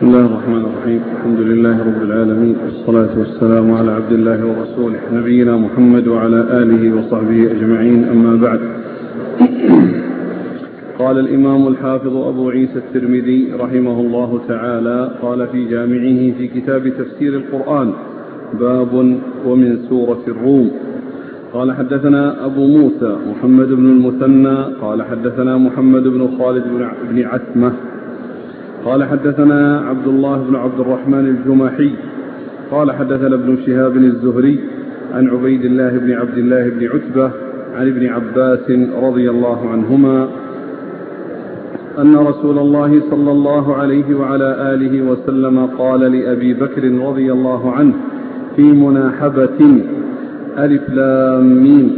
بسم الله الرحمن الرحيم. الحمد لله رب العالمين، والصلاة والسلام على عبد الله ورسوله نبينا محمد وعلى آله وصحبه أجمعين، أما بعد. قال الإمام الحافظ أبو عيسى الترمذي رحمه الله تعالى قال في جامعه في كتاب تفسير القرآن: باب ومن سورة الروم. قال حدثنا أبو موسى محمد بن المثنى قال حدثنا محمد بن خالد بن عتمة قال حدثنا عبد الله بن عبد الرحمن الجمحي قال حدثنا ابن شهاب الزهري عن عبيد الله بن عبد الله بن عتبة عن ابن عباس رضي الله عنهما أن رسول الله صلى الله عليه وعلى آله وسلم قال لأبي بكر رضي الله عنه في مناحبة: ألف لام ميم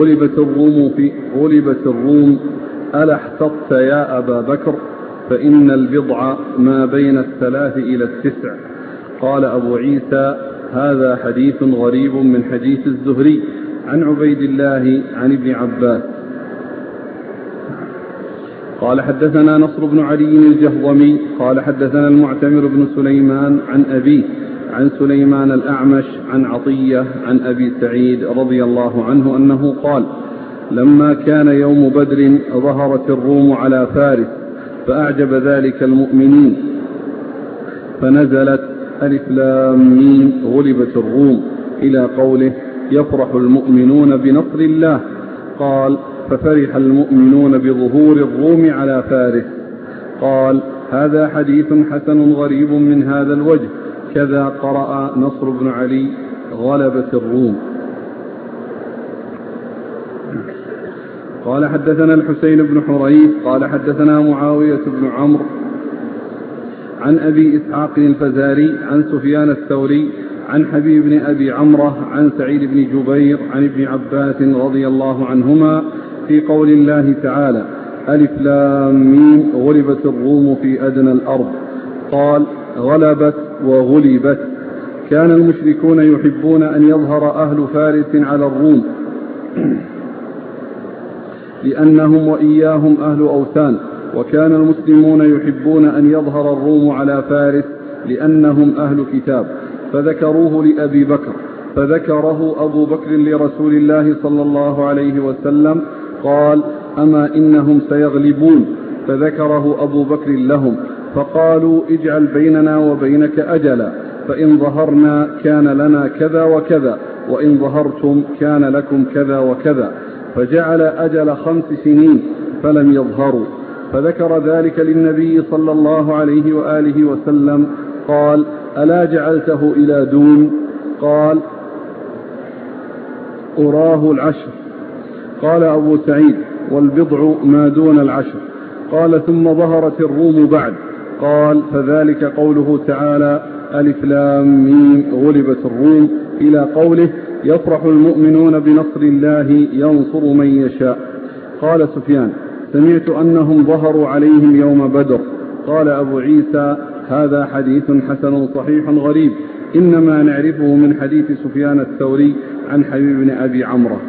غلبت الروم ألا احتطت يا أبا بكر فإن البضع ما بين 3 إلى 9. قال أبو عيسى: هذا حديث غريب من حديث الزهري عن عبيد الله عن ابن عباس. قال حدثنا نصر بن علي الجهضمي قال حدثنا المعتمر بن سليمان عن أبيه عن سليمان الأعمش عن عطية عن أبي سعيد رضي الله عنه أنه قال: لما كان يوم بدر ظهرت الروم على فارس فأعجب ذلك المؤمنين، فنزلت: ألف لام ميم غلبت الروم إلى قوله: يفرح المؤمنون بنصر الله. قال: ففرح المؤمنون بظهور الروم على فارس. قال: هذا حديث حسن غريب من هذا الوجه، كذا قرأ نصر بن علي: غلبت الروم. قال حدثنا الحسين بن حريث قال حدثنا معاوية بن عمرو عن أبي إسحاق الفزاري عن سفيان الثوري عن حبيب بن أبي عمرة عن سعيد بن جبير عن ابن عباس رضي الله عنهما في قول الله تعالى: ألف لام ميم غلبت الروم في أدنى الأرض. قال: غلبت وغلبت. كان المشركون يحبون أن يظهر أهل فارس على الروم لأنهم وإياهم أهل أوثان، وكان المسلمون يحبون أن يظهر الروم على فارس لأنهم أهل كتاب، فذكروه لأبي بكر، فذكره أبو بكر لرسول الله صلى الله عليه وسلم، قال: أما إنهم سيغلبون، فذكره أبو بكر لهم، فقالوا: اجعل بيننا وبينك أجلا، فإن ظهرنا كان لنا كذا وكذا، وإن ظهرتم كان لكم كذا وكذا، فجعل أجل 5 سنين فلم يظهروا، فذكر ذلك للنبي صلى الله عليه وآله وسلم، قال: ألا جعلته إلى دون؟ قال: أراه 10. قال أبو سعيد: والبضع ما دون 10. قال: ثم ظهرت الروم بعد. قال: فذلك قوله تعالى: ألف لام ميم غلبت الروم إلى قوله: يفرح المؤمنون بنصر الله ينصر من يشاء. قال سفيان: سمعت أنهم ظهروا عليهم يوم بدر. قال أبو عيسى: هذا حديث حسن صحيح غريب، إنما نعرفه من حديث سفيان الثوري عن حبيب بن أبي عمرة.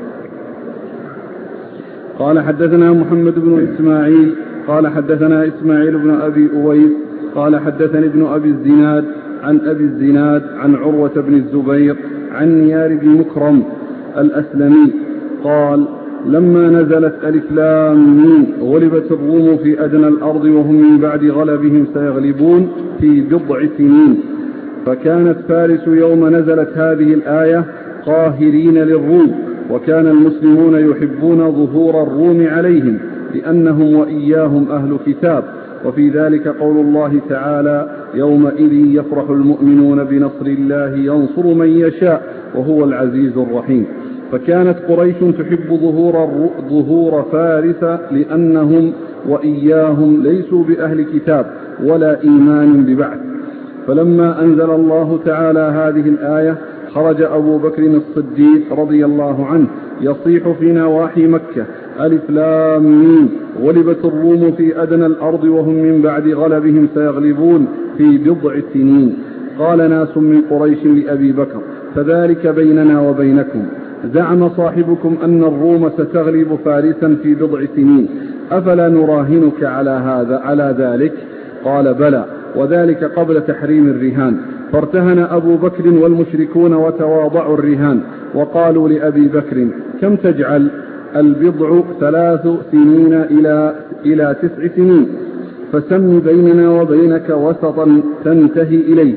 قال حدثنا محمد بن إسماعيل قال حدثنا إسماعيل بن أبي أويس قال حدثني ابن أبي الزناد عن أبي الزناد عن عروة بن الزبير عن نيار بن مكرم الأسلمي قال: لما نزلت ألف لام ميم غلبت الروم في أدنى الأرض وهم من بعد غلبهم سيغلبون في بضع سنين، فكانت فارس يوم نزلت هذه الآية قاهرين للروم، وكان المسلمون يحبون ظهور الروم عليهم لأنهم وإياهم أهل كتاب. وفي ذلك قول الله تعالى: يومئذ يفرح المؤمنون بنصر الله ينصر من يشاء وهو العزيز الرحيم. فكانت قريش تحب ظهور فارس لأنهم وإياهم ليسوا بأهل كتاب ولا إيمان ببعث. فلما أنزل الله تعالى هذه الآية خرج أبو بكر الصديق رضي الله عنه يصيح في نواحي مكة: ألف لام ميم غلبت الروم في أدنى الأرض وهم من بعد غلبهم سيغلبون في بضع سنين. قال ناس من قريش لأبي بكر: فذلك بيننا وبينكم، زعم صاحبكم أن الروم ستغلب فارسا في بضع سنين، أفلا نراهنك على ذلك؟ قال: بلى، وذلك قبل تحريم الرهان. فارتهن أبو بكر والمشركون وتواضعوا الرهان، وقالوا لأبي بكر: كم تجعل؟ البضع 3 سنين إلى 9 سنين، فسم بيننا وبينك وسطا تنتهي إليه.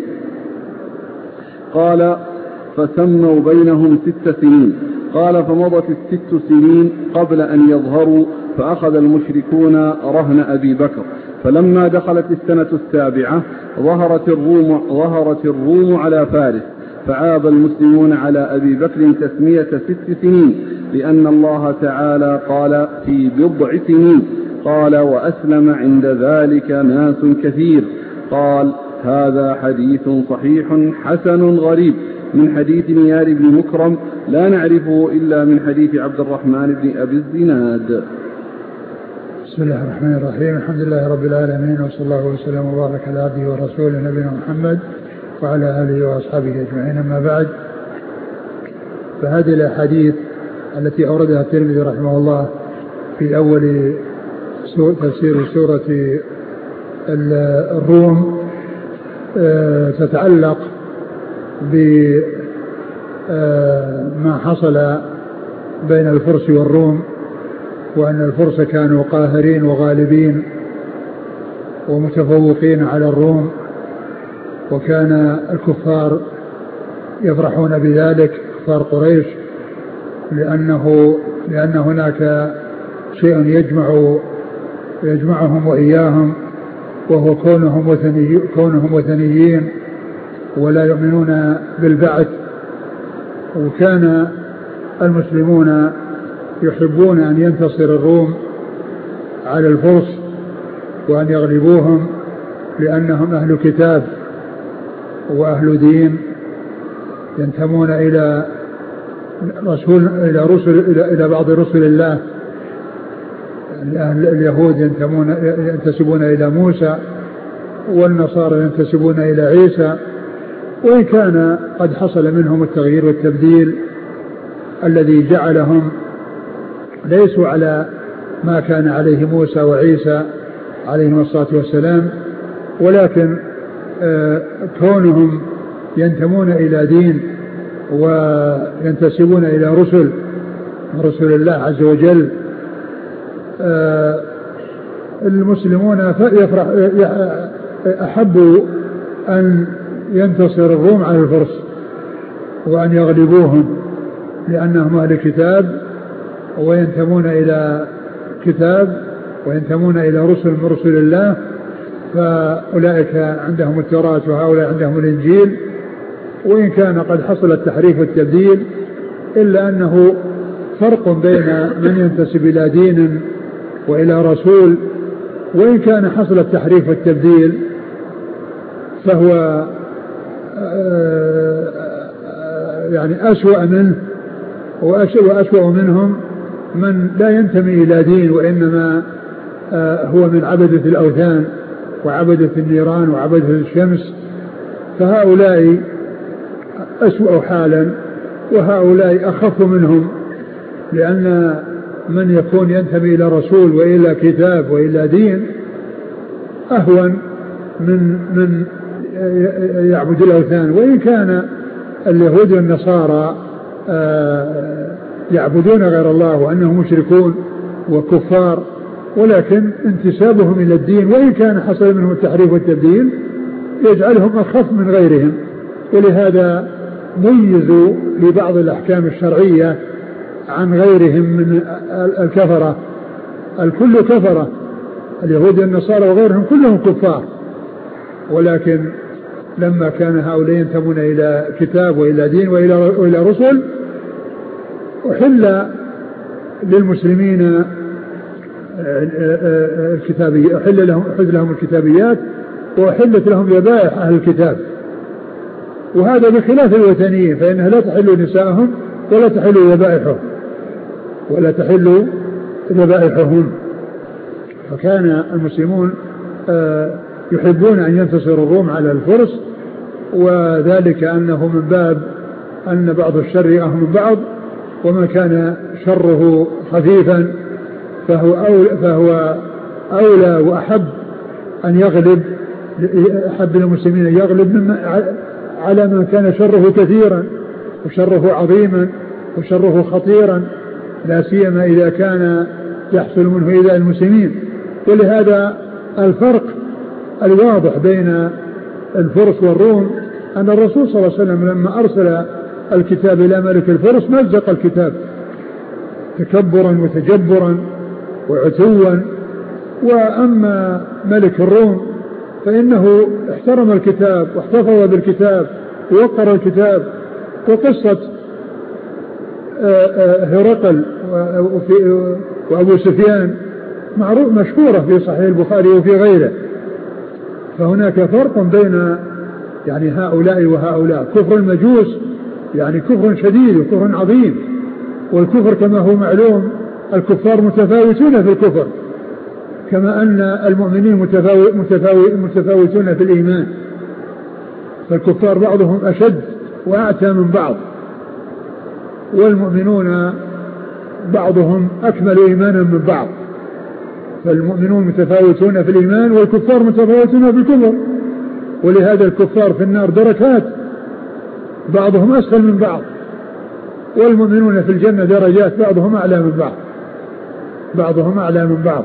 قال: فسموا بينهم 6 سنين. قال: فمضت 6 سنين قبل أن يظهروا، فأخذ المشركون رهن أبي بكر. فلما دخلت السنة 7 ظهرت الروم على فارس، فعاب المسلمون على أبي بكر تسمية 6 سنين، لأن الله تعالى قال: في بضع سنين. قال: وأسلم عند ذلك ناس كثير. قال: هذا حديث صحيح حسن غريب من حديث نيار بن مكرم، لا نعرفه إلا من حديث عبد الرحمن بن أبي الزناد. بسم الله الرحمن الرحيم. الحمد لله رب العالمين، وصلى الله وسلم وبارك على عبده ورسوله نبينا محمد وعلى آله وأصحابه أجمعين. أما بعد، فهذه الأحاديث التي أوردها الترمذي رحمه الله في أول تفسير سورة الروم تتعلق بما حصل بين الفرس والروم، وأن الفرس كانوا قاهرين وغالبين ومتفوقين على الروم، وكان الكفار يفرحون بذلك، كفار قريش، لأن هناك شيء يجمعهم وإياهم، وهو كونهم وثنيين ولا يؤمنون بالبعث. وكان المسلمون يحبون أن ينتصر الروم على الفرس وأن يغلبوهم، لأنهم أهل كتاب وأهل دين، ينتمون إلى بعض رسل الله. اليهود ينتسبون إلى موسى، والنصارى ينتسبون إلى عيسى، وإن كان قد حصل منهم التغيير والتبديل الذي جعلهم ليسوا على ما كان عليه موسى وعيسى عليهم الصلاة والسلام، ولكن كونهم ينتمون إلى دين وينتسبون إلى رسل الله عز وجل، المسلمون أحبوا أن ينتصر الروم على الفرس وأن يغلبوهم، لأنهم أهل كتاب وينتمون إلى كتاب وينتمون إلى رسل من رسل الله، فأولئك عندهم التوراة وهؤلاء عندهم الإنجيل. وإن كان قد حصل التحريف والتبديل، إلا أنه فرق بين من ينتسب إلى دين وإلى رسول، وإن كان حصل التحريف والتبديل فهو يعني أسوأ منه وأسوأ منهم من لا ينتمي إلى دين، وإنما هو من عبدة الأوثان وعبدة النيران وعبدة الشمس، فهؤلاء أسوأ حالا وهؤلاء أخف منهم، لأن من يكون ينتمي إلى رسول وإلى كتاب وإلى دين أهون من يعبد الأوثان. وإن كان اليهود والنصارى يعبدون غير الله وأنهم مشركون وكفار، ولكن انتسابهم إلى الدين وإن كان حصل منهم التحريف والتبديل يجعلهم أخف من غيرهم. ولهذا ميزوا لبعض الأحكام الشرعية عن غيرهم من الكفرة. الكل كفرة، اليهود والنصارى وغيرهم كلهم كفار، ولكن لما كان هؤلاء ينتمون إلى كتاب وإلى دين وإلى رسل، أحل للمسلمين الكتابية، أحل لهم الكتابيات، وأحلت لهم ذبائح أهل الكتاب. وهذا بخلاف الوثنيين، فإنها لا تحل نساءهم ولا تحل ذبائحهم. فكان المسلمون يحبون أن ينتصر الروم على الفرس، وذلك أنه من باب أن بعض الشر يأهم من بعض، وما كان شره خفيفا فهو أولى وأحب أن يغلب أحب المسلمين يغلب على من كان شره كثيرا وشره عظيما وشره خطيرا، لا سيما إذا كان يحصل منه إيذاء المسلمين. ولهذا الفرق الواضح بين الفرس والروم أن الرسول صلى الله عليه وسلم لما أرسل الكتاب إلى ملك الفرس مزق الكتاب تكبرا وتجبرا وعتوا، وأما ملك الروم فإنه احترم الكتاب واحتفظ بالكتاب ووقر الكتاب. وقصة هرقل وأبو سفيان مشهورة في صحيح البخاري وفي غيره. فهناك فرق بين يعني هؤلاء وهؤلاء. كفر المجوس يعني كفر شديد وكفر عظيم، والكفر كما هو معلوم الكفار متفاوتون في الكفر، كما أن المؤمنين متفاوتون في الإيمان، فالكفار بعضهم أشد وأعتى من بعض، والمؤمنون بعضهم أكمل إيمانا من بعض. فالمؤمنون متفاوتون في الإيمان والكفار متفاوتون في الكفر، ولهذا الكفار في النار دركات بعضهم أسفل من بعض، والمؤمنون في الجنة درجات بعضهم أعلى من بعض، بعضهم أعلى من بعض.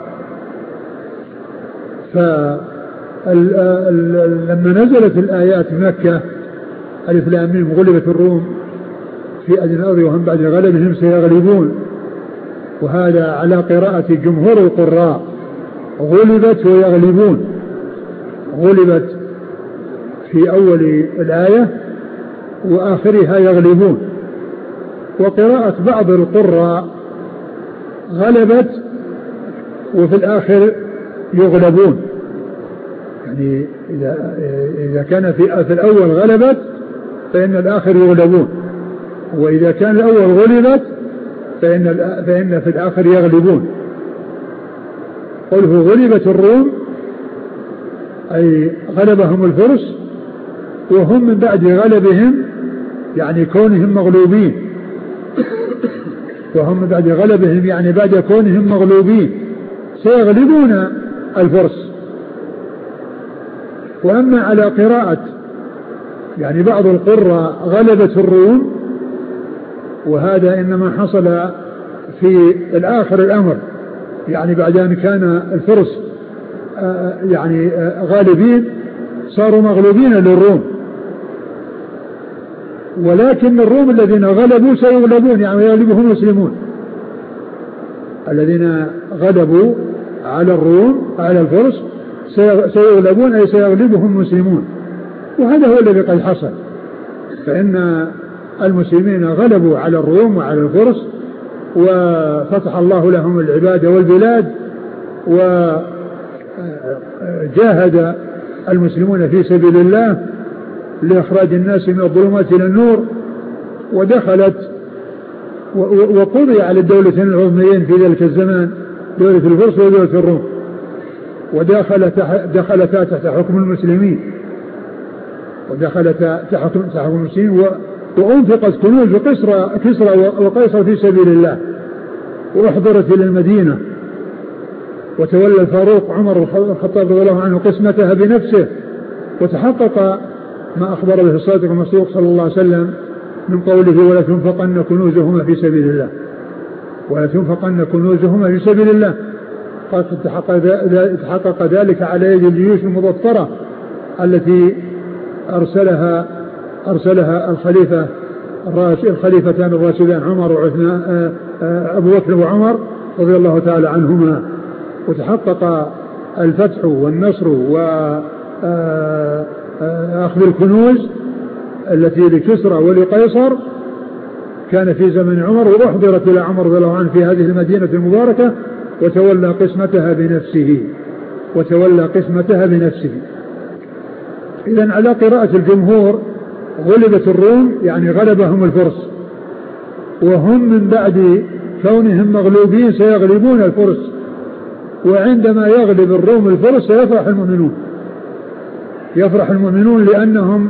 فلما نزلت الآيات في مكة ألف لام ميم غلبت الروم في أدنى الأرض وهم بعد غلبهم سيغلبون، وهذا على قراءة جمهور القراء غلبت ويغلبون، غلبت في أول الآية وآخرها يغلبون. وقراءة بعض القراء غلبت وفي الآخر يغلبون، يعني إذا كان في الأول غلبت فإن الآخر يغلبون، وإذا كان الأول غلبت فإن في الآخر يغلبون. قوله غلبت الروم أي غلبهم الفرس، وهم من بعد غلبهم يعني كونهم مغلوبين، وهم من بعد غلبهم يعني بعد كونهم مغلوبين سيغلبون الفرس. وأما على قراءة يعني بعض القراء غلبت الروم، وهذا إنما حصل في الآخر الأمر، يعني بعد أن كان الفرس يعني غالبين صاروا مغلوبين للروم، ولكن الروم الذين غلبوا سيغلبون يعني يغلبهم المسلمون. الذين غلبوا على الروم على الفرس سيغلبون أي سيغلبهم المسلمون، وهذا هو الذي قد حصل. فإن المسلمين غلبوا على الروم وعلى الفرس، وفتح الله لهم العباد والبلاد، وجاهد المسلمون في سبيل الله لإخراج الناس من الظلمات إلى النور، وقضي على الدولتين العظميين في ذلك الزمان، دولة الفرس ودولة الروم، ودخلتا تحت حكم المسلمين، وأنفقت كنوز كسرى وقيصر في سبيل الله، وأحضرت إلى المدينة، وتولى الفاروق عمر الخطاب رضي الله عنه قسمتها بنفسه، وتحقق ما أخبر به الصادق المصدوق صلى الله عليه وسلم من قوله ولا تنفقن كنوزهما في سبيل الله، ولا تنفقن كنوزهما في سبيل الله. قد تحقق ذلك على يد الجيوش المضطرة التي أرسلها الخليفتان الراشدان عمر وعثمان أبو بكر وعمر رضي الله تعالى عنهما، وتحقق الفتح والنصر وأخذ الكنوز التي لكسرى ولقيصر كان في زمن عمر، وأحضرت إلى عمر رضي الله عنه في هذه المدينة المباركة، وتولى قسمتها بنفسه. إذن على قراءة الجمهور غلبت الروم يعني غلبهم الفرس، وهم من بعد كونهم مغلوبين سيغلبون الفرس، وعندما يغلب الروم الفرس يفرح المؤمنون لأنهم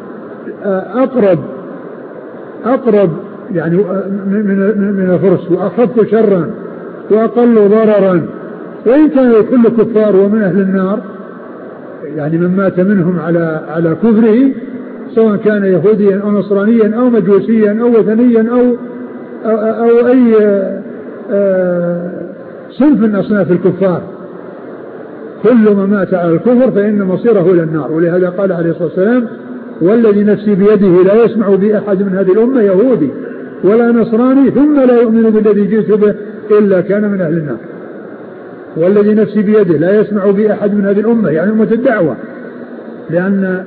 أقرب يعني من الفرس، وأخف شرا وأقل ضررا، وإن كانوا كل كفار ومن أهل النار، يعني من مات منهم على كفره سواء كان يهوديا أو نصرانيا أو مجوسيا أو وثنيا أو أي صنف من أصناف الكفار، كل من مات على الكفر فإن مصيره إلى النار. ولهذا قال عليه الصلاة والسلام: والذي نفسي بيده لا يسمع بأحد من هذه الأمة يهودي ولا نصراني ثم لا يؤمن بالذي جئت به إلا كان من أهل النار. والذي نفسي بيده لا يسمع بأحد من هذه الأمة يعني أمة الدعوة، لأن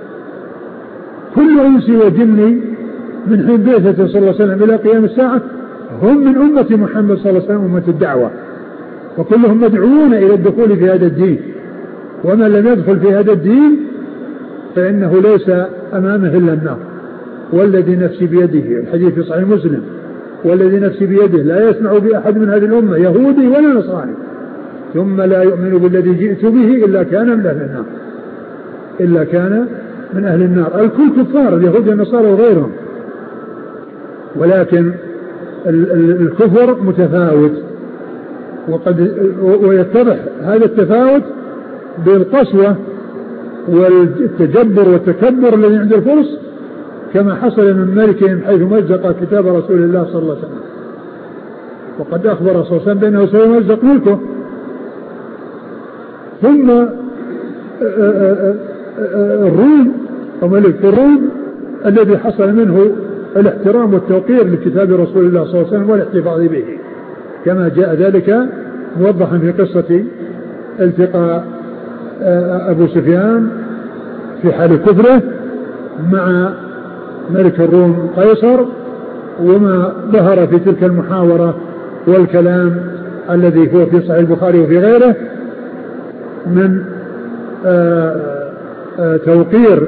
كل إنس وجن من حين بعثته صلى الله عليه وسلم إلى قيام الساعة هم من أمة محمد صلى الله عليه وسلم أمة الدعوة، وكلهم مدعوون إلى الدخول في هذا الدين، ومن لم يدخل في هذا الدين فإنه ليس أمامه إلا النار. والذي نفسي بيده، الحديث في صحيح مسلم: والذي نفسي بيده لا يسمع بأحد من هذه الأمة يهودي ولا نصراني ثم لا يؤمن بالذي جئت به إلا كان من أهل النار. إلا كان من أهل النار. الكل كفار، اليهود والنصارى وغيرهم، ولكن الكفر متفاوت، ويتضح هذا التفاوت بالقسوة والتجبر والتكبر الذي عند الفرس، كما حصل من ملكهم حيث مزق كتاب رسول الله صلى الله عليه وسلم، وقد أخبر صلى الله عليه وسلم بأنه سيمزق ملكه. ثم الروم أو ملك الروم الذي حصل منه الاحترام والتوقير لكتاب رسول الله صلى الله عليه وسلم والاحتفاظ به، كما جاء ذلك موضحا في قصة التقاء أبو سفيان في حال كفره مع ملك الروم قيصر، وما ظهر في تلك المحاورة والكلام الذي هو في صحيح البخاري وفي غيره من توقير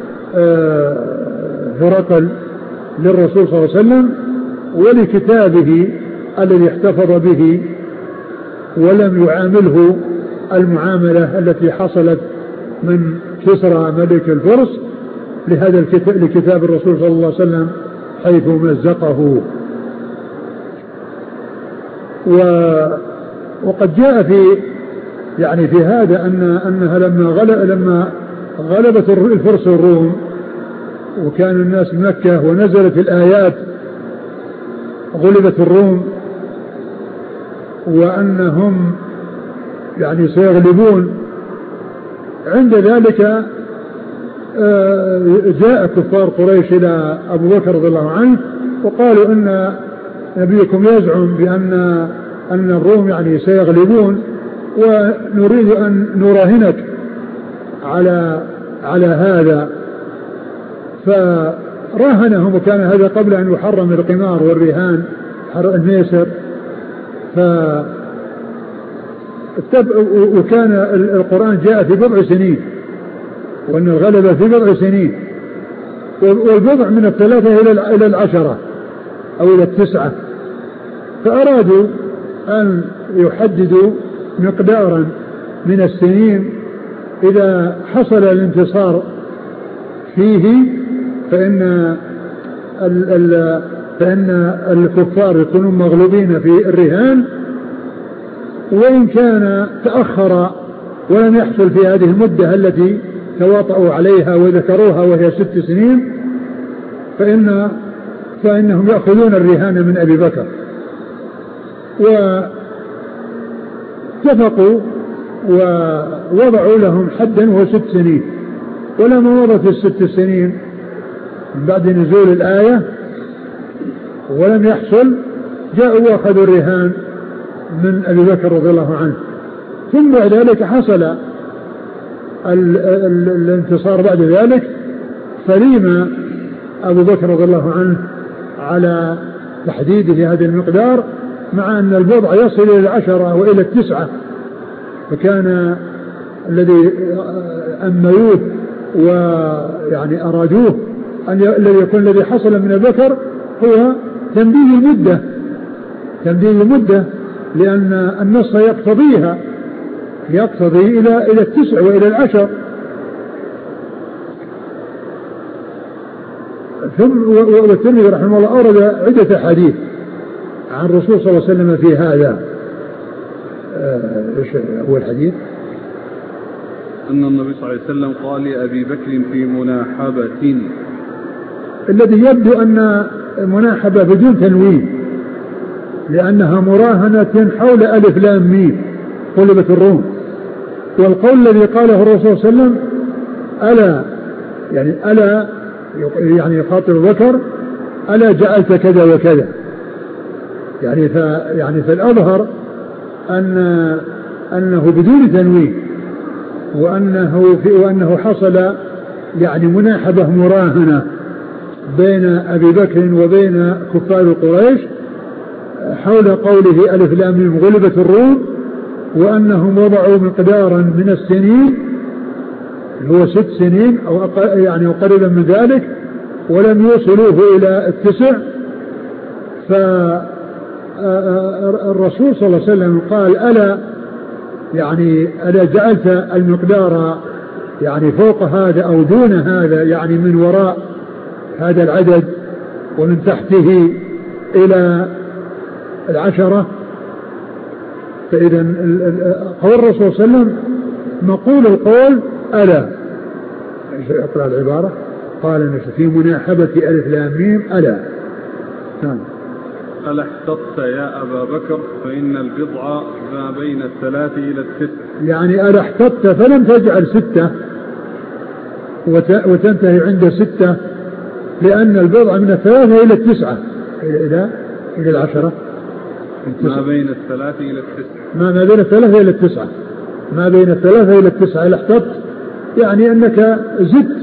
هرقل للرسول صلى الله عليه وسلم ولكتابه الذي احتفظ به، ولم يعامله المعاملة التي حصلت من كسرى ملك الفرس لهذا لكتاب الرسول صلى الله عليه وسلم حيث مزقه. وقد جاء في هذا أنها لما غلبت الفرس الروم وكان الناس مكة ونزلت الآيات غلبت الروم وأنهم يعني سيغلبون، عند ذلك جاء كفار قريش إلى أبو بكر رضي الله عنه وقالوا أن نبيكم يزعم أن الروم يعني سيغلبون ونريد أن نراهنك على هذا. فراهنهم، وكان هذا قبل أن يحرم القمار والرهان الميسر. وكان القرآن جاء في بضع سنين، وأن الغلبة في بضع سنين، والبضع من 3 إلى 10 أو إلى 9. فأرادوا أن يحددوا مقدارا من السنين إذا حصل الانتصار فيه فإن الكفار يكونون مغلوبين في الرهان، وإن كان تأخر ولم يحصل في هذه المدة التي تواطؤوا عليها وذكروها وهي 6 سنين فإنهم يأخذون الرهان من أبي بكر. واتفقوا ووضعوا لهم حدا وهو 6 سنين. ولما مضت 6 سنين من بعد نزول الآية ولم يحصل، جاءوا وأخذوا الرهان من أبي بكر رضي الله عنه. ثم بعد ذلك حصل الانتصار بعد ذلك، فليم أبو بكر رضي الله عنه على تحديده هذا المقدار، مع أن البضع يصل إلى 10 وإلى 9. فكان الذي أميوه ويعني أرادوه الذي يكون الذي حصل من البكر هو تمديد المدة، لأن النص يقتضي إلى 9 وإلى 10. ثم والترمذي رحمه الله أورد عدة حديث عن الرسول صلى الله عليه وسلم في هذا. ايش هو الحديث؟ أن النبي صلى الله عليه وسلم قال لأبي بكر في مناحبة. الذي يبدو أن مناحبة بدون تنوين، لأنها مراهنة حول ألف لام ميم غلبت الروم. والقول الذي قاله الرسول صلى الله عليه وسلم ألا يعني يخاطب بكر ألا جعلت كذا وكذا، يعني فالأظهر أنه بدون تنوين، وأنه حصل يعني مناحبة مراهنة بين أبي بكر وبين كفار قريش حول قوله ألف لام ميم غلبت الروم، وأنهم وضعوا مقدارا من السنين هو 6 سنين أو يعني قريبا من ذلك، ولم يوصلوه إلى 9. فالرسول صلى الله عليه وسلم قال ألا جعلت المقدار يعني فوق هذا أو دون هذا، يعني من وراء هذا العدد ومن تحته إلى 10. فإذا قول الرسول صلى الله عليه وسلم مقول القول ألا. اقرأ العبارة. قال في مناحبة ألف لام ميم ألا. نعم. ألا احتطت يا أبا بكر فإن البضع ما بين 3 إلى 9. يعني ألا احتطت فلم تجعل 6 وتنتهي عند 6، لأن البضع من 3 إلى 9 إلى 10. ما بين 3 إلى 9. ما بين 3 إلى 9. ما بين 3 إلى 9 إلى احتطت، يعني أنك زدت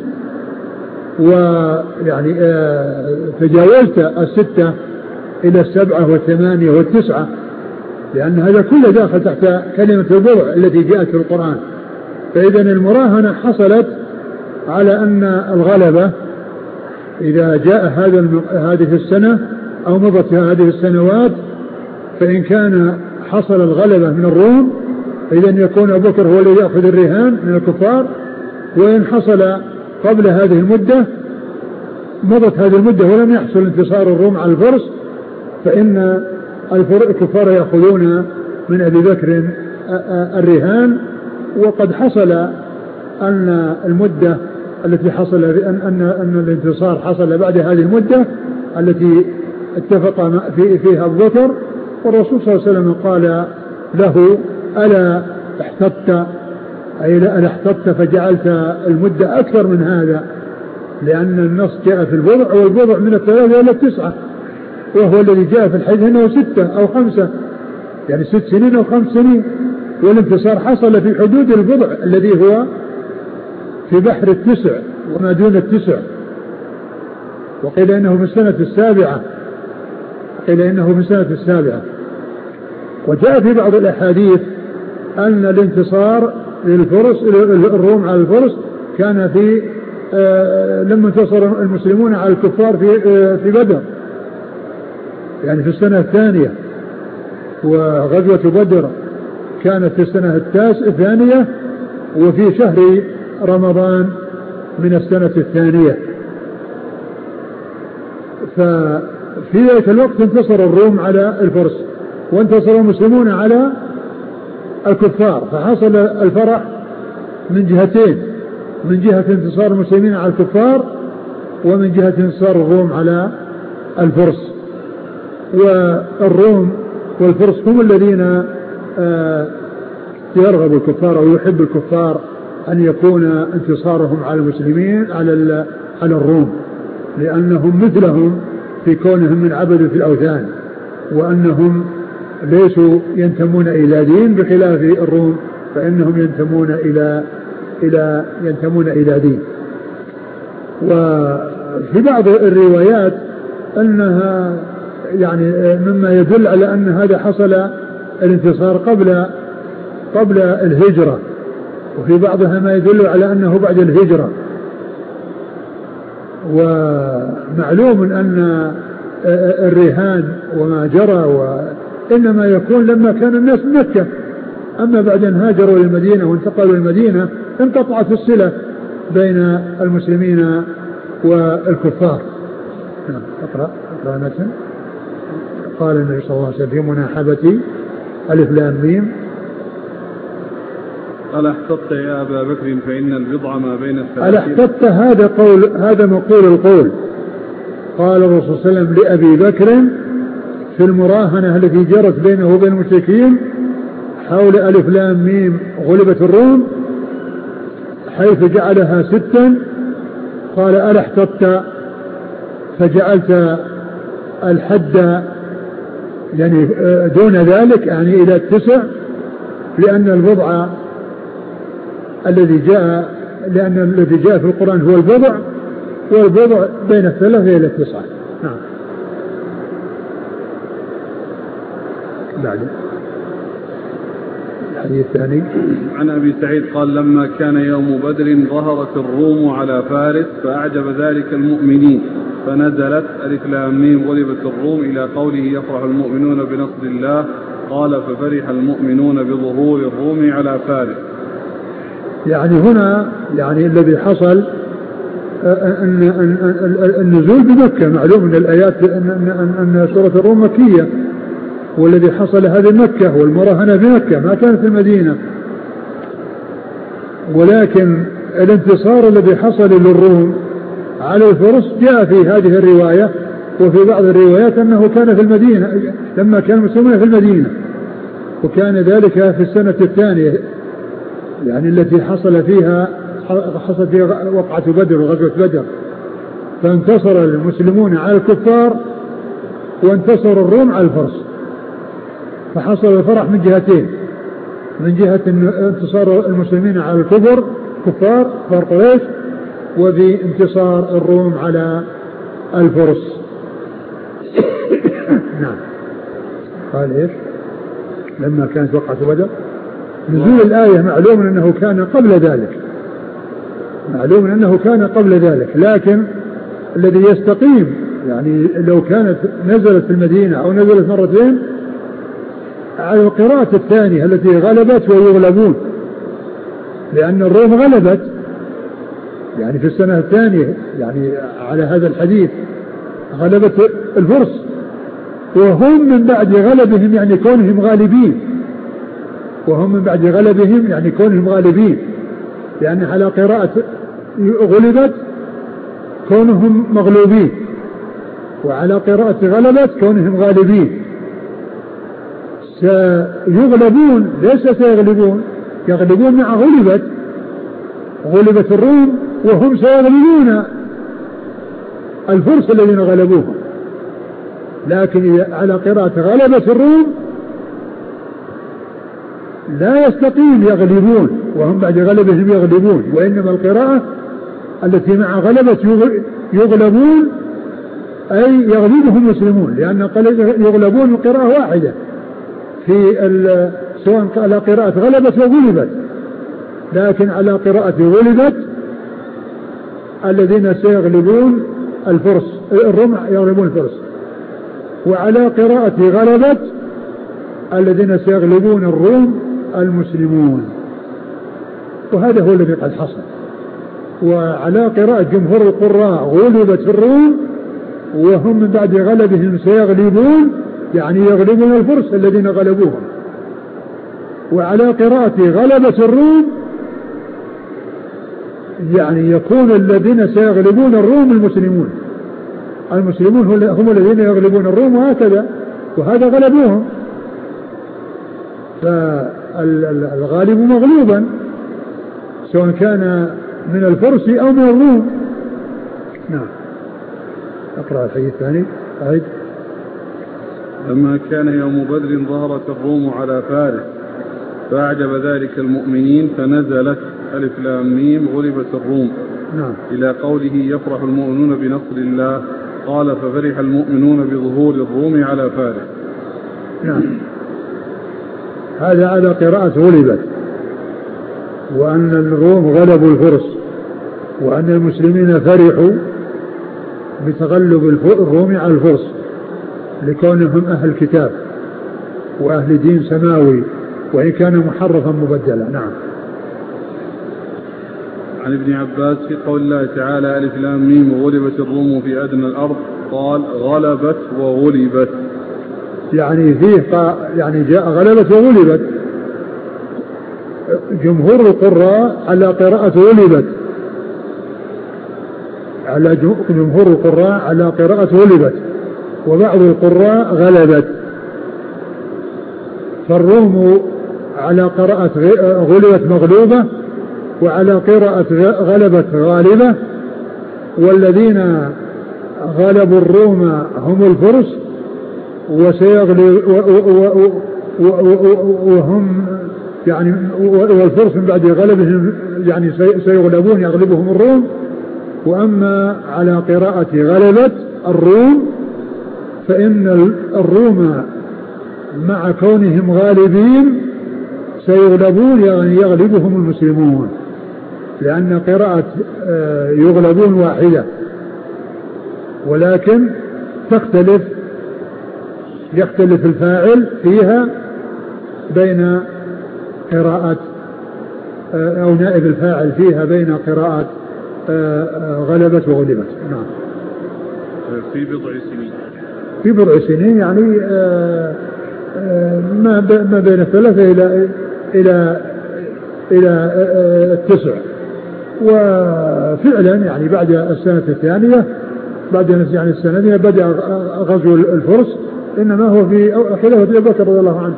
ويعني تجاوزت 6 إلى 7 و8 و9، لأن هذا كله داخل تحت كلمة البضع التي جاءت في القرآن. فإذا المراهنة حصلت على أن الغلبة إذا جاء هذه السنة أو مضت هذه السنوات، فإن كان حصل الغلبة من الروم إذن يكون أبو بكر هو الذي يأخذ الرهان من الكفار. وإن حصل قبل هذه المدة مضت هذه المدة ولم يحصل انتصار الروم على الفرس، فإن الكفار يأخذون من أبي بكر الرهان. وقد حصل أن المدة التي حصل أن الانتصار حصل بعد هذه المدة التي اتفق فيها أبو بكر، والرسول صلى الله عليه وسلم قال له ألا احتطت، أي ألا احتطت فجعلت المدة أكثر من هذا، لأن النص جاء في البضع، والبضع من 3 إلى 9، وهو الذي جاء في الحديث أنه 6 أو 5، يعني 6 سنين أو 5 سنين، والانتصار حصل في حدود البضع الذي هو في بحر 9 وما دون 9. وقيل إنه في السنة السابعة. وجاء في بعض الأحاديث أن الانتصار للفرس الروم على الفرس كان في لما انتصر المسلمون على الكفار في بدر، يعني في السنة الثانية. وغزوة بدر كانت في السنة الثانية وفي شهر رمضان من السنة الثانية. ففي ذلك الوقت انتصر الروم على الفرس وانتصر المسلمون على الكفار، فحصل الفرح من جهتين، من جهة انتصار المسلمين على الكفار ومن جهة انتصار الروم على الفرس. والروم والفرس هم الذين يرغب الكفار أو يحب الكفار أن يكون انتصارهم على المسلمين على الروم، لأنهم مثلهم في كونهم من عبدة الأوثان، وأنهم ليسوا ينتمون إلى دين، بخلاف الروم فإنهم ينتمون إلى دين. وفي بعض الروايات أنها يعني مما يدل على أن هذا حصل الانتصار قبل الهجرة، وفي بعضها ما يدل على أنه بعد الهجرة. ومعلوم أن الرهان وما جرى إنما يكون لما كان الناس في مكة، أما بعد أن هاجروا للمدينة وانتقلوا للمدينة انقطعت الصلة بين المسلمين والكفار. اقرأ المتن. قال النبي صلى الله عليه وسلم في مناحبة ألف لام ميم ألا احتطت يا أبا بكر فإن البضع ما بين الثلاثين. ألا احتطت هذا مقول القول. قال الرسول صلى الله عليه وسلم لأبي بكر في المراهنة التي جرت بينه وبين المشركين حول ألف لام ميم غلبت الروم حيث جعلها 6. قال ألا احتطت فجعلت الحد يعني دون ذلك يعني إلى 9 لأن الذي جاء في القرآن هو البضع والبضع بين 3 إلى 9. نعم. بعد الحديث الثاني عن أبي سعيد قال لما كان يوم بدر ظهرت الروم على فارس فأعجب ذلك المؤمنين فنزلت ألف لام ميم غلبت الروم إلى قوله يفرح المؤمنون بنصر الله قال ففرح المؤمنون بظهور الروم على فارس. يعني هنا يعني الذي حصل النزول بمكة. معلوم من الآيات أن سورة الروم مكية والذي حصل هذه مكة والمراهنة في مكة ما كانت في المدينة. ولكن الانتصار الذي حصل للروم على الفرس جاء في هذه الرواية وفي بعض الروايات أنه كان في المدينة لما كان المسلمون في المدينة وكان ذلك في السنة الثانية يعني التي حصل فيها وقعة بدر وغزوة بدر. فانتصر المسلمون على الكفار وانتصر الروم على الفرس. فحصل الفرح من جهتين من جهة انتصار المسلمين على كفار قريش وبانتصار الروم على الفرس. نعم. قال ايش لما كانت وقعة بدر نزول الآية معلوم أنه كان قبل ذلك لكن الذي يستقيم يعني لو كانت نزلت في المدينة أو نزلت مرتين على القراءة الثانية التي غلبت ويغلبون لأن الروم غلبت يعني في السنة الثانية يعني على هذا الحديث غلبت الفرس وهم من بعد غلبهم يعني كونهم غالبين لأن على قراءة غلبت كونهم مغلوبين وعلى قراءة غلبت كونهم غالبين. سيغلبون ليس سيغلبون يغلبون مع غلبت الروم وهم سيغلبون الفرس الذين غلبوهم. لكن على قراءة غلبت الروم لا يستقيم يغلبون وهم بعد غلبهم يغلبون وإنما القراءة التي مع غلبة يغلبون أي يغلبهم المسلمون لأن يغلبون القراءة واحدة في سواء على قراءة غلبت وغلبت لكن على قراءة غلبت الذين سيغلبون الفرس الروم يغلبون الفرس وعلى قراءة غلبت الذين سيغلبون الروم المسلمون. وهذا هو الذي قد حصل. وعلى قراءة جمهور القراء غلبت الروم وهم من بعد غلبهم سيغلبون يعني يغلبون الفرس الذين غلبوهم. وعلى قراءة غلبت الروم يعني يكون الذين سيغلبون الروم المسلمون هم الذين يغلبون الروم وهكذا وهذا غلبوهم. فالغالب مغلوبا سواء كان من الفرس أو من الروم. نعم. أقرأ الحديث الثاني. أعيد. لما كان يوم بدر ظهرت الروم على فارس فأعجب ذلك المؤمنين فنزلت ألف لام ميم غلبت الروم. نعم. إلى قوله يفرح المؤمنون بنصر الله قال ففرح المؤمنون بظهور الروم على فارس. نعم. هذا على قراءة غلبت وأن الروم غلبوا الفرس وأن المسلمين فرحوا بتغلب الروم على الفرس لكونهم أهل كتاب وأهل دين سماوي وإن كان محرفا مبدلا. نعم. عن ابن عباس في قول الله تعالى ألف لام ميم وغلبت الروم في أدنى الأرض قال غلبت وغلبت يعني فيه يعني جاء غلبت وغلبت جمهور القراء على قراءة غلبت، على جمهور القراء على قراءة غلبت، وبعض القراء غلبت. فالروم على قراءة غلبت مغلوبة، وعلى قراءة غلبت غالبة، والذين غلبوا الروم هم الفرس، وهم يعني والفرس من بعد غلبهم يعني سيغلبون يغلبهم الروم. وأما على قراءة غلبت الروم فإن الروم مع كونهم غالبين سيغلبون يعني يغلبهم المسلمون، لأن قراءة يغلبون واحدة، ولكن يختلف الفاعل فيها بين قراءة أو نائب الفاعل فيها بين قراءة غلبت وغلبت. نعم. في بضع سنين، في بضع سنين يعني ما بين 3 إلى 9. وفعلا يعني بعد السنة الثانية بعد يعني السنة الثانية بدأ غزو الفرس، إنما هو في خلافة أبي بكر رضي الله عنه.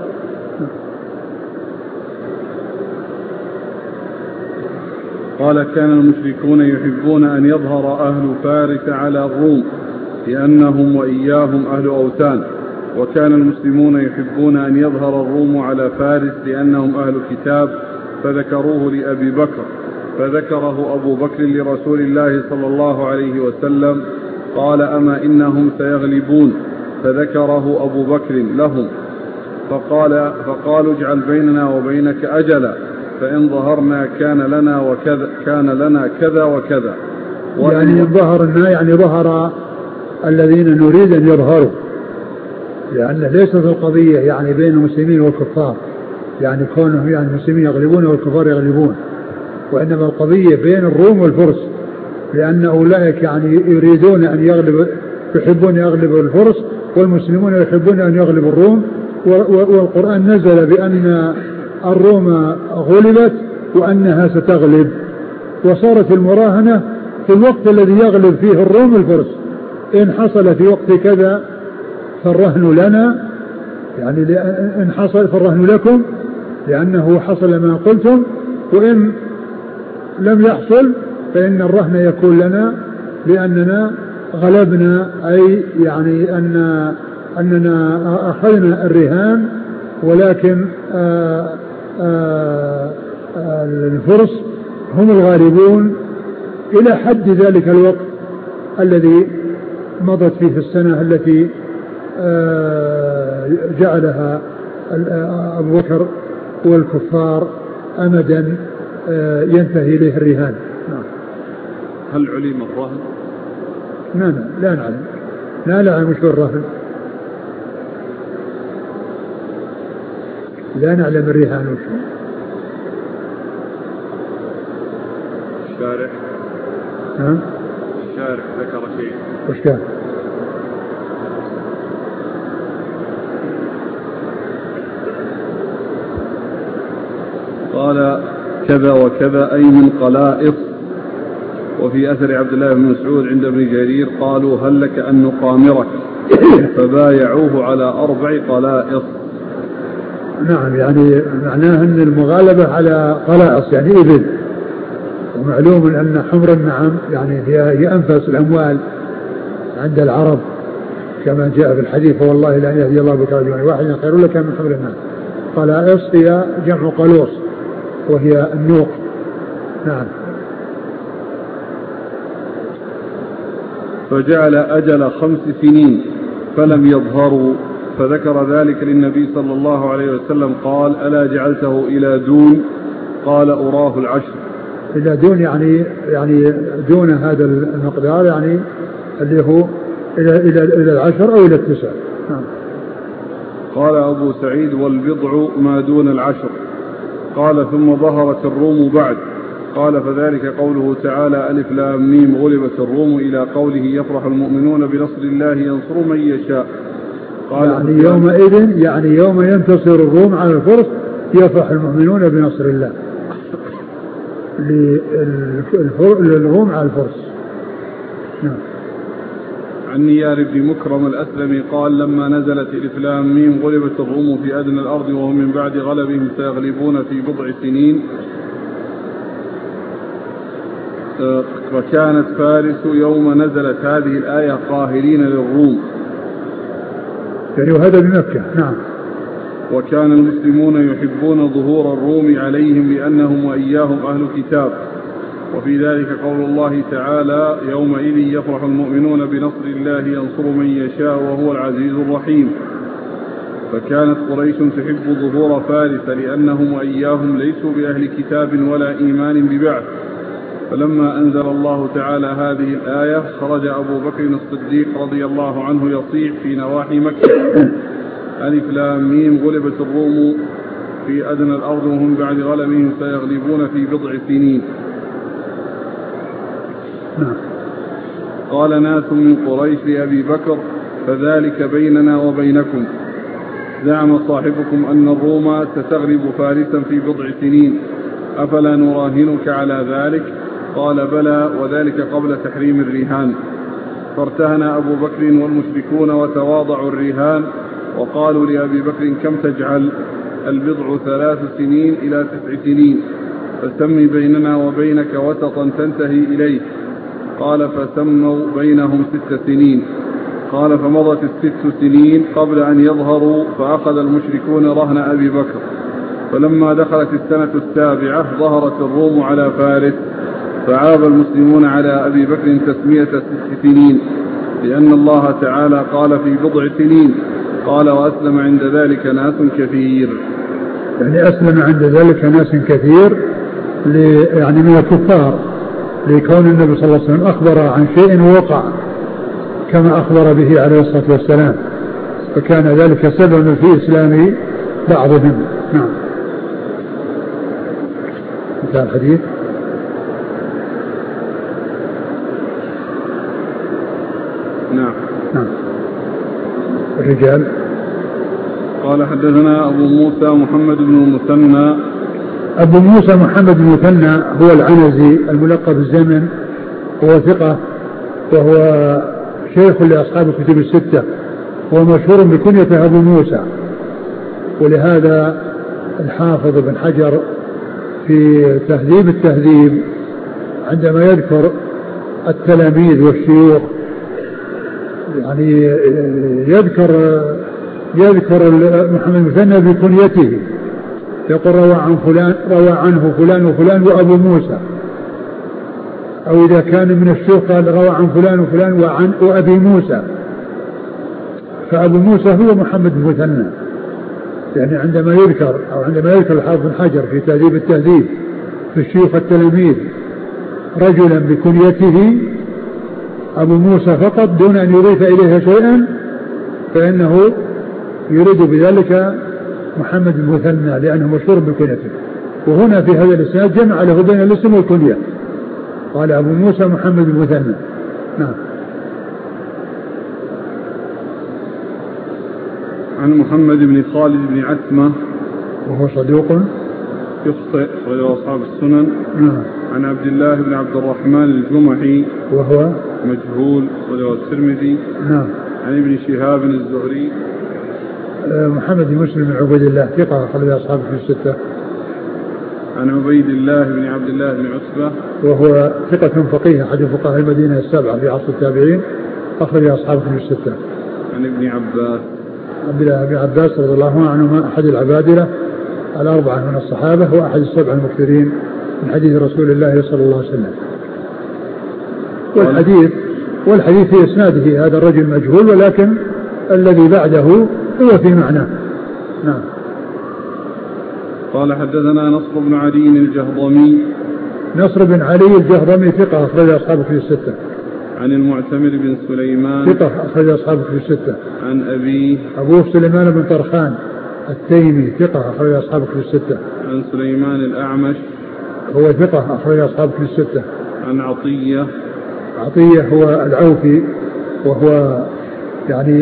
قال كان المشركون يحبون أن يظهر أهل فارس على الروم لأنهم وإياهم أهل أوثان، وكان المسلمون يحبون أن يظهر الروم على فارس لأنهم أهل كتاب، فذكروه لأبي بكر، فذكره أبو بكر لرسول الله صلى الله عليه وسلم، قال أما إنهم سيغلبون، فذكره أبو بكر لهم، فقالوا اجعل بيننا وبينك أجلا، فإن ظهرنا كان لنا كذا وكذا. يعني ظهرنا يعني ظهر الذين نريد أن يظهروا، لأن ليست القضية يعني بين المسلمين والكفار، يعني كونهم يعني المسلمين يغلبون والكفار يغلبون، وإنما القضية بين الروم والفرس، لأن أولئك يعني يريدون أن يحبون يغلبوا الفرس، والمسلمون يحبون أن يغلبوا الروم. والقرآن نزل بأن الروم غلبت وأنها ستغلب، وصارت المراهنة في الوقت الذي يغلب فيه الروم الفرس، إن حصل في وقت كذا فالرهن لنا، يعني إن حصل فالرهن لكم لأنه حصل ما قلتم، وإن لم يحصل فإن الرهن يكون لنا لأننا غلبنا، أي يعني أننا أخذنا الرهان، ولكن الفرس هم الغالبون إلى حد ذلك الوقت الذي مضت فيه السنة التي جعلها أبو بكر والكفار أمدا ينتهي إليه الرهان. هل علم الرهن؟ لا نعلم، لا نعلم شو الرهن، لا نعلم الرهان وشو. الشارع ذكر شيء وش كان؟ قال كذا وكذا أي من قلائص. وفي أثر عبد الله بن مسعود عند ابن جرير قالوا هل لك أن نقامرك، فبايعوه على 4 قلائص. نعم، يعني معناه أن المغالبة على قلائص يعني إبل، ومعلوم أن حمر النعم يعني هي أنفس الأموال عند العرب كما جاء في الحديث، والله لا يهدي الله بك رجلا واحدا خير لك من حمر النعم. قلائص هي جمع قلوص وهي النوق. نعم. فجعل أجل 5 سنين فلم يظهروا، فذكر ذلك للنبي صلى الله عليه وسلم قال ألا جعلته إلى دون؟ قال أراه 10. إلى دون يعني دون هذا المقدار، يعني اللي هو إلى 10 أو إلى 9. نعم. قال أبو سعيد والبضع ما دون 10. قال ثم ظهرت الروم بعد. قال فذلك قوله تعالى ألف لام ميم غلبت الروم إلى قوله يفرح المؤمنون بنصر الله ينصر من يشاء. قال يعني يومئذ يعني يوم ينتصر الروم على الفرس يفرح المؤمنون بنصر الله، للروم على الفرس. نعم. عن نيار بن مكرم الأسلمي قال لما نزلت الف لام ميم غلبت الروم في أدنى الأرض وهم من بعد غلبهم سيغلبون في بضع سنين وكانت فارس يوم نزلت هذه الآية قاهرين للروم، يعني وهذا بمكة. نعم. وكان المسلمون يحبون ظهور الروم عليهم لأنهم وإياهم أهل كتاب، وفي ذلك قول الله تعالى يومئذ يفرح المؤمنون بنصر الله ينصر من يشاء وهو العزيز الرحيم. فكانت قريش تحب ظهور فارس لأنهم وإياهم ليسوا بأهل كتاب ولا إيمان ببعث. فلما أنزل الله تعالى هذه الآية خرج أبو بكر الصديق رضي الله عنه يصيح في نواحي مكة ألف لام ميم غلبت الروم في أدنى الأرض وهم بعد غلبهم سيغلبون في بضع سنين. قال ناس من قريش لأبي بكر فذلك بيننا وبينكم، زعم صاحبكم أن الروم ستغلب فارسا في بضع سنين، أفلا نراهنك على ذلك؟ قال بلى، وذلك قبل تحريم الرهان. فارتهن أبو بكر والمشركون وتواضعوا الرهان وقالوا لأبي بكر كم تجعل؟ البضع 3 سنين إلى 9 سنين، فسم بيننا وبينك وسطا تنتهي إليه. قال فسموا بينهم 6 سنين. قال فمضت 6 سنين قبل أن يظهروا فأخذ المشركون رهن أبي بكر، فلما دخلت السنة 7 ظهرت الروم على فارس، فعاب المسلمون على أبي بكر تسمية 6 سنين لأن الله تعالى قال في بضع سنين. قال وأسلم عند ذلك ناس كثير، يعني أسلم عند ذلك ناس كثير يعني من الكفار، لكون النبي صلى الله عليه وسلم أخبر عن شيء وقع كما أخبر به عليه الصلاة والسلام، فكان ذلك سببا في إسلام بعضهم. نعم. مثال الحديث. نعم. نعم. الرجال. قال حدثنا أبو موسى محمد بن المثنى. أبو موسى محمد بن المثنى هو العنزي الملقب الزمن، هو ثقة وهو شيخ لأصحاب الكتب الستة، هو مشهور بكنيته أبو موسى. ولهذا الحافظ بن حجر في تهذيب التهذيب عندما يذكر التلاميذ والشيوخ يعني يذكر محمد المثنى بكنيته، يقول روى عنه فلان وفلان وأبو موسى، أو إذا كان من الشيوخ قال روى عن فلان وفلان وأبي موسى، فأبو موسى هو محمد المثنى. يعني عندما يذكر الحافظ بن حجر في تهذيب التهذيب في الشيوخ التلاميذ رجلا بكنيته أبو موسى فقط دون أن يضيف إليها شيئا، فإنه يريد بذلك محمد المثنى لأنه مشهور بكنيته. وهنا في هذا الإسناد جمع له بين الاسم والكنية، قال أبو موسى محمد المثنى. نعم. عن محمد بن خالد بن عتمة وهو صدوق يخطئ أخرجه أصحاب السنن. نعم. عن عبد الله بن عبد الرحمن الجمحي وهو مجهول أخرجه الترمذي. نعم. عن ابن شهاب الزهري محمد بن مسلم بن عبيد الله ثقة أخرج أصحابه في الستة. عن عبيد الله بن عبد الله بن عتبة وهو ثقة فقيه أحد فقهاء المدينة السبعة في عصر التابعين أخرج أصحابه في الستة. عن ابن عباس عبد الله بن عباس رضي الله عنهما أحد العبادلة الأربعة من الصحابة وأحد السبع المكثرين من حديث رسول الله صلى الله عليه وسلم. والحديث في إسناده هذا الرجل مجهول، ولكن الذي بعده هو في معناه. نعم. قال حدثنا نصر بن علي الجهضمي. نصر بن علي الجهضمي ثقة أخرج أصحابه في الستة. عن المعتمر بن سليمان ثقة أخرج أصحابه في الستة. عن أبوه سليمان بن طرخان التيمي ثقة أخرج أصحابه في الستة. عن سليمان الأعمش هو ثقة أخرج أصحابه في الستة. عن عطية هو العوفي وهو يعني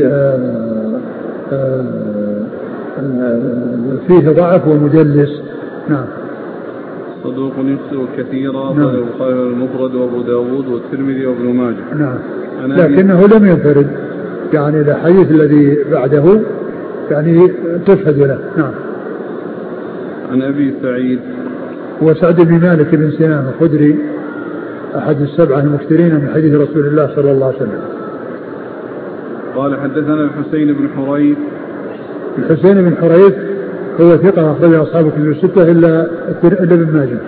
فيه ضعف ومدلس. نعم. صدوق يخطئ كثيرا. نعم. البخاري المفرد وابو داود والترمذي وابن ماجه. نعم. لكنه لم ينفرد، يعني الحديث الذي بعده يعني تشهد له. نعم. عن أبي سعيد هو سعد بن مالك بن سنان الخدري أحد السبعة المكثرين من حديث رسول الله صلى الله عليه وسلم. قال حدثنا الحسين بن حريث. الحسين بن حريث هو ثقة أخرج أصحاب الكتب الستة إلا ابن ماجه.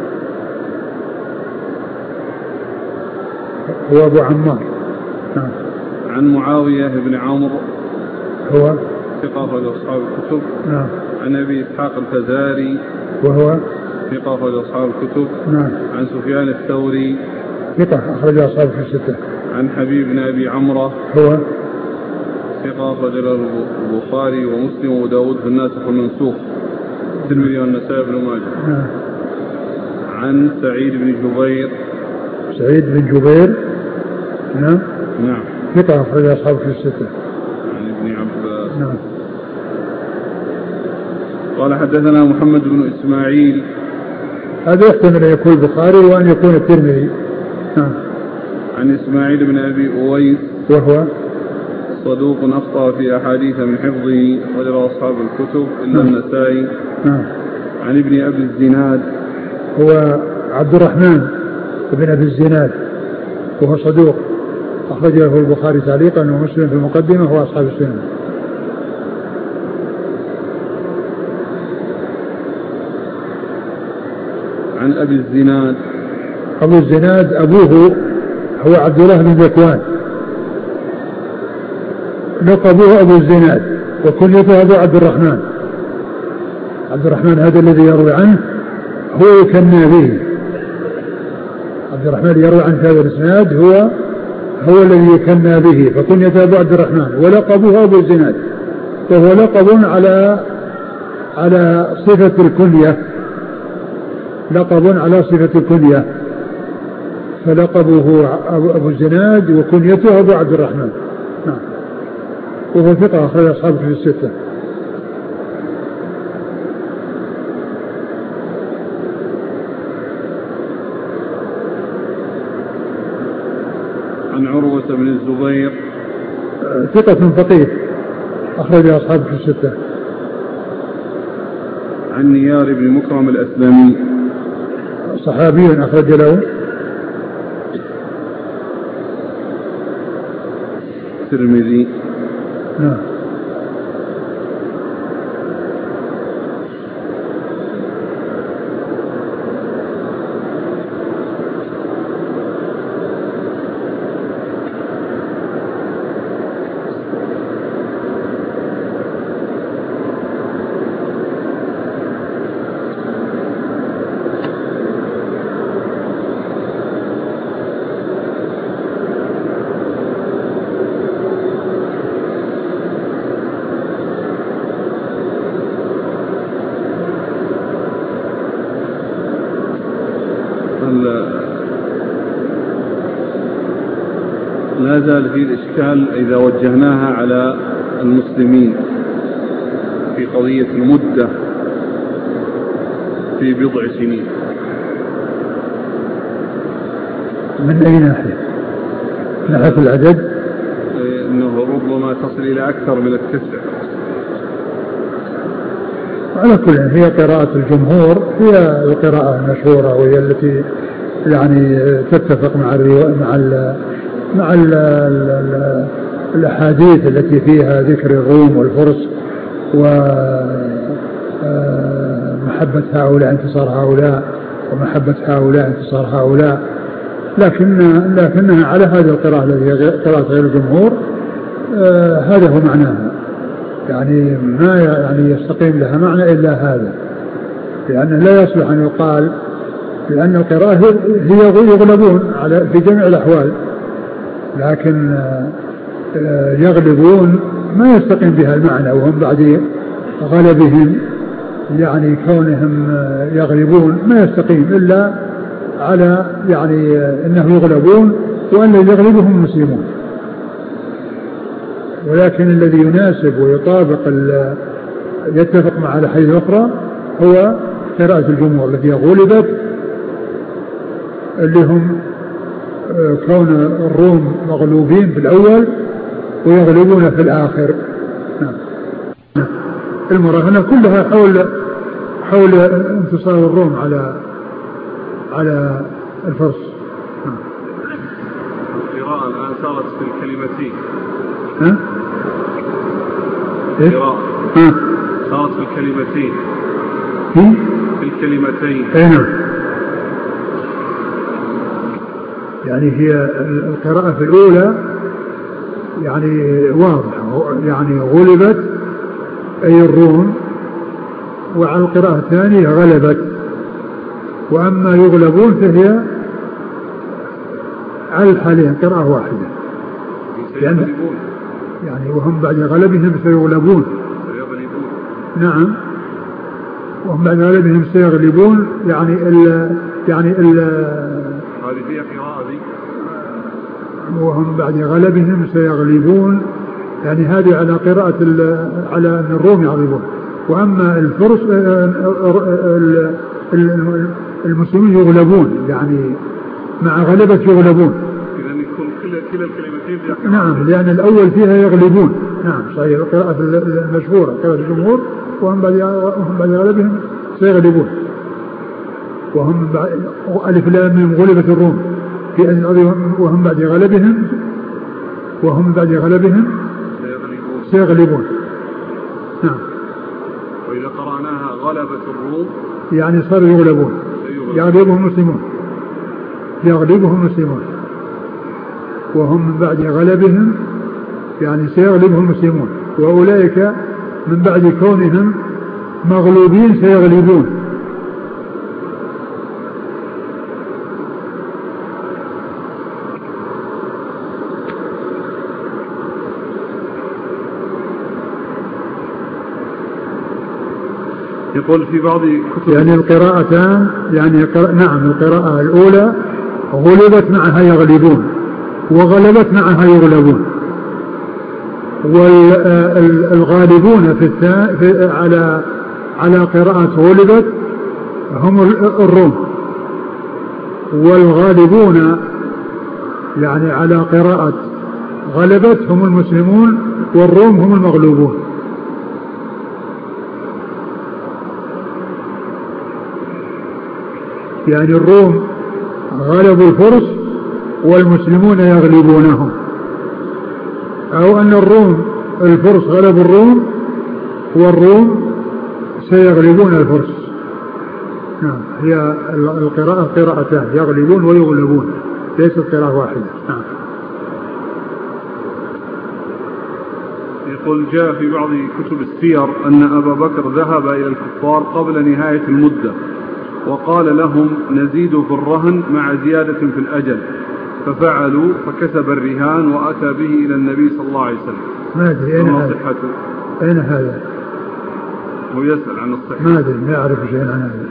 هو أبو عمار. نعم. عن معاوية بن عمرو هو ثقة أخرج أصحاب الكتب. نعم. عن أبي إسحاق الفزاري وهو ثقة أخرج أصحاب الكتب. نعم. عن سفيان الثوري ثقة أخرج أصحاب الستة. عن حبيب بن أبي عمرة هو ثقة أخرج له البخاري ومسلم وداود في الناسخ والمنسوخ الترمذي والنسائي بن ماجه. نعم. عن سعيد بن جبير. سعيد بن جبير. نعم. نعم. ثقة أخرج أصحاب الستة. عن ابن عباس. نعم. قال حدثنا محمد بن إسماعيل. هذا يحتمل أن يكون البخاري وأن يكون الترمذي. نعم. عن إسماعيل بن أبي أويس وهو صدوق أخطأ في أحاديث من حفظه أخرج أصحاب الكتب إلا النسائي. نعم. عن ابن أبي الزناد هو عبد الرحمن بن أبي الزناد وهو صدوق أخرج له البخاري تعليقا ومسلم في المقدمة هو أصحاب السنن. عن أبي الزناد. أبو الزناد أبوه هو عبد الله بن ذكوان لقبوه أبو الزناد وكنيته أبو عبد الرحمن. عبد الرحمن هذا الذي يروي عنه هو يكنى به. عبد الرحمن يروي عن هذا الإسناد هو الذي يكنى به فكنيته أبو عبد الرحمن ولقبوه أبو الزناد وهو لقب على صفة الكنية. لقب على صفة الكنية فلقبه أبو الزناد وكنيته أبو عبد الرحمن. نعم. وهو ثقة أخرج أصحابه في الستة. عن عروة بن الزبير ثقة فقيه أخرج أصحابه في الستة. عن نيار بن مكرم الأسلمي صحابي أخرج له الترمذي. نعم. لا زال في الإشكال إذا وجهناها على المسلمين في قضية المدة في بضع سنين. من أي ناحية؟ ناحية العدد؟ إنه ربما تصل إلى أكثر من 9. على كل هي قراءة الجمهور هي القراءة المشهورة وهي التي يعني تتفق مع الأحاديث التي فيها ذكر الروم والفرس ومحبة هؤلاء انتصار هؤلاء ومحبة هؤلاء انتصار هؤلاء. لكنها على هذه القراءة التي هي قراءة غير الجمهور هذا هو معناها. يعني ما يعني يستقيم لها معنى إلا هذا، لأنه لا يصلح أن يقال لأن القراءة هي يغلبون في جميع الأحوال، لكن يغلبون ما يستقيم بها المعنى وهم بعد غلبهم، يعني كونهم يغلبون ما يستقيم إلا على يعني أنه يغلبون وأن يغلبهم المسلمون. ولكن الذي يناسب ويطابق يتفق مع الأحاديث الأخرى هو قراءة الجمهور التي غلبت، اللي هم كون الروم مغلوبين في الأول ويغلبون في الآخر. المراهنة كلها حول انتصار الروم على الفرس. القراءة الآن صارت في الكلمتين. القراءة صارت في الكلمتين. في الكلمتين. يعني هي القراءة في الأولى يعني واضحة، يعني غلبت أي الروم، وعلى القراءة الثانية غلبت. وأما يغلبون فهي على الحالين قراءة واحدة، يعني وهم بعد غلبهم سيغلبون. نعم، وهم بعد غلبهم سيغلبون، يعني هذه هي قراءة دي. وهم بعد غلبهم سيغلبون، يعني هذه على قراءة على أن الروم يغلبون. وأما الفرس المسلمين يغلبون، يعني مع غلبة يغلبون. إذا يكون كلا الكلمتين. نعم، لأن الأول فيها يغلبون. نعم صحيح، القراءة المشهورة قراءة الجمهور، وهم بعد غلبهم سيغلبون. وهم ألف لام ميم غلبت الروم في وهم بعد غلبهم سيغلبون. نعم. وإذا قرأناها غلبت الروم يعني صاروا يغلبون، يغلبهم المسلمون، وهم من بعد غلبهم يعني سيغلبهم المسلمون، وأولئك من بعد كونهم مغلوبين سيغلبون. يقول في بعض كتب يعني القراءتان، يعني نعم القراءة الأولى غلبت معها يغلبون، وغلبت معها يغلبون. والغالبون على قراءة غلبت هم الروم، والغالبون يعني على قراءة غلبت هم المسلمون، والروم هم المغلوبون. يعني الروم غلبوا الفرس والمسلمون يغلبونهم، أو أن الفرس غلبوا الروم والروم سيغلبون الفرس. نعم، هي القراءة قراءتان، يغلبون ويغلبون، ليست قراءة واحدة. نعم. يقول جاء في بعض كتب السير أن أبا بكر ذهب إلى الكفار قبل نهاية المدة وقال لهم نزيد في الرهن مع زيادة في الأجل، ففعلوا فكسب الرهان وأتى به إلى النبي صلى الله عليه وسلم. ما أدري أين هذا؟ هو يسأل عن الصحة. ما أدري، ما أعرف شيء عن هذا.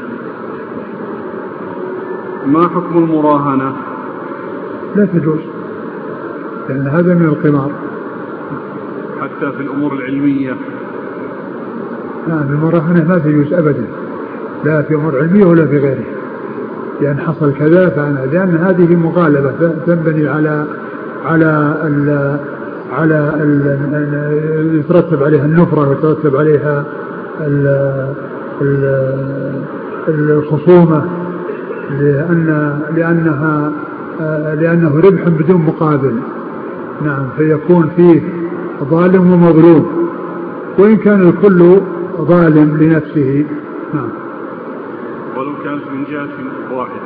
ما حكم المراهنة؟ لا تجوز، لأن هذا من القمار حتى في الأمور العلمية. نعم، المراهنة ما تجوز أبدا، لا في أمور علمية ولا في غيره. لأن حصل كذا فأنا، لأن هذه مغالبة تنبني على يترتب عليها النفرة ويترتب عليها الخصومة، لأنه ربح بدون مقابل. نعم، فيكون فيه ظالم ومظلوم، وإن كان الكل ظالم لنفسه. نعم، ولو كانت من جهة واحدة،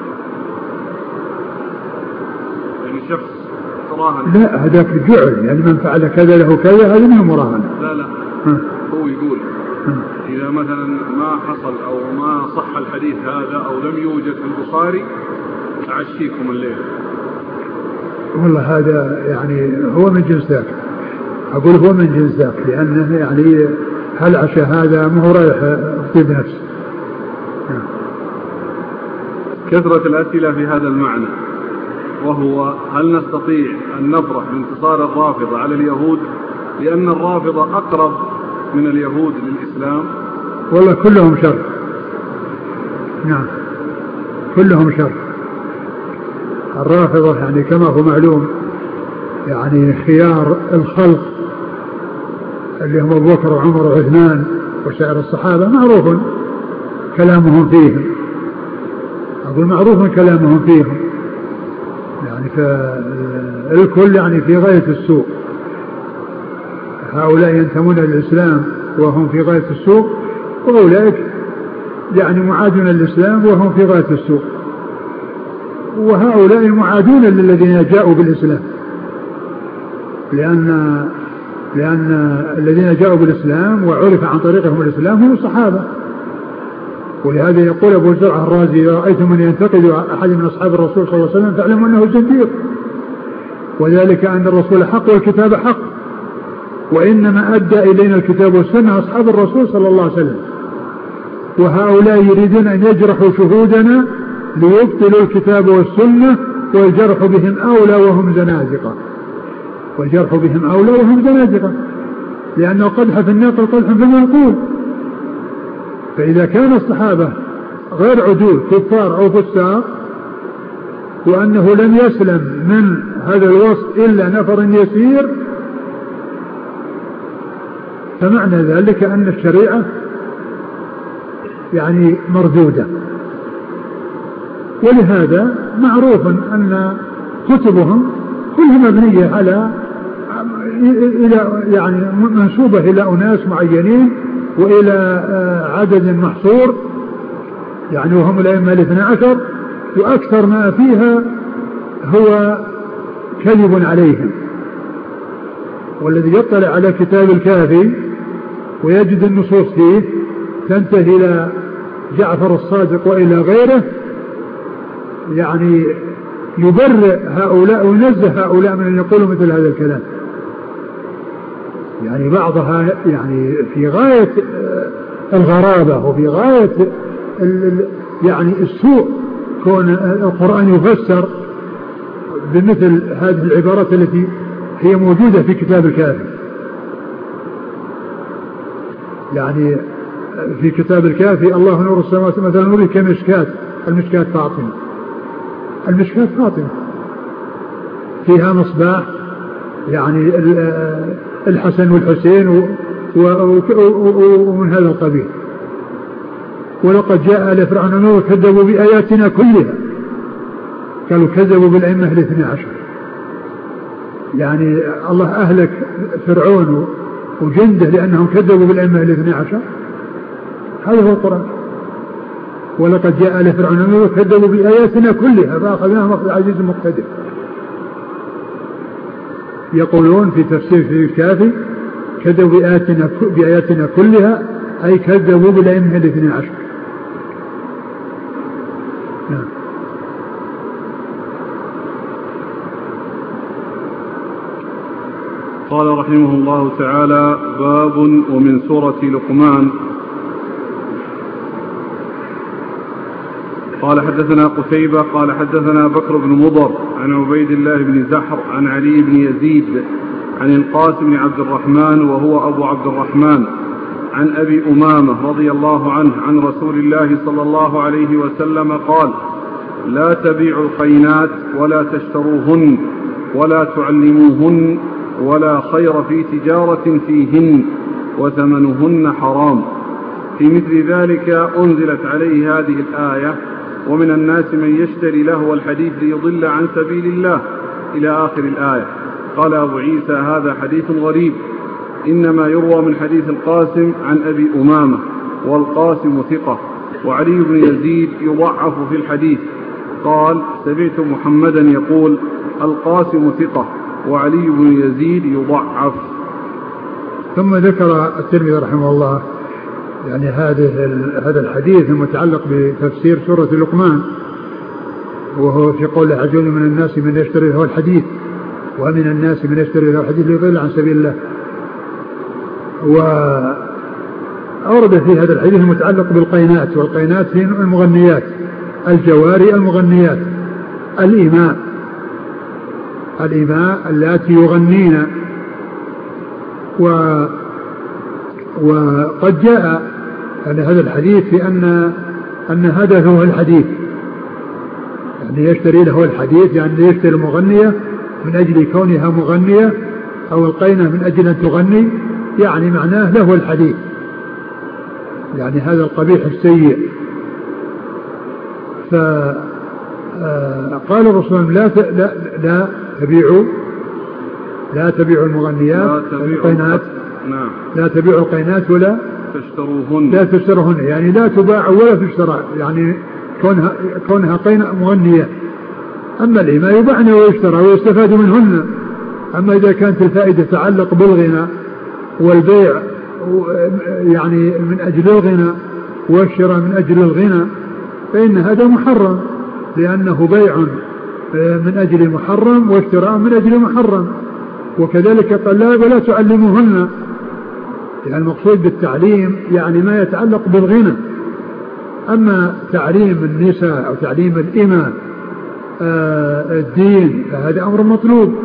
يعني شخص تراهن. لا، هذاك جعل، يعني من فعل كذا له كذا، هذا من المراهنة. لا هو يقول إذا مثلا ما حصل أو ما صح الحديث هذا أو لم يوجد في البخاري أعشيكم الليل. والله هذا يعني هو من جنس ذاك، أقول هو من جنس ذاك، لأنه يعني هل عشاء هذا ما هو رايح يفيد نفسه. كثرة الأسئلة في هذا المعنى، وهو هل نستطيع أن نفرح بانتصار الرافضة على اليهود لأن الرافضة أقرب من اليهود للإسلام؟ والله كلهم شر، نعم كلهم شر. الرافضة يعني كما هو معلوم يعني خيار الخلق اللي هم أبو بكر وعمر وعثمان وسائر الصحابة معروف كلامهم فيهم، أقول معروف كلامهم فيهم يعني فالكل يعني في غاية السوء. هؤلاء ينتمون للإسلام وهم في غاية السوء، وأولئك يعني معادون للإسلام وهم في غاية السوء، وهؤلاء معادون للذين جاءوا بالإسلام، لأن الذين جاءوا بالإسلام وعرف عن طريقهم الإسلام هم الصحابة. ولهذا يقول أبو زرعة الرازي: رأيتم من ينتقد أحد من أصحاب الرسول صلى الله عليه وسلم فاعلموا أنه زنديق، وذلك أن الرسول حق والكتاب حق، وإنما أدى إلينا الكتاب والسنة أصحاب الرسول صلى الله عليه وسلم، وهؤلاء يريدون أن يجرحوا شهودنا ليبطلوا الكتاب والسنة، والجرح بهم أولى وهم زنادقة، والجرح بهم أولى وهم زنادقة، لأنه قدح في الناقل قدح في المنقول. فإذا كان الصحابة غير عدول كفار أو فساق، وأنه لم يسلم من هذا الوصف إلا نفر يسير، فمعنى ذلك أن الشريعة يعني مردودة. ولهذا معروف أن كتبهم كلها مبنية على يعني منسوبة إلى أناس معينين وإلى عدد محصور، يعني وهم الأئمة 12، وأكثر ما فيها هو كذب عليهم. والذي يطلع على كتاب الكافي ويجد النصوص فيه تنتهي إلى جعفر الصادق وإلى غيره، يعني يبرئ هؤلاء وينزه هؤلاء من أن يقولوا مثل هذا الكلام. يعني بعضها يعني في غاية الغرابة وفي غاية يعني السوء، كون القرآن يفسر بمثل هذه العبارات التي هي موجودة في كتاب الكافي. يعني في كتاب الكافي: الله نور السماوات مثلا نور كمشكاة، المشكاة فاطمة، المشكاة فاطمة فيها مصباح يعني الحسن والحسين ومن هذا القبيل. ولقد جاء آل فرعون نور كذبوا بآياتنا كلها، قالوا كذبوا بالأئمة 12. يعني الله أهلك فرعون وجنده لأنهم كذبوا بالأئمة 12. هذا هو القرآن. ولقد جاء آل فرعون نور كذبوا بآياتنا كلها فأخذناهم أخذ عزيز مقتدر. يقولون في تفسير في الكافي: كذبوا بآياتنا كلها، أي كذبوا بالأئمة 12. نعم. قال رحمه الله تعالى: باب ومن سورة لقمان. قال حدثنا قتيبة قال حدثنا بكر بن مضر عن عبيد الله بن زحر عن علي بن يزيد عن القاسم بن عبد الرحمن وهو أبو عبد الرحمن عن أبي أمامة رضي الله عنه عن رسول الله صلى الله عليه وسلم قال: لا تبيعوا القينات ولا تشتروهن ولا تعلموهن ولا خير في تجارة فيهن وثمنهن حرام. في مثل ذلك أنزلت عليه هذه الآية: ومن الناس من يشتري لهو الحديث ليضل عن سبيل الله إلى آخر الآية. قال أبو عيسى: هذا حديث غريب، إنما يروى من حديث القاسم عن أبي أمامة، والقاسم ثقة، وعلي بن يزيد يضعف في الحديث. قال: سمعت محمدا يقول: القاسم ثقة وعلي بن يزيد يضعف. ثم ذكر الترمذي رحمه الله يعني هذا الحديث المتعلق بتفسير سورة لقمان، وهو في قول عز وجل: من الناس من يشتري له الحديث، ومن الناس من يشتري له الحديث ليضل عن سبيل الله. وأورد في هذا الحديث المتعلق بالقينات، والقينات هي المغنيات، الجواري المغنيات، الإماء التي يغنين. وقد جاء هذا الحديث في أن أن هدفه هو الحديث، يعني يشتري له الحديث، يعني يشتري المغنية من أجل كونها مغنية، أو القينة من أجل أن تغني، يعني معناه له الحديث، يعني هذا القبيح السيء. فقال الرسول لا تبيعوا المغنيات القينات، لا تبيعوا القينات ولا تشتروهن، يعني لا تباع ولا تشترى، يعني كونها قينة مغنية. أما الإماء يباعن ويشترى ويستفاد منهن. أما إذا كانت الفائدة تتعلق بالغنى والبيع يعني من أجل الغنى والشراء من أجل الغنى، فإن هذا محرم، لأنه بيع من أجل محرم واشتراء من أجل محرم. وكذلك قال لا ولا تعلموهن، يعني المقصود بالتعليم يعني ما يتعلق بالغنى. أما تعليم النساء أو تعليم الإماء الدين فهذا أمر مطلوب،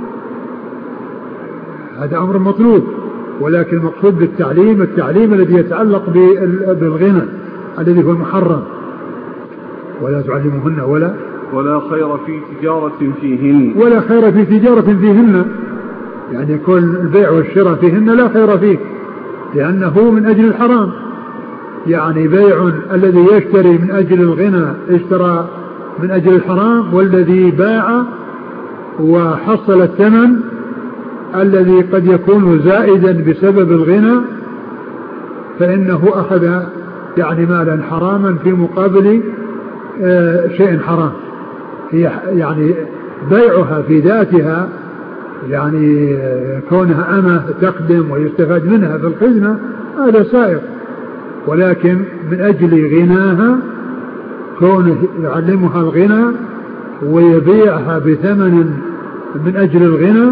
هذا أمر مطلوب. ولكن المقصود بالتعليم التعليم الذي يتعلق بالغنى الذي هو المحرم. ولا تعلموهن ولا خير في تجارة فيهن، ولا خير في تجارة فيهن، يعني كل البيع والشراء فيهن لا خير فيه، لأنه من أجل الحرام. يعني بيع الذي يشتري من أجل الغنى اشترى من أجل الحرام، والذي باع وحصل الثمن الذي قد يكون زائدا بسبب الغنى فإنه أخذ يعني مالا حراما في مقابل شيء حرام. هي يعني بيعها في ذاتها يعني كونها أمة تقدم ويستفاد منها في الخدمة هذا سائر، ولكن من أجل غناها كونه يعلمها الغنى ويبيعها بثمن من أجل الغنى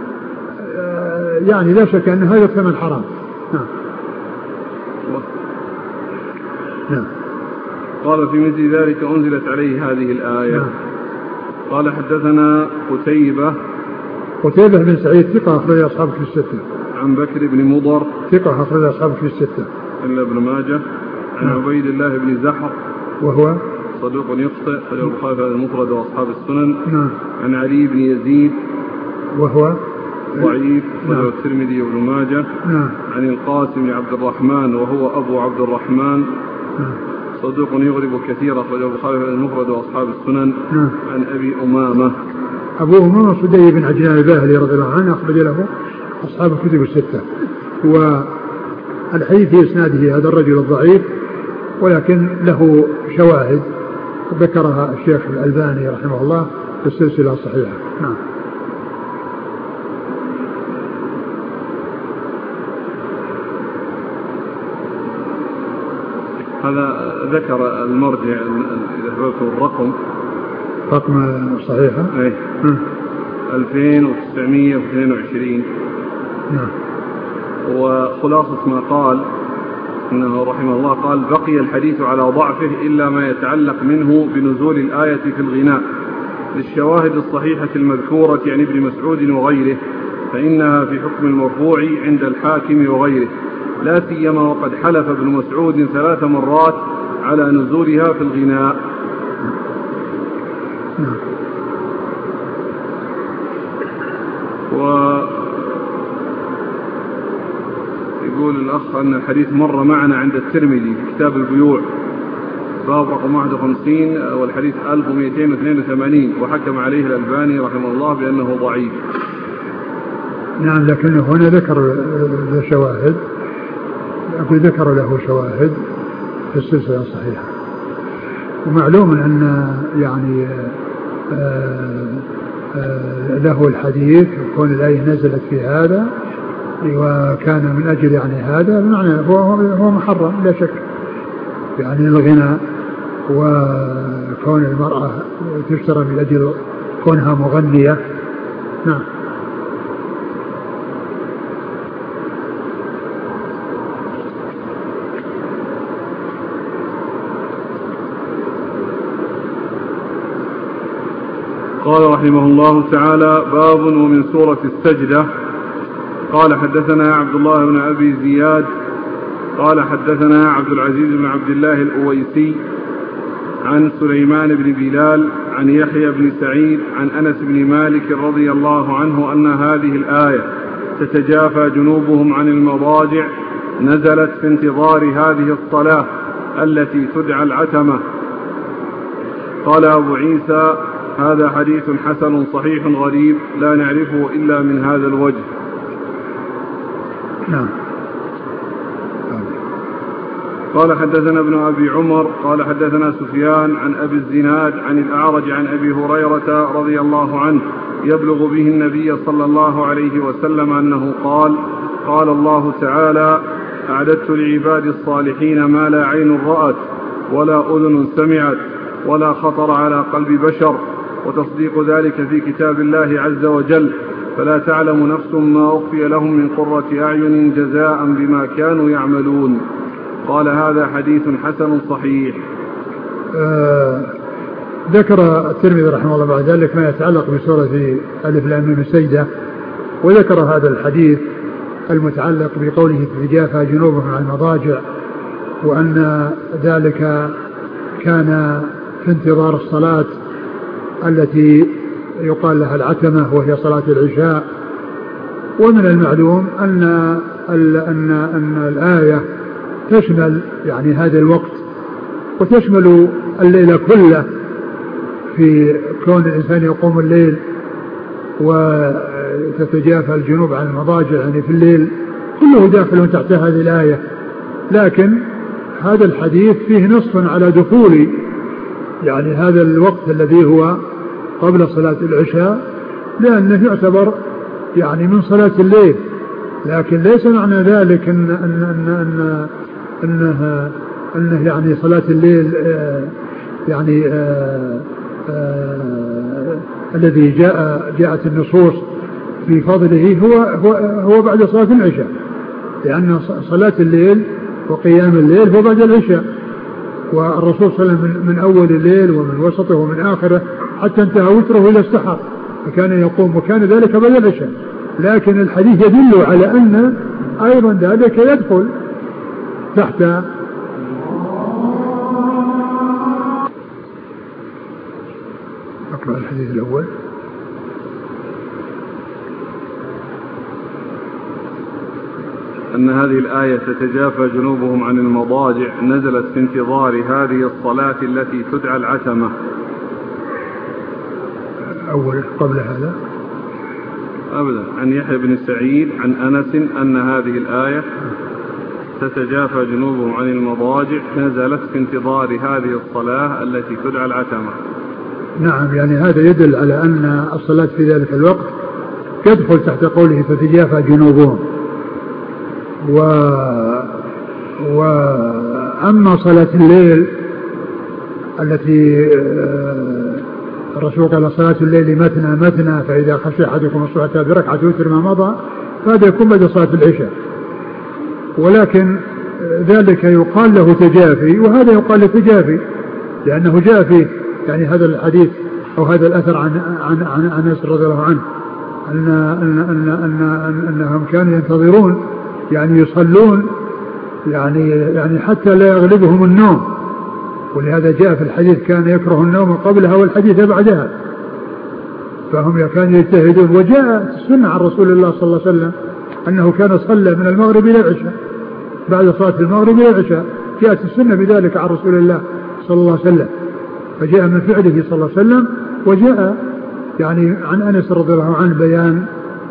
يعني لا شك أن هذا الثمن حرام. نعم. قال في مثل ذلك أنزلت عليه هذه الآية. قال حدثنا قتيبة بن سعيد ثقة أخرج أصحابه في الستة. عن بكر بن مضر ثقة أخرج أصحابه في الستة إلا ابن ماجه. عن عبيد الله بن زحر وهو صدوق يخطئ أخرجه البخاري في المفرد وأصحاب السنن. عن علي بن يزيد وهو ضعيف أخرجه الترمذي وابن ماجه. عن القاسم بن عبد الرحمن وهو أبو عبد الرحمن صدوق يغرب كثيرا أخرجه البخاري في المفرد وأصحاب السنن. عن أبي أمامة صدي بن عجلان الباهلي رضي الله عنه أخرج له أصحاب الكتب الستة. والحديث في إسناده هذا الرجل الضعيف، ولكن له شواهد ذكرها الشيخ الألباني رحمه الله في السلسلة الصحيحة. هذا ذكر المرجع إذا حببته الرقم صحيحة 2922. وخلاصة ما قال إنه رحمه الله قال بقي الحديث على ضعفه إلا ما يتعلق منه بنزول الآية في الغناء للشواهد الصحيحة المذكورة عن ابن مسعود وغيره، فإنها في حكم المرفوع عند الحاكم وغيره، لا سيما وقد حلف ابن مسعود 3 مرات على نزولها في الغناء. ويقول الأخ أن الحديث مر معنا عند الترمذي في كتاب البيوع باب رقم 51 والحديث 1282، وحكم عليه الألباني رحمه الله بأنه ضعيف. نعم، لكنه هنا ذكر له شواهد في السلسلة الصحيحة. ومعلوم أن يعني له الحديث وكون الآية نزلت في هذا وكان من أجل يعني هذا بمعنى هو محرم لا شك، يعني الغنى وكون المرأة تشترى من أجل كونها مغنية. نعم. قال رحمه الله تعالى باب ومن سورة السجدة. قال حدثنا عبد الله بن أبي زياد قال حدثنا عبد العزيز بن عبد الله الأويسي عن سليمان بن بلال عن يحيى بن سعيد عن أنس بن مالك رضي الله عنه أن هذه الآية تتجافى جنوبهم عن المضاجع نزلت في انتظار هذه الصلاة التي تدعى العتمة. قال أبو عيسى: هذا حديث حسن صحيح غريب لا نعرفه إلا من هذا الوجه. نعم. قال حدثنا ابن أبي عمر قال حدثنا سفيان عن أبي الزناد عن الأعرج عن أبي هريرة رضي الله عنه يبلغ به النبي صلى الله عليه وسلم أنه قال: قال الله تعالى: أعددت لعبادي الصالحين ما لا عين رأت ولا أذن سمعت ولا خطر على قلب بشر، وتصديق ذلك في كتاب الله عز وجل، فلا تعلم نفس ما أخفي لهم من قرة أعين جزاء بما كانوا يعملون. قال: هذا حديث حسن صحيح. ذكر الترمذي رحمه الله بعد ذلك ما يتعلق بسورة ألف لام ميم السجدة، وذكر هذا الحديث المتعلق بقوله تتجافى جنوبهم عن المضاجع، وأن ذلك كان في انتظار الصلاة التي يقال لها العتمة وهي صلاة العشاء. ومن المعلوم أن الآية تشمل يعني هذا الوقت وتشمل الليل كله، في كون الإنسان يقوم الليل وتتجافى الجنوب عن المضاجع يعني في الليل، كله داخل تحت هذه الآية. لكن هذا الحديث فيه نص على دخول يعني هذا الوقت الذي هو قبل صلاة العشاء، لأنه يعتبر يعني من صلاة الليل، لكن ليس معنى ذلك أنه يعني صلاة الليل يعني الذي جاءت النصوص في فضله هو بعد صلاة العشاء، لأن صلاة الليل وقيام الليل هو بعد العشاء، والرسول صلى الله عليه وسلم من أول الليل ومن وسطه ومن آخره حتى انتهى وتره إلى السحر، فكان يقوم وكان ذلك بعد العشاء. لكن الحديث يدل على أن أيضا ذلك يدخل تحت أقرأ الحديث الأول. أن هذه الآية تتجافى جنوبهم عن المضاجع نزلت في انتظار هذه الصلاة التي تدعى العتمة. أول قبل هذا أبدا. عن يحيى بن سعيد عن أنس أن هذه الآية تتجافى جنوبهم عن المضاجع نزلت في انتظار هذه الصلاة التي تدعى العتمة. نعم، يعني هذا يدل على أن الصلاة في ذلك الوقت يدخل تحت قوله تتجافى جنوبهم. وأما صلاة الليل التي الرسول قال صلاة الليل مثنى مثنى فإذا خشي أحدكم الصلاة بركعة وتر ما مضى، فهذا يكون بعد صلاة العشاء، ولكن ذلك يقال له تجافي وهذا يقال له تجافي، لأنه جاء فيه يعني هذا الحديث أو هذا الأثر عن أنس رضي الله عنه أنهم كانوا ينتظرون يعني يصلون يعني حتى لا يغلبهم النوم، ولهذا جاء في الحديث كان يكره النوم قبلها والحديث بعدها، فهم كانوا يجتهدون. وجاء السنة عن رسول الله صلى الله عليه وسلم أنه كان صلى من المغرب إلى العشاء، بعد صلاة المغرب إلى العشاء جاءت السنة بذلك عن رسول الله صلى الله عليه وسلم، فجاء من فعله صلى الله عليه وسلم. وجاء يعني عن أنس رضي الله عنه بيان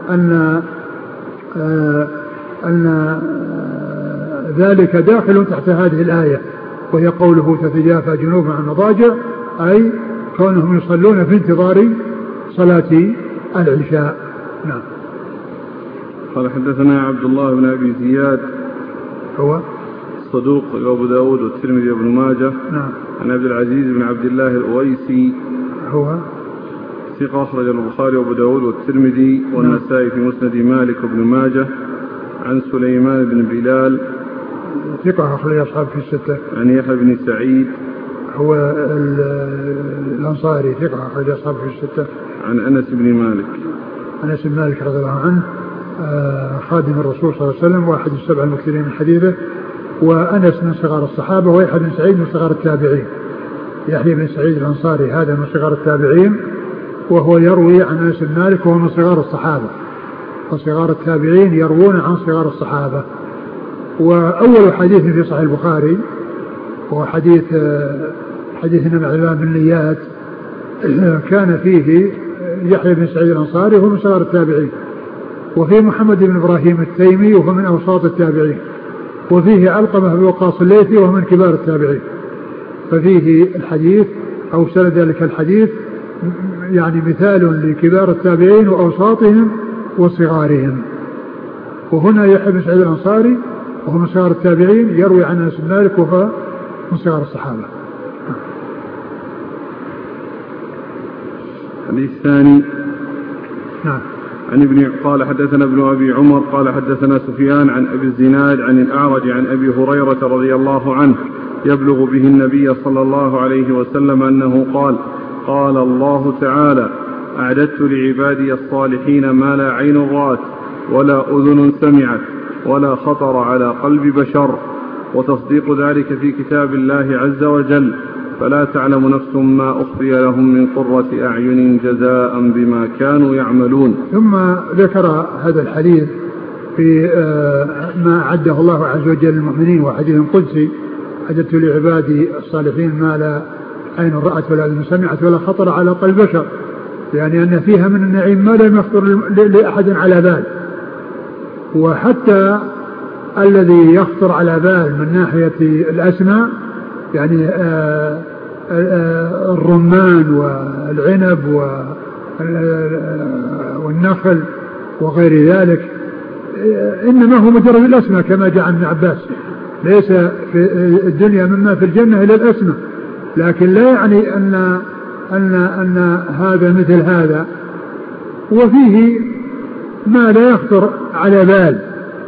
أن ذلك داخل تحت هذه الآية، وهي قوله تتجافى جنوبهم عن المضاجع، أي كونهم يصلون في انتظار صلاة العشاء. نعم. قال حدثنا عبد الله بن أبي زياد هو صدوق أبو داود والترمذي وابن ماجه. نعم. عن عبد العزيز بن عبد الله الأويسي هو ثقة أخرج البخاري وأبو داود والترمذي والنسائي في مسند مالك وابن ماجه. عن سليمان بن بلال ثقة أخرج أصحاب في الستة. عن يحيى بن سعيد هو الأنصاري ثقة أخرج أصحاب في الستة. عن أنس بن مالك أنس بن مالك رضي الله عنه خادم الرسول صلى الله عليه وسلم وأحد السبع المكثرين من حديثه، وأنس من صغار الصحابة ويحيى بن سعيد من صغار التابعين. يحيى بن سعيد الأنصاري هذا من صغار التابعين، وهو يروي عن أنس بن مالك وهو من صغار الصحابة، وصغار التابعين يروون عن صغار الصحابة. وأول حديث في صحيح البخاري هو حديث إنما الأعمال بالنيات، كان فيه يحيى بن سعيد الأنصاري وهو من صغار التابعين، وفيه محمد بن إبراهيم التيمي وهو من أوساط التابعين، وفيه علقمة بن وقاص الليثي وهو من كبار التابعين. ففيه الحديث أو سند ذلك الحديث يعني مثال لكبار التابعين وأوساطهم وصغارهم. وهنا يحيى بن سعيد الأنصاري وهو من صغار التابعين يروي عن أنس بن مالك وهو من صغار الصحابة. الحديث الثاني. نعم. قال حدثنا ابن أبي عمر قال حدثنا سفيان عن أبي الزناد عن الأعرج عن أبي هريرة رضي الله عنه يبلغ به النبي صلى الله عليه وسلم أنه قال: قال الله تعالى: أعددت لعبادي الصالحين ما لا عين رأت ولا أذن سمعت ولا خطر على قلب بشر، وتصديق ذلك في كتاب الله عز وجل، فلا تعلم نفس ما أخفي لهم من قرة أعين جزاء بما كانوا يعملون. ثم ذكر هذا الحديث في ما أعده الله عز وجل للمؤمنين، وحديث قدسي: أعددت لعبادي الصالحين ما لا عين رأت ولا أذن سمعت ولا خطر على قلب بشر، يعني أن فيها من النعيم ما لم يخطر لأحد على بال، وحتى الذي يخطر على بال من ناحية الأسماء يعني الرمان والعنب والنخل وغير ذلك، إنما هو مجرد الأسماء كما جاء عن ابن عباس: ليس في الدنيا مما في الجنة إلا الأسماء، لكن لا يعني أن هذا مثل هذا. وفيه ما لا يخطر على بال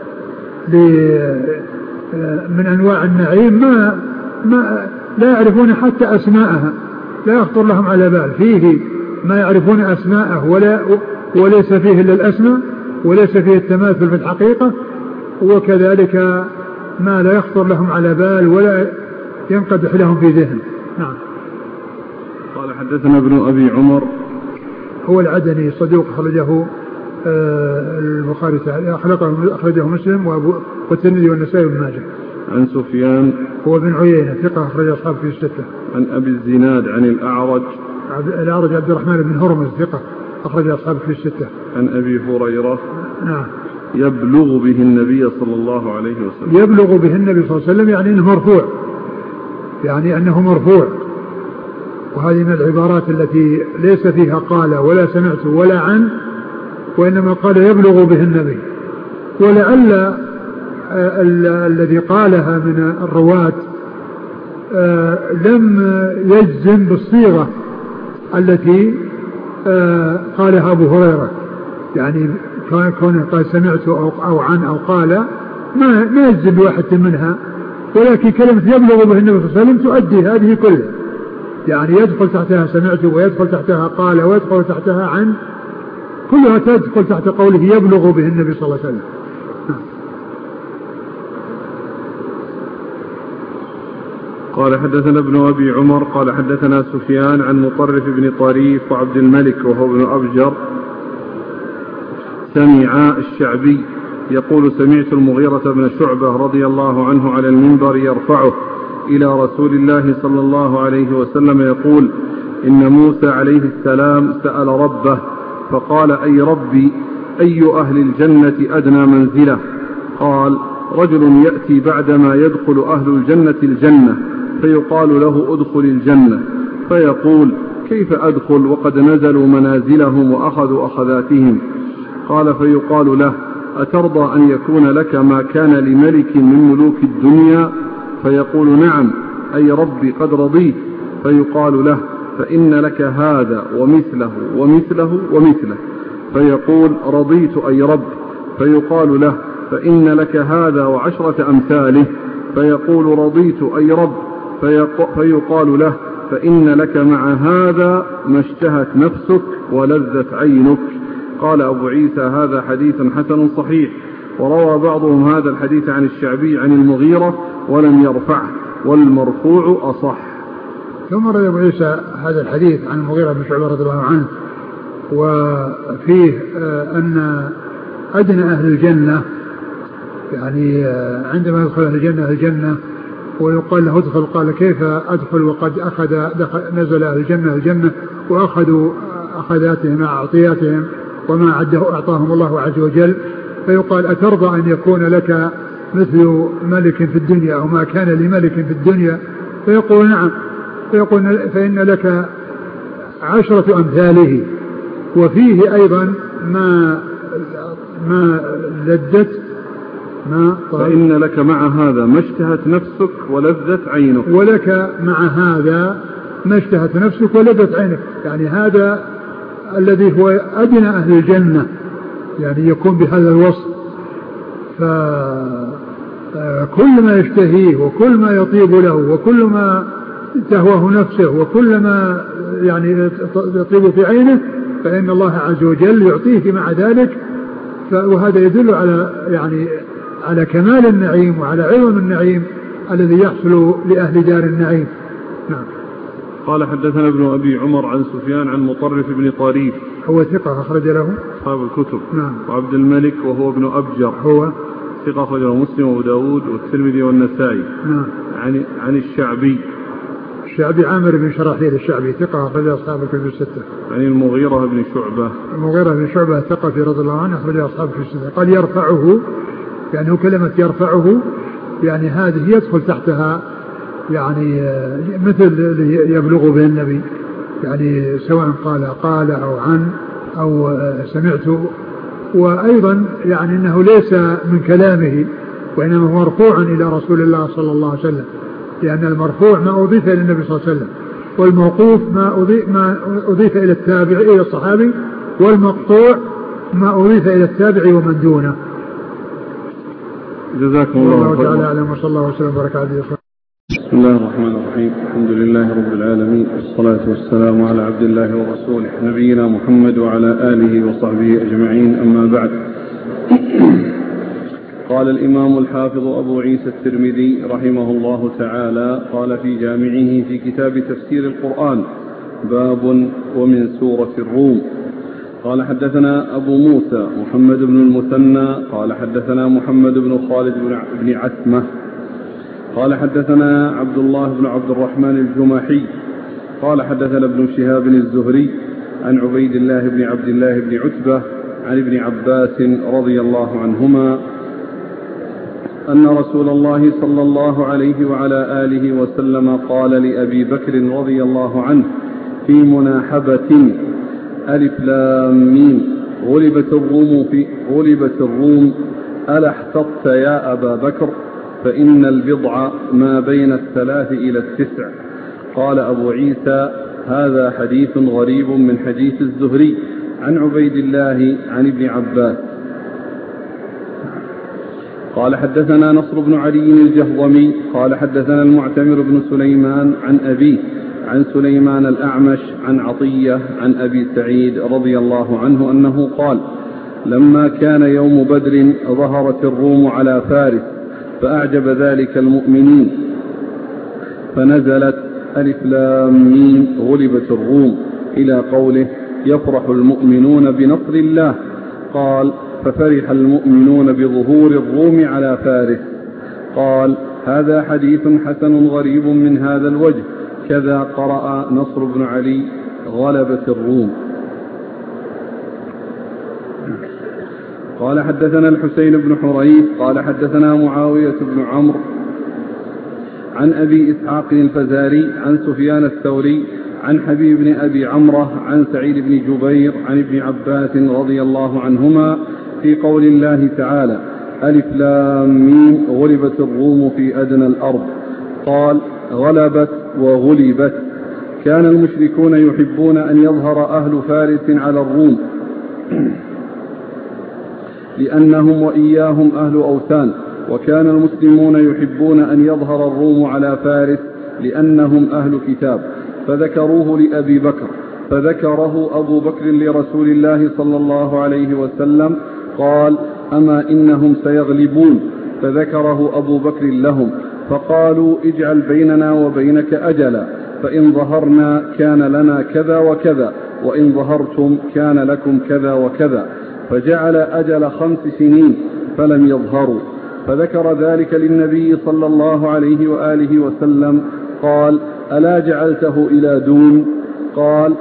من أنواع النعيم ما لا يعرفون حتى أسماءها، لا يخطر لهم على بال. فيه ما يعرفون أسماءه وليس فيه إلا الأسماء، وليس فيه التماثل في الحقيقة، وكذلك ما لا يخطر لهم على بال ولا ينقدح لهم في ذهن. نعم. قال حدثنا ابن أبي عمر هو العدني صدوق أخرجه البخاري أخرجه مسلم والترمذي والنسائي وابن ماجه. عن سفيان هو بن عيينة ثقة أخرج أصحاب في الستة. عن أبي الزناد عن الأعرج عبد الرحمن بن هرمز ثقة أخرج أصحاب في الستة. عن أبي هريرة. نعم. يبلغ به النبي صلى الله عليه وسلم. يبلغ به النبي صلى الله عليه وسلم يعني أنه مرفوع، يعني أنه مرفوع. وهذه من العبارات التي ليس فيها قال ولا سمعت ولا عن، وإنما قال يبلغ به النبي. ولعل الذي قالها من الرواة لم يجزم بالصيغة التي قالها أبو هريرة، يعني كونه قال سمعت أو عن أو قال ما يجزم بواحد منها، ولكن كلمة يبلغ به النبي صلى الله عليه وسلم تؤدي هذه كلها، يعني يدخل تحتها سمعت ويدخل تحتها قال ويدخل تحتها عن، كلها تدخل تحت قوله يبلغ به النبي صلى الله عليه وسلم. قال حدثنا ابن أبي عمر قال حدثنا سفيان عن مطرف بن طريف وعبد الملك وهو ابن أبجر سمع الشعبي يقول: سمعت المغيرة بن شعبة رضي الله عنه على المنبر يرفعه إلى رسول الله صلى الله عليه وسلم يقول: إن موسى عليه السلام سأل ربه فقال: أي ربي، أي أهل الجنة أدنى منزلة؟ قال: رجل يأتي بعدما يدخل أهل الجنة الجنة فيقال له: ادخل الجنة، فيقول: كيف أدخل وقد نزلوا منازلهم وأخذوا أخذاتهم؟ قال: فيقال له: أترضى أن يكون لك ما كان لملك من ملوك الدنيا؟ فيقول: نعم أي ربي قد رضيت. فيقال له: فإن لك هذا ومثله ومثله ومثله. فيقول: رضيت أي رب. فيقال له: فإن لك هذا وعشرة أمثاله. فيقول: رضيت أي رب. فيقال له: فإن لك مع هذا ما اشتهت نفسك ولذت عينك. قال أبو عيسى: هذا حديث حسن صحيح. وروى بعضهم هذا الحديث عن الشعبي عن المغيرة ولم يرفعه، والمرفوع أصح. ثم روى أبو عيسى هذا الحديث عن المغيرة بن شعبة رضي الله عنه، وفيه أن أدنى أهل الجنة يعني عندما يدخل أهل الجنة ويقال له ادخل، قال كيف أدخل وقد نزل أهل الجنة وأخذوا أخذاتهم أعطياتهم وما أعطاهم الله عز وجل، فيقال أترضى أن يكون لك مثل ملك في الدنيا أو ما كان لملك في الدنيا؟ فيقول نعم، فيقول فإن لك 10 أمثاله، وفيه أيضا ما لذت فإن لك مع هذا ما اشتهت نفسك ولذت عينك، ولك مع هذا ما اشتهت نفسك ولذت عينك، يعني هذا الذي هو أدنى أهل الجنة يعني يكون بهذا الوصف، فكل ما يشتهيه وكل ما يطيب له وكل ما تهواه نفسه وكل ما يعني يطيب في عينه فإن الله عز وجل يعطيه مع ذلك، وهذا يدل على كمال النعيم وعلى عظم النعيم الذي يحصل لأهل دار النعيم. نعم. قال حدثنا ابن أبي عمر عن سفيان عن مطرف بن طريف هو ثقة أخرج له أصحاب الكتب. نعم. وعبد الملك وهو ابن أبجر هو ثقة أخرج له مسلم وأبو داود والترمذي والنسائي. نعم. عن الشعبي عامر بن شراحيل الشعبي ثقة أخرج أصحاب الكتب الستة. عن المغيرة بن شعبة ثقة في رضي الله عنه أخرج أصحاب الكتب الستة. قال يرفعه، يعني كلمة يرفعه يعني هذه يدخل تحتها يعني مثل يبلغ به النبي، يعني سواء قال أو عن أو سمعت، وأيضا يعني أنه ليس من كلامه وإنما هو مرفوع إلى رسول الله صلى الله عليه وسلم، لأن المرفوع ما أضيف إلى النبي صلى الله عليه وسلم، والموقوف ما أضيف إلى التابع إلى الصحابي، والمقطوع ما أضيف إلى التابع ومن دونه. جزاكم الله خيرا. تعالى أعلم، وصلى الله وسلم وبارك على نبينا. بسم الله الرحمن الرحيم، الحمد لله رب العالمين، والصلاة والسلام على عبد الله ورسوله نبينا محمد وعلى آله وصحبه أجمعين، أما بعد. قال الإمام الحافظ أبو عيسى الترمذي رحمه الله تعالى قال في جامعه في كتاب تفسير القرآن باب ومن سورة الروم. قال حدثنا أبو موسى محمد بن المثنى قال حدثنا محمد بن خالد بن عتمة قال حدثنا عبد الله بن عبد الرحمن الجمحي قال حدثنا ابن شهاب الزهري عن عبيد الله بن عبد الله بن عتبة عن ابن عباس رضي الله عنهما أن رسول الله صلى الله عليه وعلى آله وسلم قال لأبي بكر رضي الله عنه في مناحبة ألف لام ميم غلبت الروم ألا احتطت يا أبا بكر فإن البضع ما بين 3 إلى 9. قال أبو عيسى هذا حديث غريب من حديث الزهري عن عبيد الله عن ابن عباس. قال حدثنا نصر بن علي الجهضمي قال حدثنا المعتمر بن سليمان عن أبيه عن سليمان الأعمش عن عطية عن أبي سعيد رضي الله عنه أنه قال لما كان يوم بدر ظهرت الروم على فارس فأعجب ذلك المؤمنين فنزلت ألف لام ميم غلبت الروم إلى قوله يفرح المؤمنون بنصر الله. قال ففرح المؤمنون بظهور الروم على فارس. قال هذا حديث حسن غريب من هذا الوجه كذا قرأ نصر بن علي غلبت الروم. قال حدثنا الحسين بن حريث قال حدثنا معاوية بن عمرو عن أبي إسحاق الفزاري عن سفيان الثوري عن حبيب بن أبي عمرة عن سعيد بن جبير عن ابن عباس رضي الله عنهما في قول الله تعالى ألف لام ميم غلبت الروم في أدنى الأرض. قال غلبت وغلبت. كان المشركون يحبون أن يظهر أهل فارس على الروم لأنهم وإياهم أهل أوثان، وكان المسلمون يحبون أن يظهر الروم على فارس لأنهم أهل كتاب، فذكروه لأبي بكر، فذكره أبو بكر لرسول الله صلى الله عليه وسلم قال أما إنهم سيغلبون، فذكره أبو بكر لهم فقالوا اجعل بيننا وبينك أجلا، فإن ظهرنا كان لنا كذا وكذا، وإن ظهرتم كان لكم كذا وكذا، فجعل أجل 5 سنين فلم يظهروا، فذكر ذلك للنبي صلى الله عليه وآله وسلم، قال: ألا جعلته إلى دون؟ قال: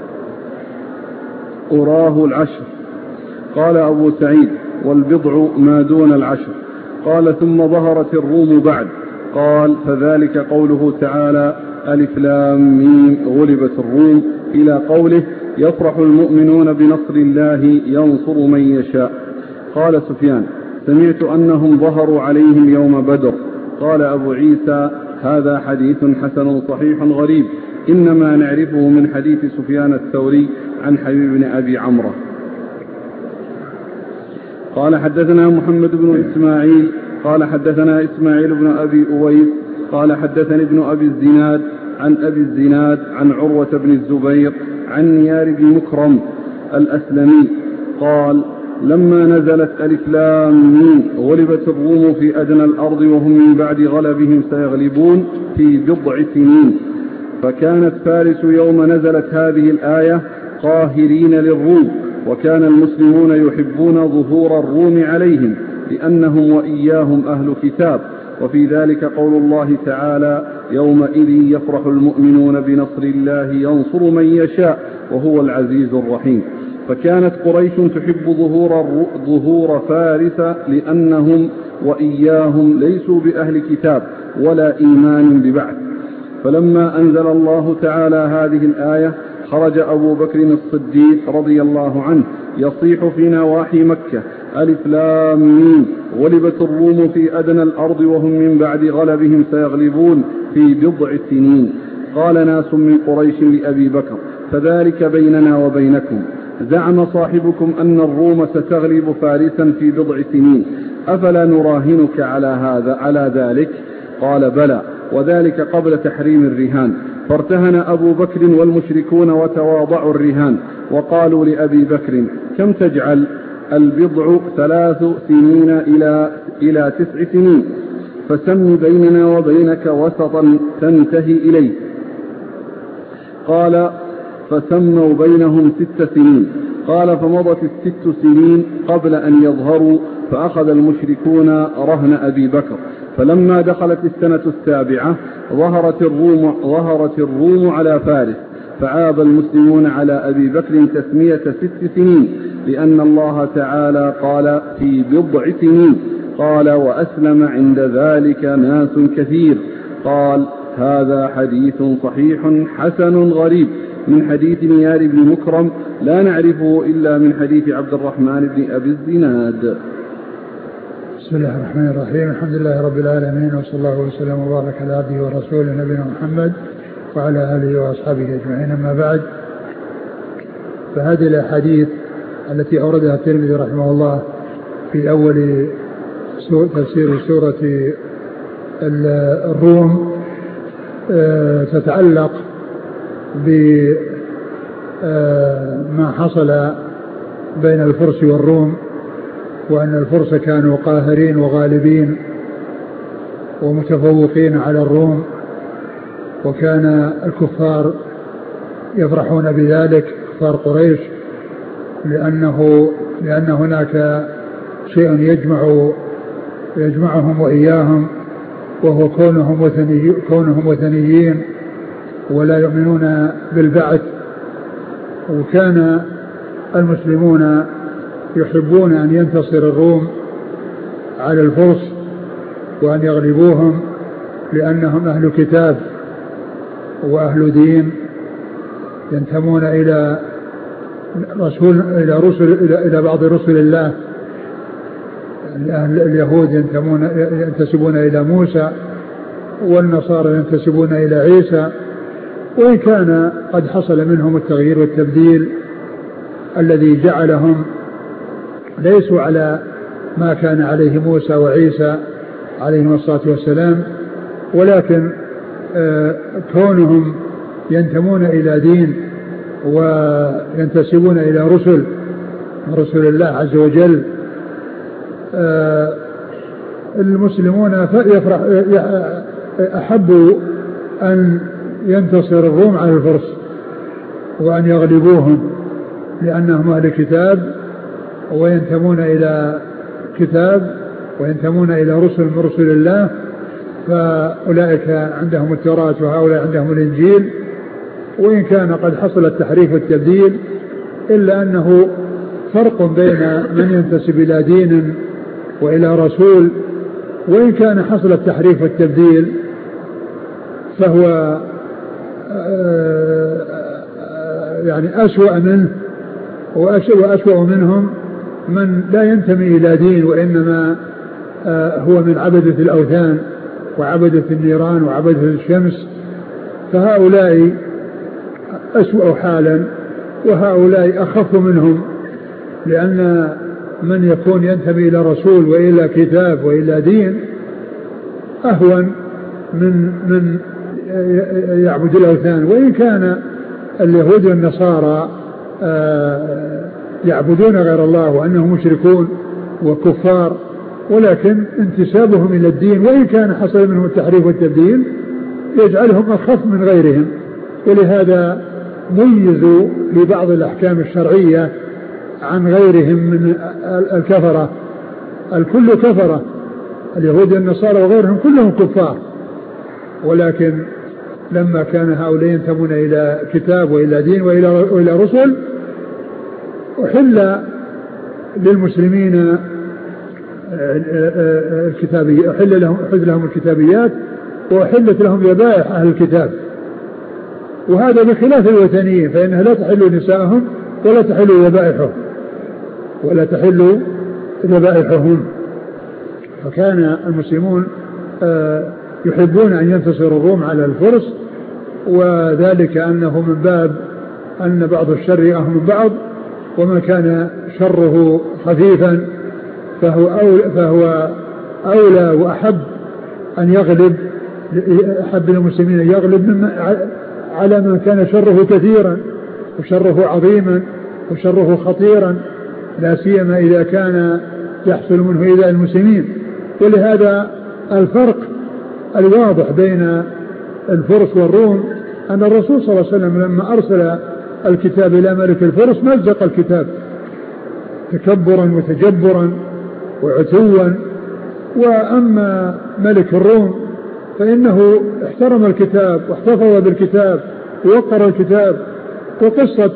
أراه 10. قال أبو سعيد: والبضع ما دون 10. قال: ثم ظهرت الروم بعد. قال: فذلك قوله تعالى: ألف لام ميم غلبت الروم، إلى قوله: يفرح المؤمنون بنصر الله ينصر من يشاء. قال سفيان: سمعت أنهم ظهروا عليهم يوم بدر. قال أبو عيسى: هذا حديث حسن صحيح غريب، إنما نعرفه من حديث سفيان الثوري عن حبيب بن أبي عمرو. قال: حدثنا محمد بن إسماعيل قال حدثنا إسماعيل بن أبي أويس قال حدثني ابن أبي الزناد عن أبي الزناد عن عروة بن الزبير عن نيار بن مكرم الأسلمي قال: لما نزلت ألف لام ميم غلبت الروم في أدنى الأرض وهم من بعد غلبهم سيغلبون في بضع سنين، فكانت فارس يوم نزلت هذه الآية قاهرين للروم، وكان المسلمون يحبون ظهور الروم عليهم لأنهم وإياهم أهل كتاب. وفي ذلك قول الله تعالى: يومئذ يفرح المؤمنون بنصر الله ينصر من يشاء وهو العزيز الرحيم. فكانت قريش تحب ظهور فارس لأنهم وإياهم ليسوا بأهل كتاب ولا إيمان ببعث. فلما أنزل الله تعالى هذه الآية خرج أبو بكر الصديق رضي الله عنه يصيح في نواحي مكة: ألف لام ميم غلبت الروم في أدنى الأرض وهم من بعد غلبهم سيغلبون في بضع سنين. قال ناس من قريش لأبي بكر: فذلك بيننا وبينكم، زعم صاحبكم أن الروم ستغلب فارسا في بضع سنين، أفلا نراهنك على ذلك؟ قال: بلى، وذلك قبل تحريم الرهان. فارتهن أبو بكر والمشركون وتواضعوا الرهان، وقالوا لأبي بكر: كم تجعل؟ البضع 3 سنين إلى 9 سنين، فسم بيننا وبينك وسطا تنتهي إليه. قال: فسموا بينهم 6 سنين. قال: فمضت 6 سنين قبل أن يظهروا، فأخذ المشركون رهن أبي بكر. فلما دخلت السنة 7 ظهرت الروم على فارس، فعاب المسلمون على أبي بكر تسمية 6 سنين، لأن الله تعالى قال: في بضع سنين. قال: وأسلم عند ذلك ناس كثير. قال: هذا حديث صحيح حسن غريب من حديث نيار بن مكرم، لا نعرفه إلا من حديث عبد الرحمن بن أبي الزناد. بسم الله الرحمن الرحيم. الحمد لله رب العالمين، وصلى الله وسلم وبارك على عبده ورسوله نبينا محمد وعلى آله وأصحابه أجمعين. أما بعد، فهذه الأحاديث التي أوردها الترمذي رحمه الله في أول تفسير سورة الروم تتعلق بما حصل بين الفرس والروم، وأن الفرس كانوا قاهرين وغالبين ومتفوقين على الروم، وكان الكفار يفرحون بذلك، كفار قريش، لأن هناك شيء يجمعهم وإياهم، وهو كونهم وثنيين ولا يؤمنون بالبعث. وكان المسلمون يحبون أن ينتصر الروم على الفرس وأن يغلبوهم، لأنهم أهل كتاب وأهل دين، ينتمون إلى بعض رسل الله. اليهود ينتسبون إلى موسى، والنصارى ينتسبون إلى عيسى، وإن كان قد حصل منهم التغيير والتبديل الذي جعلهم ليسوا على ما كان عليه موسى وعيسى عليهم الصلاة والسلام، ولكن كونهم ينتمون إلى دين وينتسبون إلى رسل الله عز وجل، المسلمون أحبوا أن ينتصر الروم على الفرس وأن يغلبوهم، لأنهم أهل كتاب وينتمون إلى كتاب وينتمون إلى رسل من رسل الله، فأولئك عندهم التوراة وهؤلاء عندهم الإنجيل. وإن كان قد حصل التحريف والتبديل إلا أنه فرق بين من ينتسب إلى دين وإلى رسول، وإن كان حصل التحريف والتبديل فهو يعني أسوأ منه وأسوأ منهم من لا ينتمي إلى دين وإنما هو من عبدة الأوثان وعبدة النيران وعبدة الشمس، فهؤلاء أسوأ حالا وهؤلاء أخف منهم، لأن من يكون ينتمي إلى رسول وإلى كتاب وإلى دين أهون من يعبد الأوثان. وإن كان اليهود والنصارى يعبدون غير الله وأنهم مشركون وكفار، ولكن انتسابهم إلى الدين وإن كان حصل منهم التحريف والتبديل يجعلهم أخف من غيرهم، ولهذا ميزوا لبعض الأحكام الشرعية عن غيرهم من الكفرة. الكل كفرة، اليهود والنصارى وغيرهم كلهم كفار، ولكن لما كان هؤلاء ينتمون إلى كتاب وإلى دين وإلى رسل أحل للمسلمين الكتابية، أحل لهم الكتابيات وأحلت لهم ذبائح أهل الكتاب، وهذا بخلاف الوثنيين فإنها لا تحل نساءهم ولا تحل ذبائحهم. فكان المسلمون يحبون أن ينتصر الروم على الفرس، وذلك أنه من باب أن بعض الشر يأهم من بعض، وما كان شره خفيفا فهو أولى وأحب أن يغلب، أحب المسلمين أن يغلب على ما كان شره كثيرا وشره عظيما وشره خطيرا، لا سيما إذا كان يحصل منه إيذاء المسلمين. ولهذا الفرق الواضح بين الفرس والروم أن الرسول صلى الله عليه وسلم لما أرسل الكتاب إلى ملك الفرس مزق الكتاب تكبرا وتجبرا وعتوا، وأما ملك الروم فإنه احترم الكتاب واحتفظ بالكتاب ووقر الكتاب. وقصة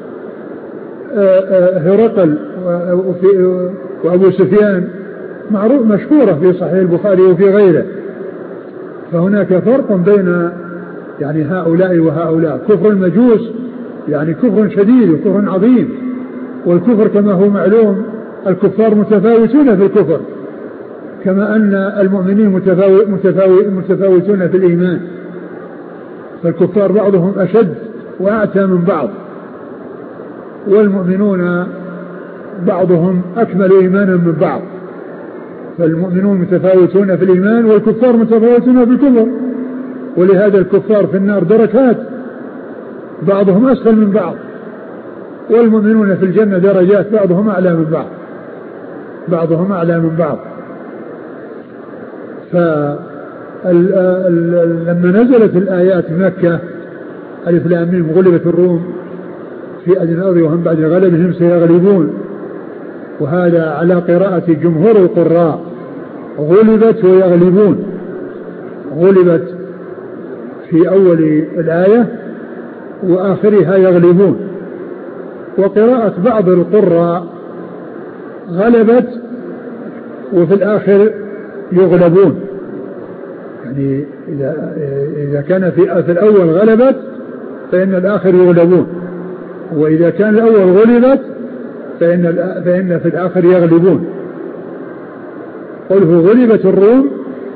هرقل وأبو سفيان معروف مشهورة في صحيح البخاري وفي غيره، فهناك فرق بين يعني هؤلاء وهؤلاء. كفر المجوس يعني كفر شديد وكفر عظيم، والكفر كما هو معلوم الكفار متفاوتون في الكفر كما أن المؤمنين متفاوتون في الإيمان، فالكفار بعضهم أشد وأعتى من بعض، والمؤمنون بعضهم أكمل إيمانا من بعض، فالمؤمنون متفاوتون في الإيمان والكفار متفاوتون في الكفر. ولهذا الكفار في النار دركات بعضهم أسفل من بعض، والمؤمنون في الجنة درجات بعضهم أعلى من بعض. فلما نزلت الآيات في مكة ألف لام ميم غلبت الروم في أدنى الأرض وهم بعد غلبهم سيغلبون، وهذا على قراءة جمهور القراء، غلبت ويغلبون، غلبت في أول الآية وآخرها يغلبون. وقراءة بعض القراء غلبت وفي الآخر يغلبون، يعني إذا كان في الأول غلبت فإن الآخر يغلبون، وإذا كان الأول غلبت فإن في الآخر يغلبون. قوله غلبت الروم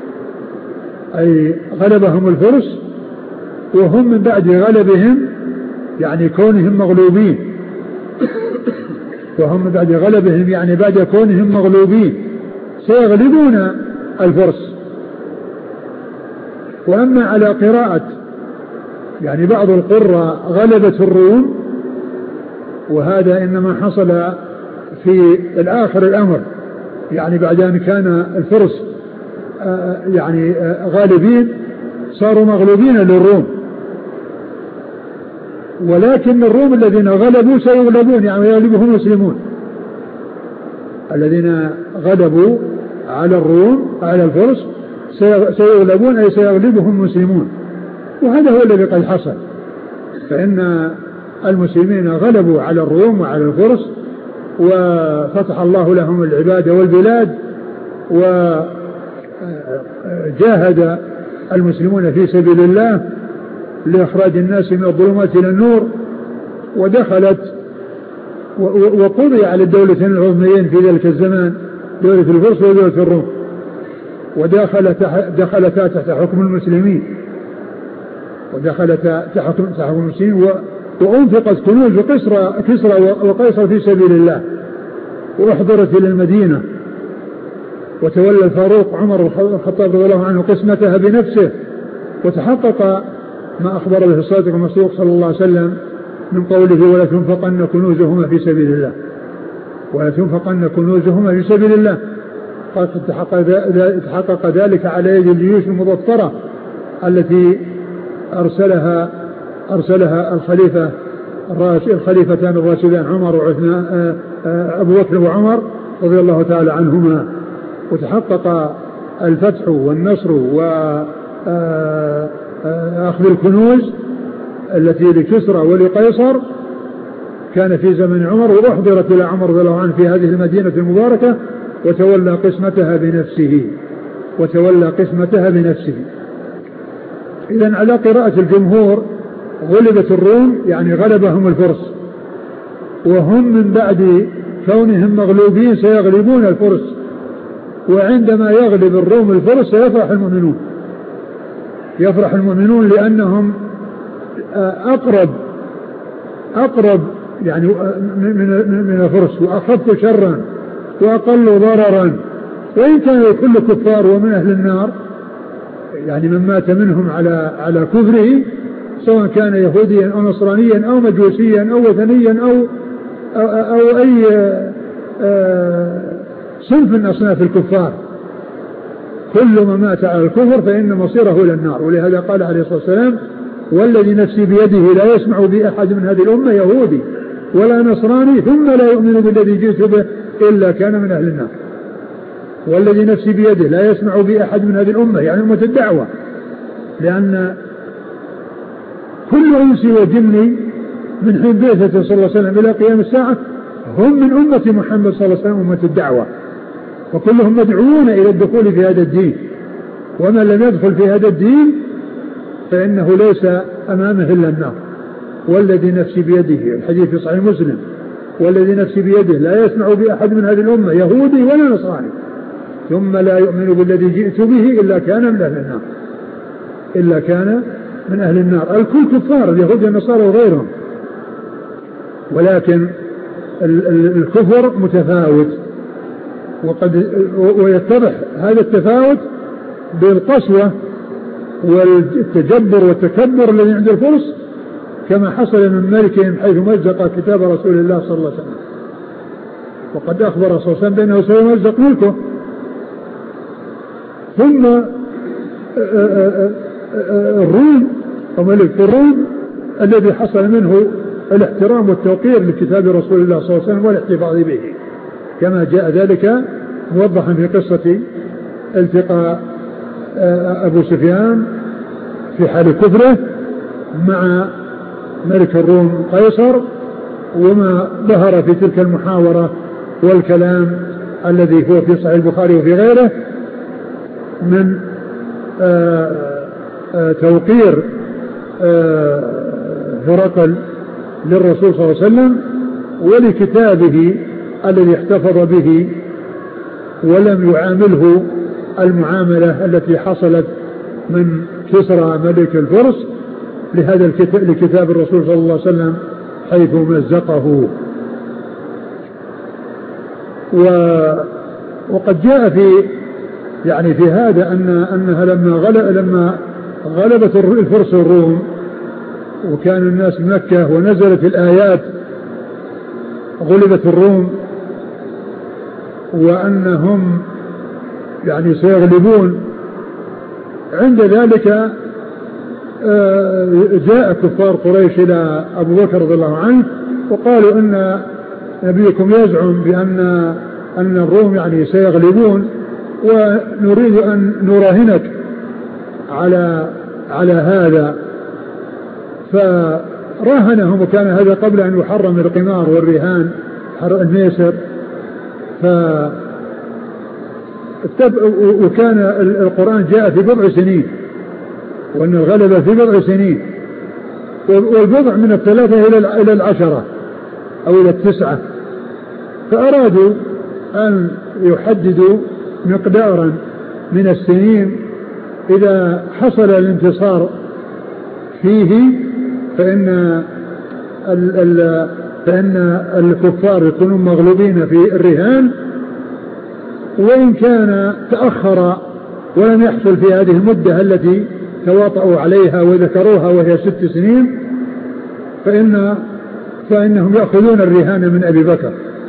أي غلبهم الفرس، وهم من بعد غلبهم يعني كونهم مغلوبين، وهم من بعد غلبهم يعني بعد كونهم مغلوبين سيغلبون الفرس. وأما على قراءة يعني بعض القراء غلبت الروم، وهذا إنما حصل في الآخر الأمر، يعني بعد أن كان الفرس يعني غالبين صاروا مغلوبين للروم، ولكن الروم الذين غلبوا سيغلبون، يعني يغلبهم المسلمون. الذين غلبوا على الروم على الفرس سيغلبون، أي سيغلبهم المسلمون. وهذا هو الذي قد حصل، فإن المسلمين غلبوا على الروم وعلى الفرس، وفتح الله لهم العباد والبلاد، وجاهد المسلمون في سبيل الله لإخراج الناس من الظلمات إلى النور، وقضي على الدولتين العظميين في ذلك الزمان، دولة الفرس ودولة الروم، ودخلتا تحت حكم المسلمين، وأنفقت كنوز كسرى وقيصر في سبيل الله، وأحضرت إلى المدينة، وتولى الفاروق عمر الخطاب رضي الله عنه قسمتها بنفسه، وتحقق ما أخبر به الصادق المصدوق صلى الله عليه وسلم من قوله ولا تنفقن كنوزهما في سبيل الله، ولا تنفقن كنوزهما في سبيل الله. قد تحقق ذلك على يد الجيوش المظفرة التي أرسلها الخليفتان الراشدان عمر وعثمان، أبو بكر وعمر رضي الله تعالى عنهما. وتحقق الفتح والنصر وأخذ الكنوز التي لكسرى ولقيصر كان في زمن عمر، وأحضرت إلى عمر رضي الله عنه في هذه المدينة المباركة، وتولى قسمتها بنفسه. إذن على قراءة الجمهور غلبت الروم، يعني غلبهم الفرس، وهم من بعد كونهم مغلوبين سيغلبون الفرس، وعندما يغلب الروم الفرس سيفرح المؤمنون لأنهم أقرب يعني من الفرس، وأخف شرا وأقل ضررا، وإن كانوا كل كفار ومن أهل النار، يعني من مات منهم على كفره، سواء كان يهوديا أو نصرانيا أو مجوسيا أو وثنيا أو أي صنف من أصناف الكفار، كل ما مات على الكفر فإن مصيره إلى النار. ولهذا قال عليه الصلاة والسلام والذي نفسي بيده لا يسمع بأحد من هذه الأمة يهودي ولا نصراني ثم لا يؤمن بالذي جئت به إلا كان من أهل النار. والذي نفسي بيده لا يسمع بأحد من هذه الأمة، يعني أمة الدعوة، لأن كل إنس وجن من حين بعثته صلى الله عليه وسلم إلى قيام الساعة هم من أمة محمد صلى الله عليه وسلم، أمة الدعوة، وكلهم مدعوون إلى الدخول في هذا الدين، ومن لم يدخل في هذا الدين فإنه ليس أمامه إلا النار. والذي نفسي بيده، الحديث في صحيح مسلم، والذي نفسي بيده لا يسمع بأحد من هذه الأمة يهودي ولا نصراني ثم لا يؤمن بالذي جئت به إلا كان من أهل النار. الكل كفار، اليهود والنصارى وغيرهم، ولكن الكفر متفاوت، ويتضح هذا التفاوت بالقسوة والتجبر والتكبر الذي عند الفرس، كما حصل من ملكهم حيث مزق كتاب رسول الله صلى الله عليه وسلم، وقد أخبر صلى الله عليه وسلم بأنه سيمزق ملكه. ثم الروم وملك الروم الذي حصل منه الاحترام والتوقير لكتاب رسول الله صلى الله عليه وسلم والاحتفاظ به، كما جاء ذلك موضحا في قصة التقاء أبو سفيان في حال كفره مع ملك الروم قيصر، وما ظهر في تلك المحاورة والكلام الذي هو في صحيح البخاري وفي غيره من توقير هرقل للرسول صلى الله عليه وسلم ولكتابه الذي احتفظ به، ولم يعامله المعاملة التي حصلت من كسرى ملك الفرس لهذا لكتاب الرسول صلى الله عليه وسلم حيث مزقه. وقد جاء في هذا أنها لما غلبت الفرس الروم وكان الناس مكة ونزلت الآيات غلبت الروم وأنهم يعني سيغلبون، عند ذلك جاء كفار قريش إلى أبو بكر رضي الله عنه وقالوا إن نبيكم يزعم بأن الروم يعني سيغلبون ونريد أن نراهنك على هذا. فراهنهم، وكان هذا قبل أن يحرم القمار والرهان الميسر. وكان القرآن جاء في بضع سنين، وأن الغلبة في بضع سنين، والبضع من 3 إلى 10 أو إلى 9. فأرادوا أن يحددوا مقدارا من السنين إذا حصل الانتصار فيه فإن الكفار يكونون مغلوبين في الرهان، وإن كان تأخر ولم يحصل في هذه المدة التي تواطؤوا عليها وذكروها وهي 6 سنين فإنهم يأخذون الرهان من أبي بكر.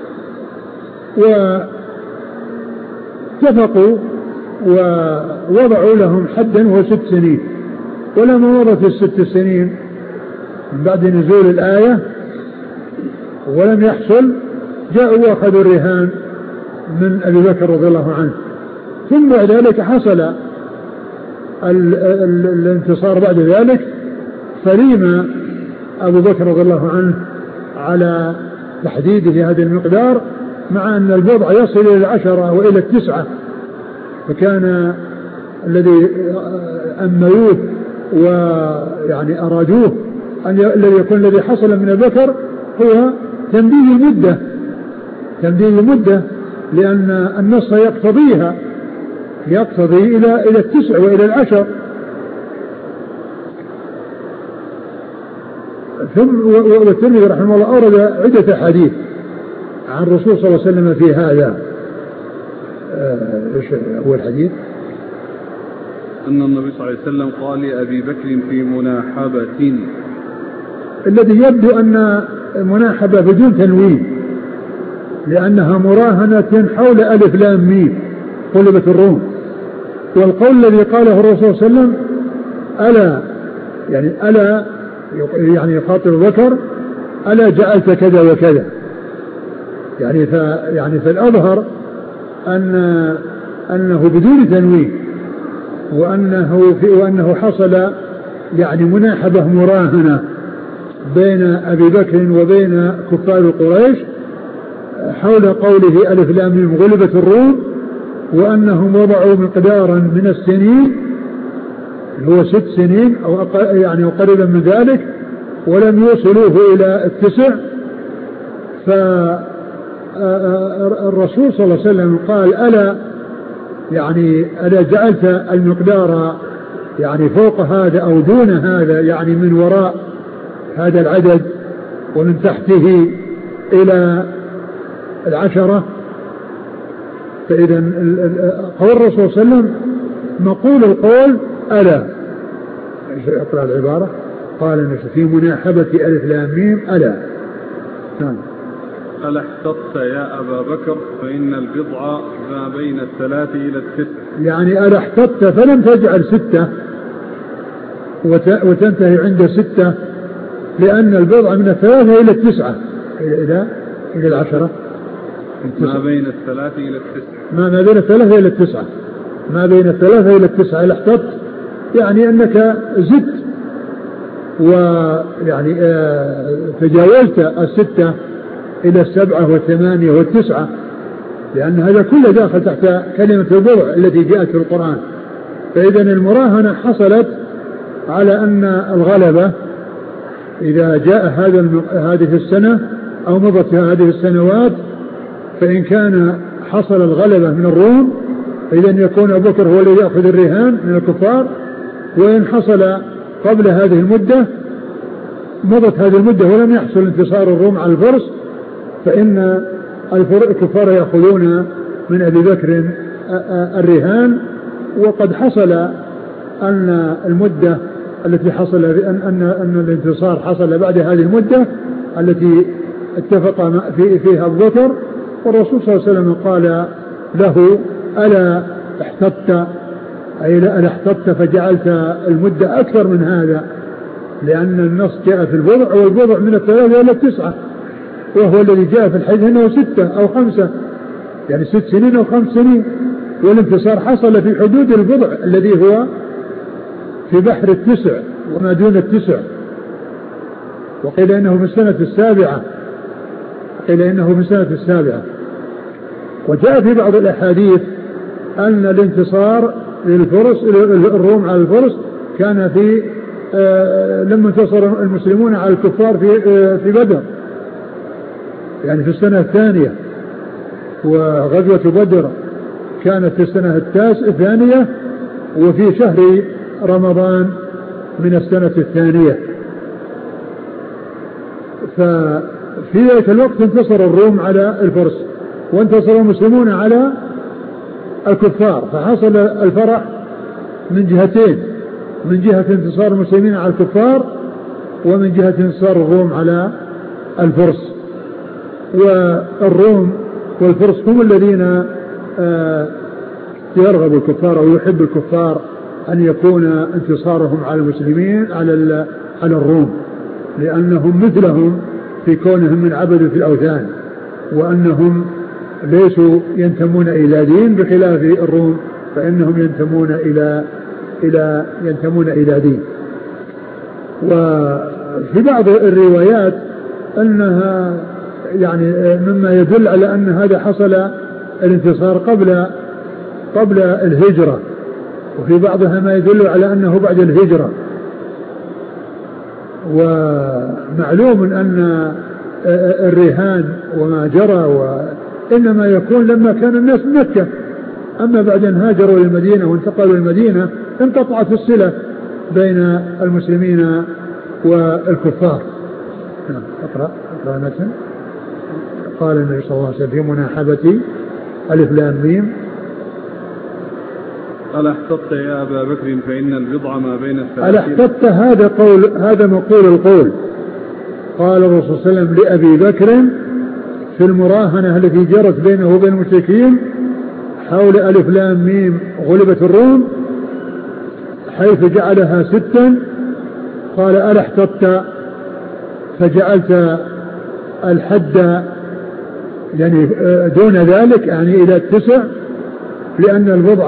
واتفقوا ووضعوا لهم حدا وهو 6 سنين. ولما مضت ال6 سنين من بعد نزول الآية ولم يحصل، جاءوا واخذوا الرهان من أبي بكر رضي الله عنه. ثم بعد ذلك حصل الانتصار بعد ذلك، فريم أبو بكر رضي الله عنه على تحديده هذا المقدار، مع أن البضع يصل إلى 10 وإلى 9. فكان الذي أميوه ويعني أرادوه الذي يكون الذي حصل من أبي بكر هو تمديد المدة، لأن النص يقتضي إلى 9 وإلى 10. ثم والترمذي رحمه الله أورد عدة حديث عن الرسول صلى الله عليه وسلم في هذا. ايش هو الحديث؟ أن النبي صلى الله عليه وسلم قال لأبي بكر في مناحبة، الذي يبدو أن مناحبة بدون تنوين، لأنها مراهنة حول ألف لام ميم غلبت الروم. والقول الذي قاله الرسول صلى الله عليه وسلم ألا يعني يخاطب بكر ألا جعلت كذا وكذا، يعني فالأظهر أنه بدون تنوين، وأنه حصل يعني مناحبة مراهنة بين أبي بكر وبين كفار قريش حول قوله ألف لام ميم غلبت الروم، وأنهم وضعوا مقدارا من السنين هو 6 سنين أو يعني قريبا من ذلك، ولم يوصلوه إلى 9. فالرسول صلى الله عليه وسلم قال ألا جعلت المقدار يعني فوق هذا أو دون هذا، يعني من وراء هذا العدد ومن تحته إلى 10. فإذا قول الرسول صلى الله عليه وسلم مقول القول ألا، اقرأ العبارة، قال في مناحبة ألف لام ميم ألا. نعم. ألا احتطت يا أبا بكر فإن البضع ما بين 3 إلى 9، يعني ألا احتطت فلم تجعل 6 وتنتهي عند 6، لأن البضع من 3 إلى 9 إلى 10. ما بين 3 إلى 9، ما بين 3 إلى 9، ما بين 3 إلى 9 إلى احتطت، يعني أنك زدت ويعني تجاوزت 6 إلى 7 و8 و9، لأن هذا كله داخل تحت كلمة البضع التي جاءت في القرآن. فإذا المراهنة حصلت على أن الغلبة إذا جاء هذه السنة أو مضت هذه السنوات، فإن كان حصل الغلبة من الروم إذا يكون أبو بكر هو الذي يأخذ الرهان من الكفار. وإن حصل قبل هذه المدة مضت هذه المدة ولم يحصل انتصار الروم على الفرس، فإن الكفار يأخذون من أبي بكر الرهان. وقد حصل أن المدة التي حصل أن الانتصار حصل بعد هذه المدة التي اتفق فيها أبو بكر، والرسول صلى الله عليه وسلم قال له ألا احتطت أي ألا احتطت فجعلت المدة أكثر من هذا، لأن النص جاء في البضع، والبضع من 3 إلى 9، وهو الذي جاء في الحديث أنه 6 أو 5، يعني 6 سنين أو 5 سنين، والانتصار حصل في حدود البضع الذي هو في بحر 9 وما دون 9، وقيل إنه في السنة السابعة. وجاء في بعض الأحاديث أن الانتصار للفرس الروم على الفرس كان في لما انتصر المسلمون على الكفار في بدر، يعني في السنة الثانية، وغزوة بدر كانت في السنة الثانية، وفي شهر رمضان من السنة الثانية. ففي ذلك الوقت انتصر الروم على الفرس، وانتصر المسلمون على الكفار، فحصل الفرح من جهتين، من جهة انتصار المسلمين على الكفار، ومن جهة انتصار الروم على الفرس. والروم والفرس هم الذين يرغب الكفار أو يحب الكفار أن يكون انتصارهم على المسلمين على الروم، لأنهم مثلهم في كونهم من عبدة الأوثان، وأنهم ليسوا ينتمون إلى دين، بخلاف الروم فإنهم ينتمون إلى دين. وفي بعض الروايات أنها يعني مما يدل على أن هذا حصل الانتصار قبل الهجرة، وفي بعضها ما يدل على أنه بعد الهجرة. ومعلوم أن الرهان وما جرى إنما يكون لما كان الناس مكة، أما بعد أن هاجروا للمدينة وانتقلوا للمدينة انقطعت الصلة بين المسلمين والكفار. اقرأ مثلا. قال النبي صلى الله عليه وسلم في مناحبة ألف لام ميم: ألا احتطت يا أبا بكر فإن البضع ما بين الثلاثين. ألا احتطت هذا مقول القول. قال الرسول صلى الله عليه وسلم لأبي بكر في المراهنة التي جرت بينه وبين المشركين حول ألف لام ميم غلبت الروم، حيث جعلها 6، قال ألا احتطت فجعلت الحد يعني دون ذلك، يعني إلى 9، لأن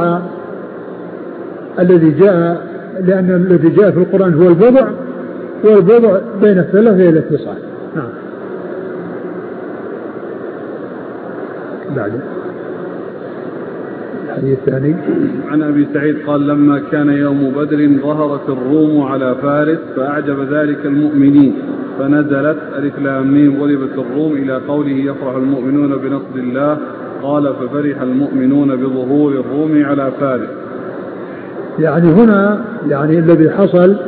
الذي جاء في القرآن هو البضع، والبضع بين 3 إلى 9. نعم. بعد الحديث الثاني عن أبي سعيد قال: لما كان يوم بدر ظهرت الروم على فارس فأعجب ذلك المؤمنين، فنزلت ألف لام ميم غلبت الروم إلى قوله: يفرح المؤمنون بنصر الله. قال: ففرح المؤمنون بظهور الروم على فارس. يعني هنا يعني الذي حصل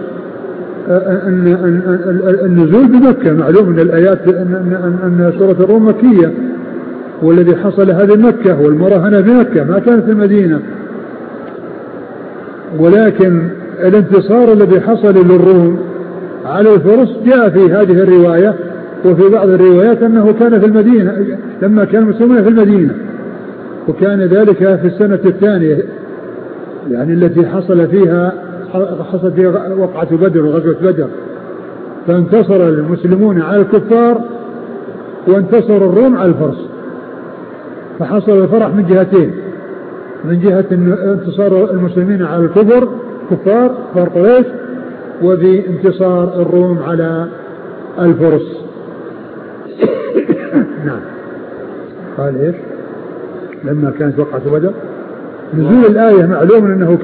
النزول بمكة، معلوم من الآيات أن سورة الروم مكية، والذي حصل هذه مكة، والمراهنة في مكة ما كانت في المدينة. ولكن الانتصار الذي حصل للروم على الفرس جاء في هذه الرواية، وفي بعض الروايات أنه كان في المدينة لما كان المسلمون في المدينة، وكان ذلك في السنة الثانية، يعني التي حصل فيها وقعة بدر وغزوة بدر، فانتصر المسلمون على الكفار وانتصر الروم على الفرس، فحصل الفرح من جهتين: من جهة انتصار المسلمين على كفار قريش، وبانتصار الروم على الفرس. نعم. قال ايش؟ لما كانت وقعة بدر. نزول الآية معلوم أنه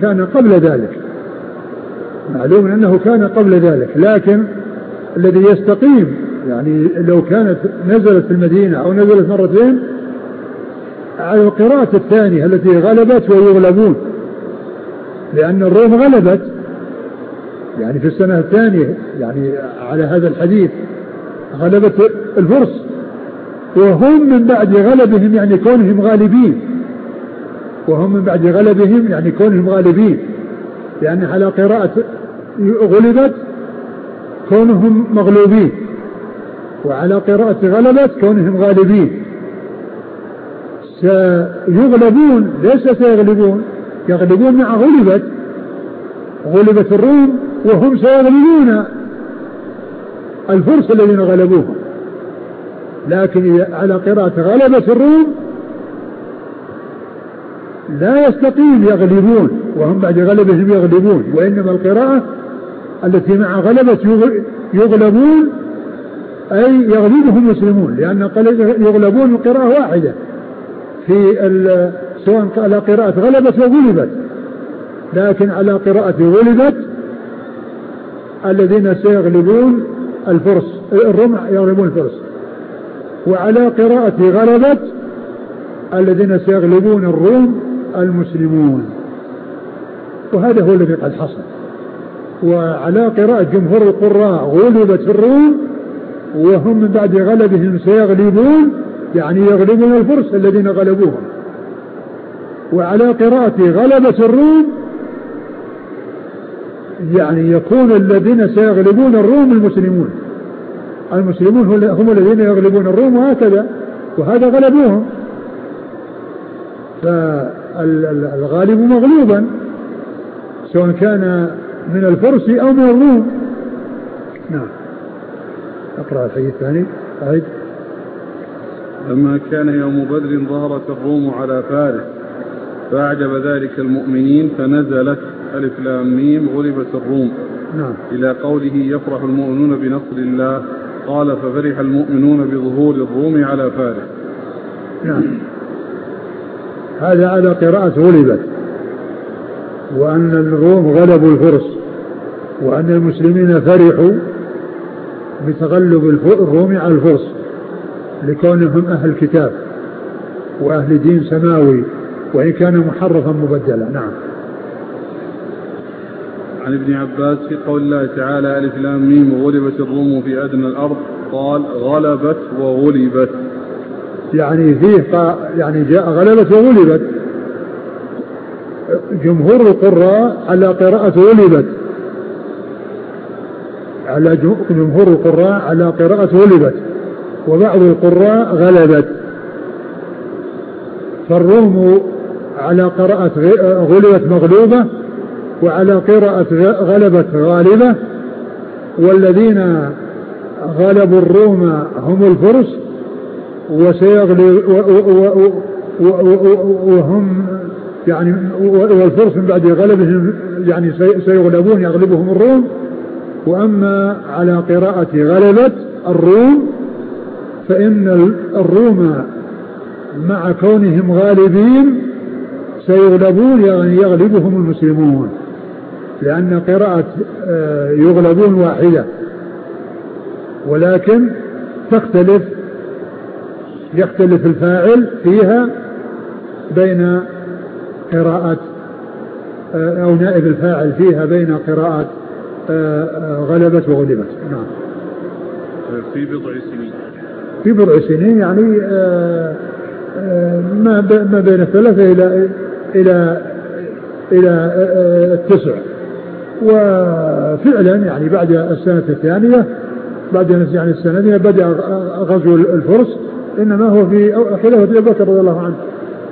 كان قبل ذلك، لكن الذي يستقيم يعني لو كانت نزلت في المدينة أو نزلت مرتين على القراءة الثانية التي غلبت ويغلبون، لأن الروم غلبت يعني في السنة الثانية، يعني على هذا الحديث غلبت الفرس، وهم من بعد غلبهم يعني كونهم غالبين، لأن على قراءة غلبت كونهم مغلوبين، وعلى قراءة غلبت كونهم غالبين. سيغلبون ليس سيغلبون، يغلبون مع غلبت الروم وهم سيغلبون الفرس الذين غلبوهم. لكن على قراءة غلبت الروم لا يستقيم يغلبون وهم بعد غلبهم يغلبون، وإنما القراءة التي مع غلبة يغلبون أي يغلبهم المسلمون، لأن يغلبون قراءة واحدة في سواء على قراءة غلبت وغلبت، لكن على قراءة غلبت الذين سيغلبون الفرس الروم يغلبون الفرس، وعلى قراءة غلبت الذين سيغلبون الروم المسلمون، وهذا هو الذي قد حصل. وعلى قراءة جمهور القراء غلبت الروم وهم من بعد غلبهم سيغلبون، يعني يغلبون الفرس الذين غلبوهم. وعلى قراءة غلبت الروم يعني يكون الذين سيغلبون الروم المسلمون هم الذين يغلبون الروم، وهكذا وهذا غلبوهم، فالغالب مغلوبا سواء كان من الفرس أو من الروم. نعم. أقرأ الحديث الثاني. لما كان يوم بدر ظهرت الروم على فارس فأعجب ذلك المؤمنين فنزلت ألف لام ميم غلبت الروم. نعم. إلى قوله يفرح المؤمنون بنصر الله، قال ففرح المؤمنون بظهور الروم على فارس. نعم. هذا على قراءة غلبت، وأن الروم غلبوا الفرس، وأن المسلمين فرحوا بتغلب الروم على الفرس لكونهم أهل كتاب وأهل دين سماوي وإن كان محرفا مبدلا. نعم. عن ابن عباس في قول الله تعالى ألف لام ميم غلبت الروم في أدنى الأرض، قال غلبت وغلبت، يعني فيه يعني جاء غلبت وغلبت. جمهور القراء على قراءة غلبت، على جمهور القراء على قراءة غلبت، وبعض القراء غلبت. فالروم على قراءة غلبت مغلوبة، وعلى قراءة غلبت غالبة، والذين غلبوا الروم هم الفرس وهم يعني والفرس من بعد غلبهم يعني سيغلبون يغلبهم الروم. وأما على قراءة غلبت الروم فإن الروم مع كونهم غالبين سيغلبون يعني يغلبهم المسلمون، لأن قراءة يغلبون واحدة، ولكن يختلف الفاعل فيها بين قراءة أو نائب الفاعل فيها بين قراءة غلبت وغلبت. نعم. في بضع سنين يعني ما بين الثلاثة إلى 9. وفعلا يعني بعد السنة الثانية بعد يعني السنة بدأ غزو الفرس، إنما هو في خلافة أبي بكر رضي الله عنه.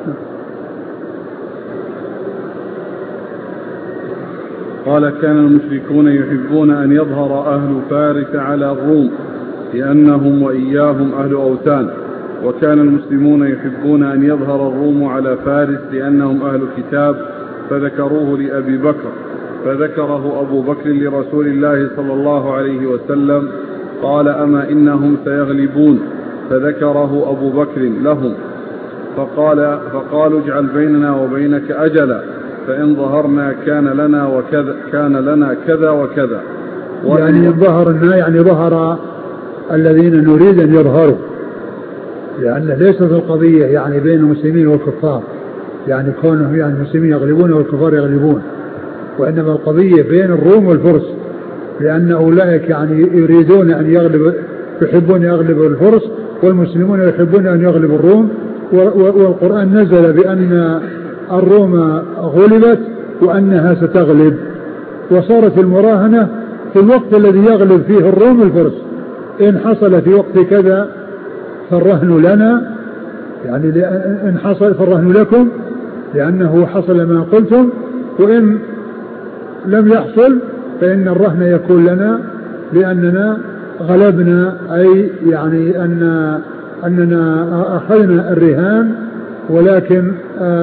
قال كان المشركون يحبون أن يظهر أهل فارس على الروم لأنهم وإياهم أهل أوثان، وكان المسلمون يحبون أن يظهر الروم على فارس لأنهم أهل كتاب، فذكروه لأبي بكر، فذكره أبو بكر لرسول الله صلى الله عليه وسلم، قال أما إنهم سيغلبون، فذكره أبو بكر لهم، فقالوا اجعل بيننا وبينك أجلا، فإن ظهرنا كان لنا كذا وكذا. يعني ظهرنا يعني ظهر الذين نريد أن يظهروا، لأن ليست القضية يعني بين المسلمين والكفار، يعني كونهم يعني المسلمين يغلبون والكفار يغلبون، وإنما القضية بين الروم والفرس، لأن أولئك يعني يريدون أن يحبون يغلبوا الفرس، والمسلمون يحبون أن يغلبوا الروم. والقرآن نزل بأن الروم غلبت وأنها ستغلب، وصارت المراهنة في الوقت الذي يغلب فيه الروم الفرس، إن حصل في وقت كذا فالرهن لنا، يعني إن حصل فالرهن لكم، لأنه حصل ما قلتم، وإن لم يحصل فإن الرهن يكون لنا لأننا غلبنا، أي يعني أننا أخذنا الرهان، ولكن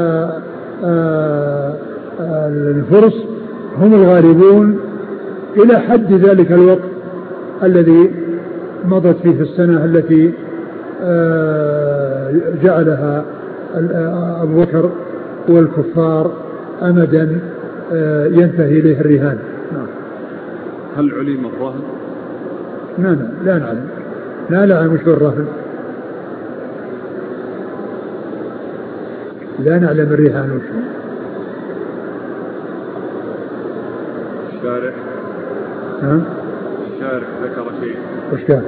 الفرس هم الغالبون إلى حد ذلك الوقت الذي مضت فيه السنة التي جعلها أبو بكر والكفار أمدا ينتهي إليه الرهان. هل علم الرهن؟ لا نعلم، لا نعلم شو الرهن، لا نعلم الرهان وشو. الشارع الشارع ذكر شيء، وش كان؟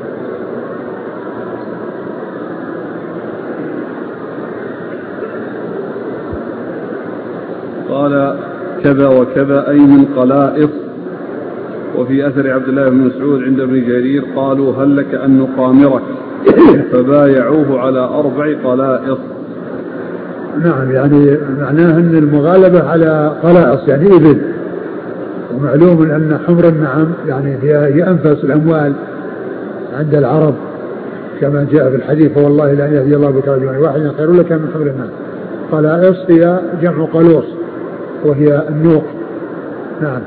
قال كذا وكذا أي من قلائص. وفي أثر عبد الله بن مسعود عند ابن جرير قالوا هل لك أن نقامرك، فبايعوه على 4 قلائص. نعم، يعني معناه أن المغالبة على قلائص يعني إبل، ومعلوم أن حمر النعم يعني هي أنفس الأموال عند العرب كما جاء في الحديث والله لا يهدي الله بك رجلا واحدا خير لك من حمر النعم. قلائص هي جمع قلوص وهي النوق. نعم.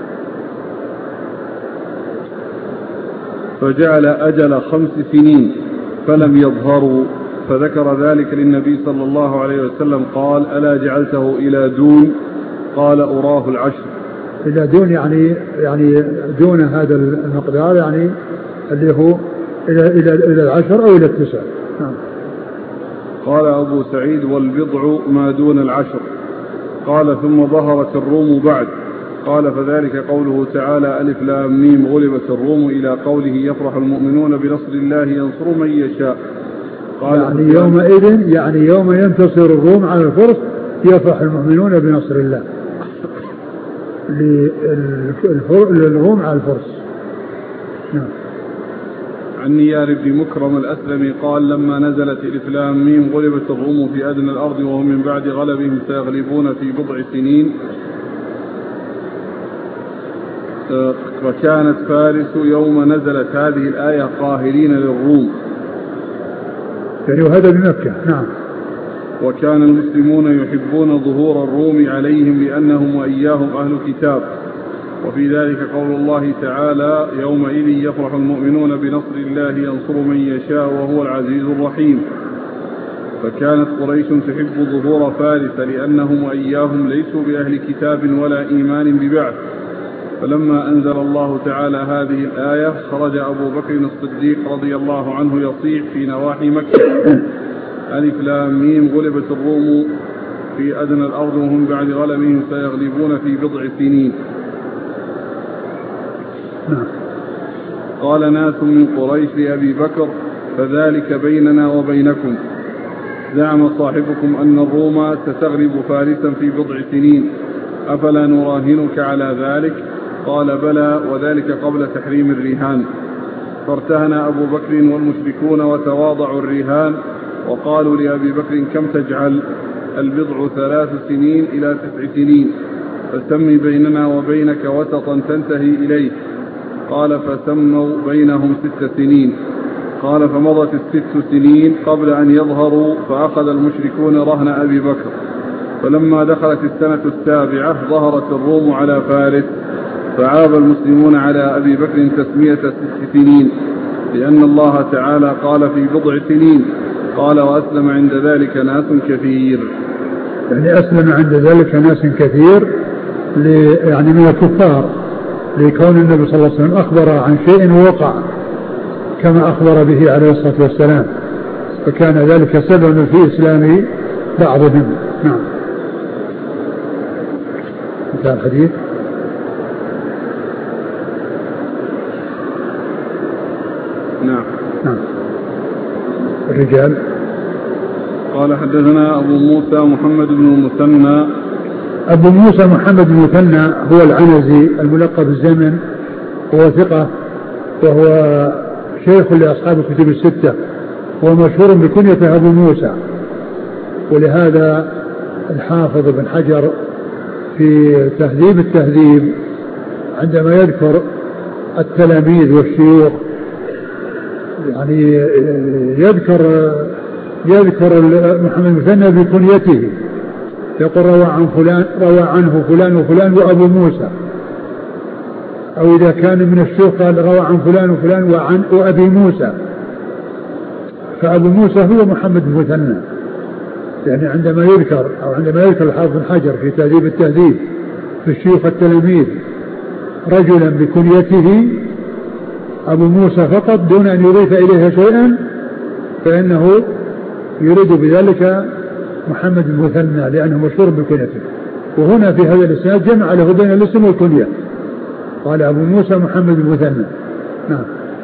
فجعل أجل 5 سنين فلم يظهروا، فذكر ذلك للنبي صلى الله عليه وسلم قال ألا جعلته إلى دون؟ قال أراه 10. إلى دون يعني دون هذا المقدار، يعني اللي هو إلى 10 أو إلى 9. نعم. قال أبو سعيد والبضع ما دون 10. قال ثم ظهرت الروم بعد. قال فذلك قوله تعالى ألف لام ميم غلبت الروم إلى قوله يفرح المؤمنون بنصر الله ينصر من يشاء. قال يعني يومئذ يعني يوم ينتصر الروم على الفرس يفرح المؤمنون بنصر الله، للروم على الفرس. نعم. عن نيار بن مكرم الأسلمي قال لما نزلت ألف لام ميم غلبت الروم في أدنى الأرض وهم من بعد غلبهم سيغلبون في بضع سنين، وكانت فارس يوم نزلت هذه الآية قاهرين للروم، يعني وهذا بمكة. نعم. وكان المسلمون يحبون ظهور الروم عليهم لأنهم وإياهم أهل كتاب. وفي ذلك قول الله تعالى يومئذ يفرح المؤمنون بنصر الله ينصر من يشاء وهو العزيز الرحيم. فكانت قريش تحب ظهور فارس لأنهم وإياهم ليسوا بأهل كتاب ولا إيمان ببعث. فلما أنزل الله تعالى هذه الآية خرج أبو بكر الصديق رضي الله عنه يصيح في نواحي مكة ألف لام ميم غلبت الروم في أدنى الأرض وهم بعد غلبهم سيغلبون في بضع سنين. قال ناس من قريش لأبي بكر فذلك بيننا وبينكم، زعم صاحبكم أن الروم ستغلب فارسا في بضع سنين، أفلا نراهنك على ذلك؟ قال بلى، وذلك قبل تحريم الرهان. فارتهن أبو بكر والمشركون وتواضعوا الرهان وقالوا لأبي بكر كم تجعل؟ البضع 3 سنين إلى 9 سنين، فسم بيننا وبينك وسطا تنتهي إليه. قال فسموا بينهم 6 سنين. قال فمضت 6 سنين قبل أن يظهروا، فأخذ المشركون رهن أبي بكر. فلما دخلت السنة 7 ظهرت الروم على فارس، فعاب المسلمون على أبي بكر تسمية 6 سنين لأن الله تعالى قال في بضع سنين. قال وأسلم عند ذلك ناس كثير. يعني أسلم عند ذلك ناس كثير يعني من الكفار، لكون النبي صلى الله عليه وسلم أخبر عن شيء وقع كما أخبر به عليه الصلاة والسلام، فكان ذلك سببا في إسلام بعضهم. نعم. انتهى الحديث. نعم. الرجال. قال حدثنا أبو موسى محمد بن المثنى. أبو موسى محمد بن المثنى هو العنزي الملقب بالزمن، هو ثقة وهو شيخ لأصحاب الكتب الستة، هو مشهور بكنيته أبو موسى، ولهذا الحافظ ابن حجر في تهذيب التهذيب عندما يذكر التلاميذ والشيوخ، يعني يذكر محمد المثنى بكنيته، يقول روى عنه فلان وفلان وأبو موسى، أو إذا كان من الشيوخ قال روى عن فلان وفلان وأبي موسى، فأبو موسى هو محمد المثنى. يعني عندما يذكر الحافظ بن حجر في تهذيب التهذيب في الشيوخ التلاميذ رجلا بكنيته أبو موسى فقط دون أن يضيف إليها شيئا، فإنه يريد بذلك محمد المثنى لأنه مشهور بكنيته. وهنا في هذا الإسناد جمع له بين الاسم والكنية، قال أبو موسى محمد المثنى. نعم.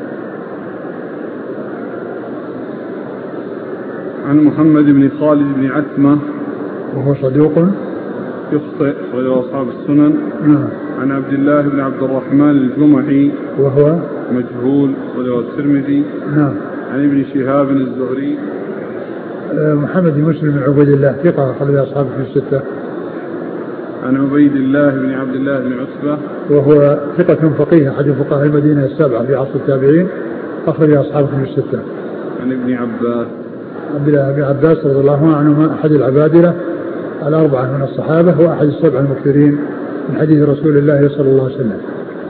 عن محمد بن خالد بن عتمة وهو صدوق يخطئ أخرجه أصحاب السنن. نعم. عن عبد الله بن عبد الرحمن الجمحي وهو مجهول أخرجه الترمذي. نعم. عن ابن شهاب الزهري محمد بن مسلم بن عبيد الله ثقة أخرجه أصحابه في الستة. عن عبيد الله بن عبد الله بن عتبة وهو ثقة فقيه أحد فقهاء المدينة السبعة في عصر التابعين أخرج أصحابه في الستة. عن ابن عباس عبد الله بن عباس رضي الله عنهما أحد العبادلة الأربعة من الصحابة وأحد السبع المكثرين من حديث رسول الله صلى الله عليه وسلم.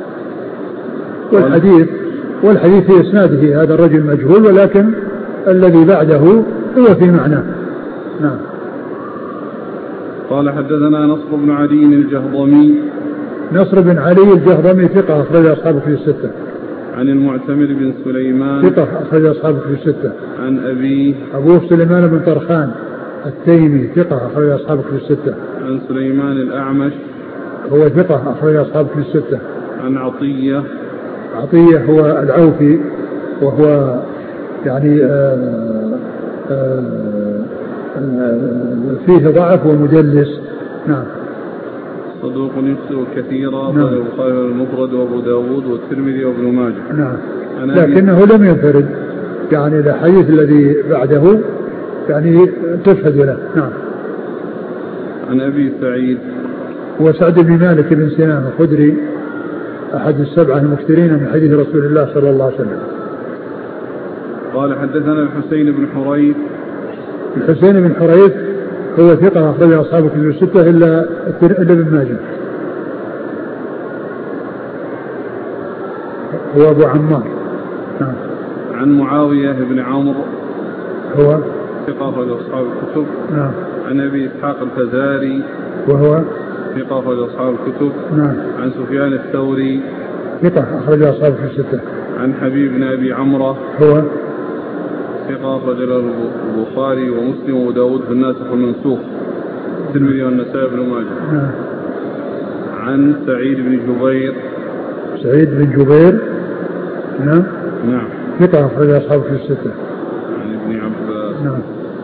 والحديث في إسناده هذا الرجل مجهول، ولكن الذي بعده هو في معناه. نعم. قال حدثنا نصر بن علي الجهضمي. نصر بن علي الجهضمي ثقة أخرج أصحابه في الستة. عن المعتمر بن سليمان ثقة أخرج أصحابه في الستة. عن أبوه سليمان بن طرخان التيمي ثقة أخرج أصحابه في الستة. عن سليمان الأعمش هو ثقة أخرج أصحابه في الستة. عن عطية هو العوفي وهو يعني فيه ضعف ومدلس. نعم. صدوق يخطئ كثيرا. نعم. البخاري المفرد وابو داود والترمذي وابن ماجه. نعم. لكنه لم ينفرد، يعني الحديث الذي بعده يعني تشهد له. نعم. عن ابي سعيد هو سعد بن مالك بن سنان الخدري أحد السبعة المكثرين من حديث رسول الله صلى الله عليه وسلم. قال حدثنا الحسين بن حريث. الحسين بن حريث هو ثقة أخرج أصحابه في الستة إلا ابن ماجه. هو أبو عمار. نعم. عن معاوية بن عمرو هو ثقة أخرج أصحاب الكتب. نعم. عن أبي إسحاق الفزاري وهو ثقة أخرج أصحاب الكتب. نعم. عن سفيان الثوري ثقة أخرج أصحابه في الستة. عن حبيب بن أبي عمرة هو ثقة أخرج له البخاري ومسلم وأبو داود في الناسخ والمنسوخ الترمذي والنسائي بن ماجه. نعم. عن سعيد بن جبير. نعم. نعم. ثقة أخرج أصحابه في الستة. عن ابن عباس. نعم.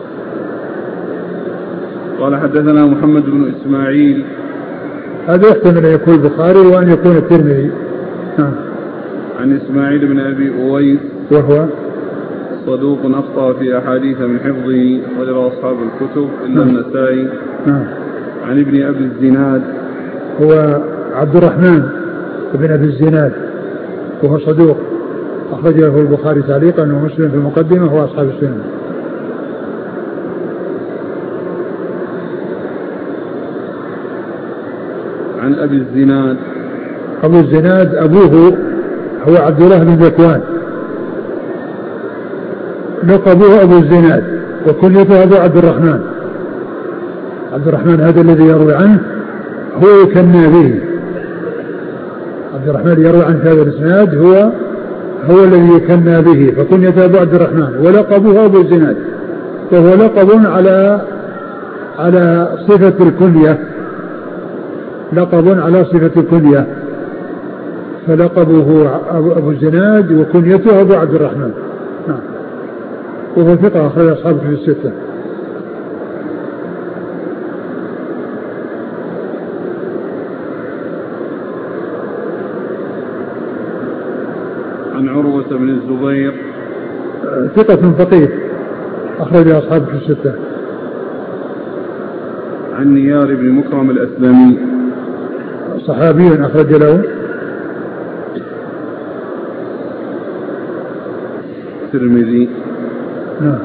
قال حدثنا محمد بن إسماعيل. هذا يحتمل أن يكون البخاري وأن يكون الترمذي. نعم. عن إسماعيل بن أبي أويس وهو صدوق أخطأ في أحاديث من حفظه أخرجه أصحاب الكتب إلا النسائي. نعم. عن ابن أبي الزناد هو عبد الرحمن بن أبي الزناد وهو صدوق أخرج له البخاري تعليقا ومسلم في المقدمة هو أصحاب السنن. عن أبي الزناد. أبو الزناد أبوه هو عبد الله بن ذكوان لقبوه أبو الزناد وكنيته أبو عبد الرحمن. عبد الرحمن هذا الذي يروي عنه هو يكنى به. عبد الرحمن يروي عن هذا الإسناد هو الذي يكنى به فكنيته أبو عبد الرحمن ولقبوه أبو الزناد، وهو لقب على صفة الكنية، لقب على صفة الكنية، فلقبه أبو الزناد وكنيته أبو عبد الرحمن. نعم. وهو ثقة أخرج أصحابه في الستة. عن عروة بن الزبير ثقة فقيه أخرج أصحابه في الستة. عن نيار بن مكرم الأسلمي. صحابي أخرج له الترمذي. نعم.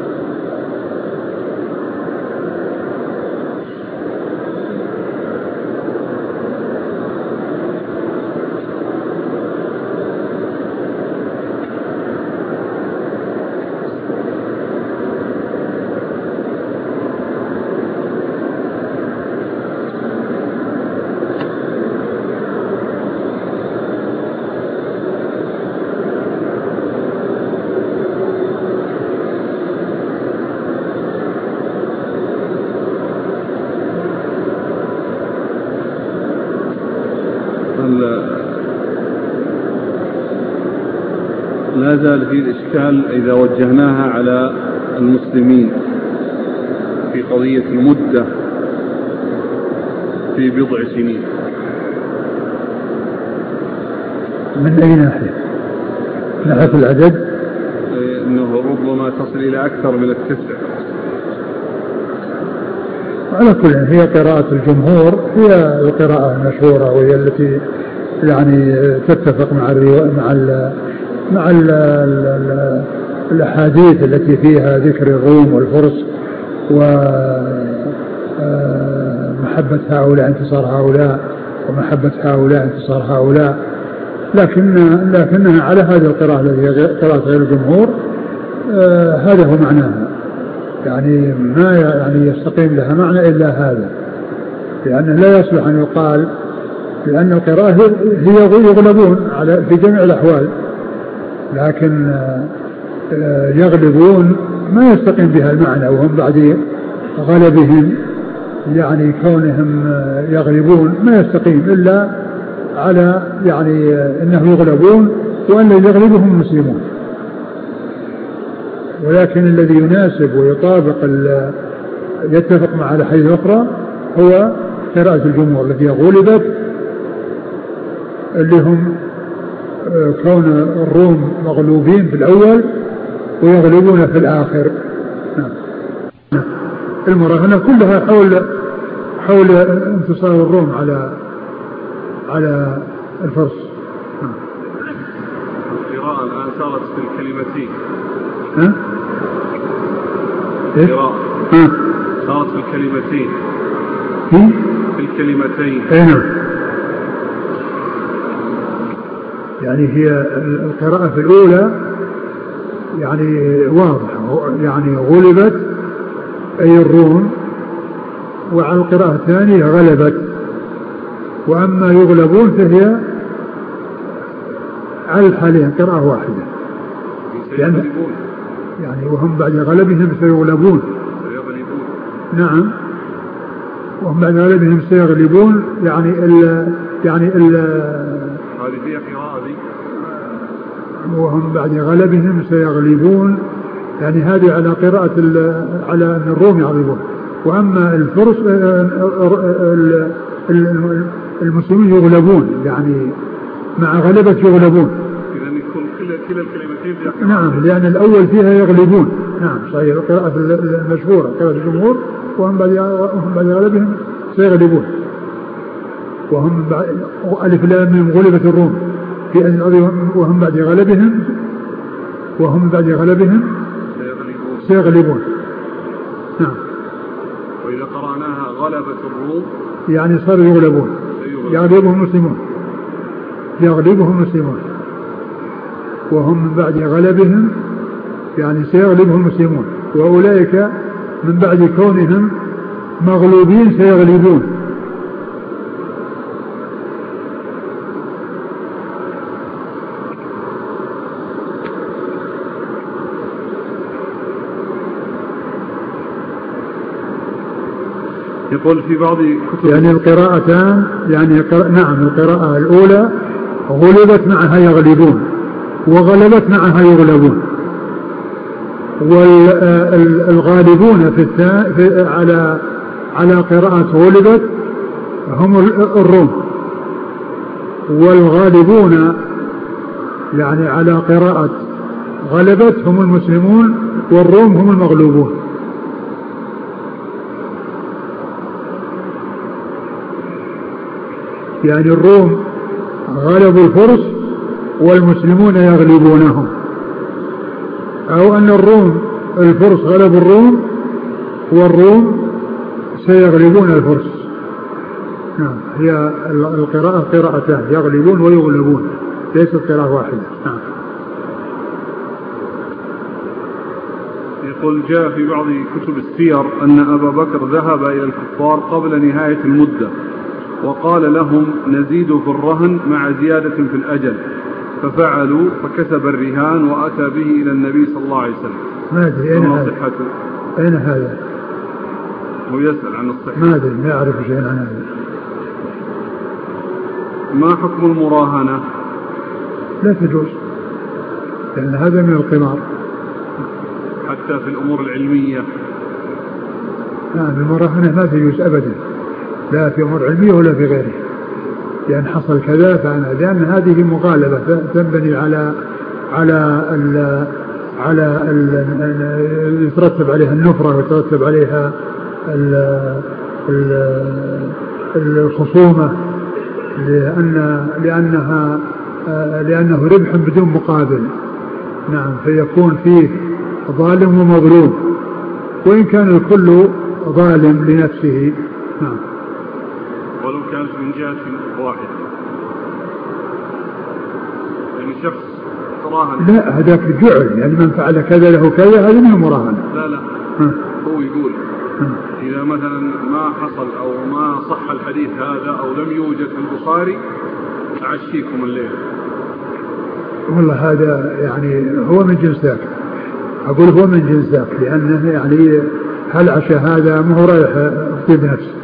لا زال في الإشكال إذا وجهناها على المسلمين في قضية المدة في بضع سنين. من أي ناحية؟ ناحية العدد؟ إنه ربما تصل إلى أكثر من 9. على كل هي قراءة الجمهور، هي القراءة المشهورة وهي التي يعني تتفق مع الأحاديث التي فيها ذكر الروم والفرس ومحبة هؤلاء انتصار هؤلاء ومحبة هؤلاء انتصار هؤلاء، لكنها على هذه القراءة التي هي قراءة غير الجمهور هذا هو معناها، يعني ما يعني يستقيم لها معنى إلا هذا، لأنه لا يصلح أن يقال لأن القراءة هي يغلبون في جميع الأحوال، لكن يغلبون ما يستقيم بها المعنى، وهم بعد غلبهم يعني كونهم يغلبون ما يستقيم إلا على يعني أنه يغلبون وأن يغلبهم المسلمون. ولكن الذي يناسب ويطابق يتفق مع الأحاديث الأخرى هو قراءة الجمهور التي غلبت، اللي هم كون الروم مغلوبين في الأول ويغلبون في الآخر. المراهنة كلها حول انتصار الروم على الفرس. القراءة الآن صارت في الكلمتين. القراءة صارت في الكلمتين. في الكلمتين. نعم. يعني هي القراءة في الأولى يعني واضحة، يعني غلبت أي الروم، وعلى القراءة الثانية غلبت، وأما يغلبون فهي على الحالين قراءة واحدة، يعني وهم بعد غلبهم سيغلبون. نعم، وهم بعد غلبهم سيغلبون يعني وهم بعد غلبهم سيغلبون، يعني هذه على قراءة على أن الروم يغلبون، وأما الفرس المسلمين يغلبون، يعني مع غلبة يغلبون. إذا يكون كلا الكلمتين. نعم، لأن الأول فيها يغلبون. نعم صحيح، القراءة المشهورة قراءة الجمهور، وهم بعد غلبهم سيغلبون، وهم ألف لام ميم غلبت الروم وهم بعد غلبهم سيغلبون. نعم. وإذا قرأناها غلبت الروم يعني صاروا يغلبون، يغلبهم المسلمون، وهم بعد غلبهم يعني سيغلبهم المسلمون، وأولئك من بعد كونهم مغلوبين سيغلبون. يقول في بعض كتب يعني القراءتان يعني نعم، القراءة الأولى غلبت معها يغلبون، وغلبت معها يغلبون، والغالبون على قراءة غلبت هم الروم، والغالبون يعني على قراءة غلبت هم المسلمون، والروم هم المغلوبون. يعني الروم غلبوا الفرس والمسلمون يغلبونهم، أو أن الفرس غلبوا الروم والروم سيغلبون الفرس. نعم، هي القراءة قراءتان، يغلبون ويغلبون، ليست قراءة واحدة. نعم. يقول جاء في بعض كتب السير أن أبا بكر ذهب إلى الكفار قبل نهاية المدة وقال لهم نزيد في الرهن مع زيادة في الأجل، ففعلوا فكسب الرهان وأتى به إلى النبي صلى الله عليه وسلم. ما أدري أين هذا؟ هو يسأل عن الصحة. ما أدري، لا أعرف شيئا عن هذا. ما حكم المراهنة؟ لا تجوز، لأن هذا من القمار حتى في الأمور العلمية. نعم، المراهنة ما تجوز أبدا، لا في أمور علمية ولا في غيره، لأن حصل كذا فأنا، لأن هذه مغالبة تنبني على يترتب عليها النفرة ويترتب عليها الخصومة، لأنه ربح بدون مقابل. نعم، فيكون فيه ظالم ومظلوم، وإن كان الكل ظالم لنفسه. نعم، ولو كانت من جهة واحدة، يعني شخص تراهن. لا، هذاك جعل، يعني من فعل كذا له كذا، هذا من مراهنة. لا هو يقول إذا مثلا ما حصل أو ما صح الحديث هذا أو لم يوجد في البخاري أعشيكم الليل. والله هذا يعني هو من جنس ذاك، أقول هو من جنس ذاك، لأنه يعني هل عشاء هذا ما هو رايح يطيب نفسه.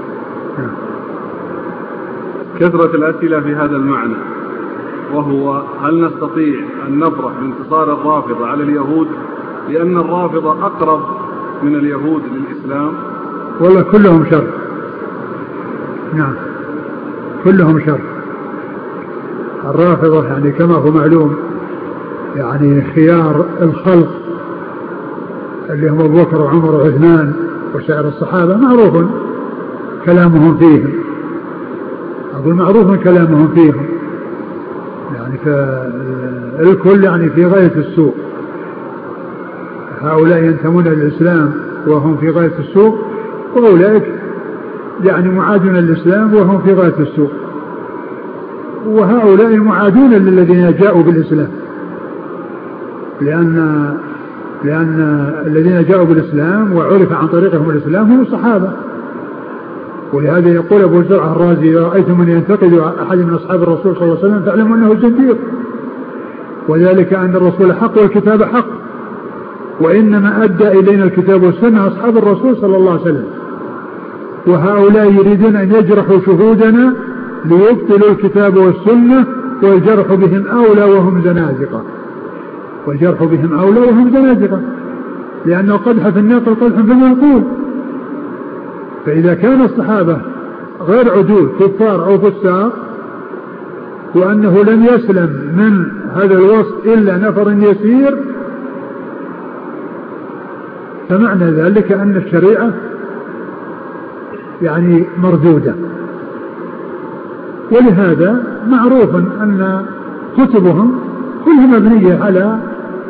كثرة الأسئلة في هذا المعنى، وهو هل نستطيع أن نفرح بانتصار الرافضة على اليهود لأن الرافضة أقرب من اليهود للإسلام؟ والله كلهم شر. نعم، كلهم شر. الرافضة يعني كما هو معلوم يعني خيار الخلق اللي هم أبو بكر وعمر وعثمان وسائر الصحابة معروف كلامهم فيهم، أقول معروف كلامهم فيهم، يعني فالكل يعني في غاية السوء. هؤلاء ينتمون للإسلام وهم في غاية السوء، وأولئك يعني معادون للإسلام وهم في غاية السوء، وهؤلاء معادون للذين جاءوا بالإسلام، لأن الذين جاءوا بالإسلام وعرف عن طريقهم الإسلام هم الصحابة. ولهذا يقول أبو زرعة الرازي: رأيتم من ينتقد أحد من أصحاب الرسول صلى الله عليه وسلم فاعلموا أنه زنديق، وذلك أن الرسول حق والكتاب حق، وإنما أدى إلينا الكتاب والسنة أصحاب الرسول صلى الله عليه وسلم، وهؤلاء يريدون أن يجرحوا شهودنا ليبطلوا الكتاب والسنة، والجرح بهم أولى وهم زنادقة، والجرح بهم أولى وهم زنادقة، لأنه قدح في الناقل قدح في المنقول. فإذا كان الصحابة غير عدول كفار أو فساق، وأنه لم يسلم من هذا الوصف إلا نفر يسير، فمعنى ذلك أن الشريعة يعني مردودة. ولهذا معروف أن كتبهم كلها مبنية على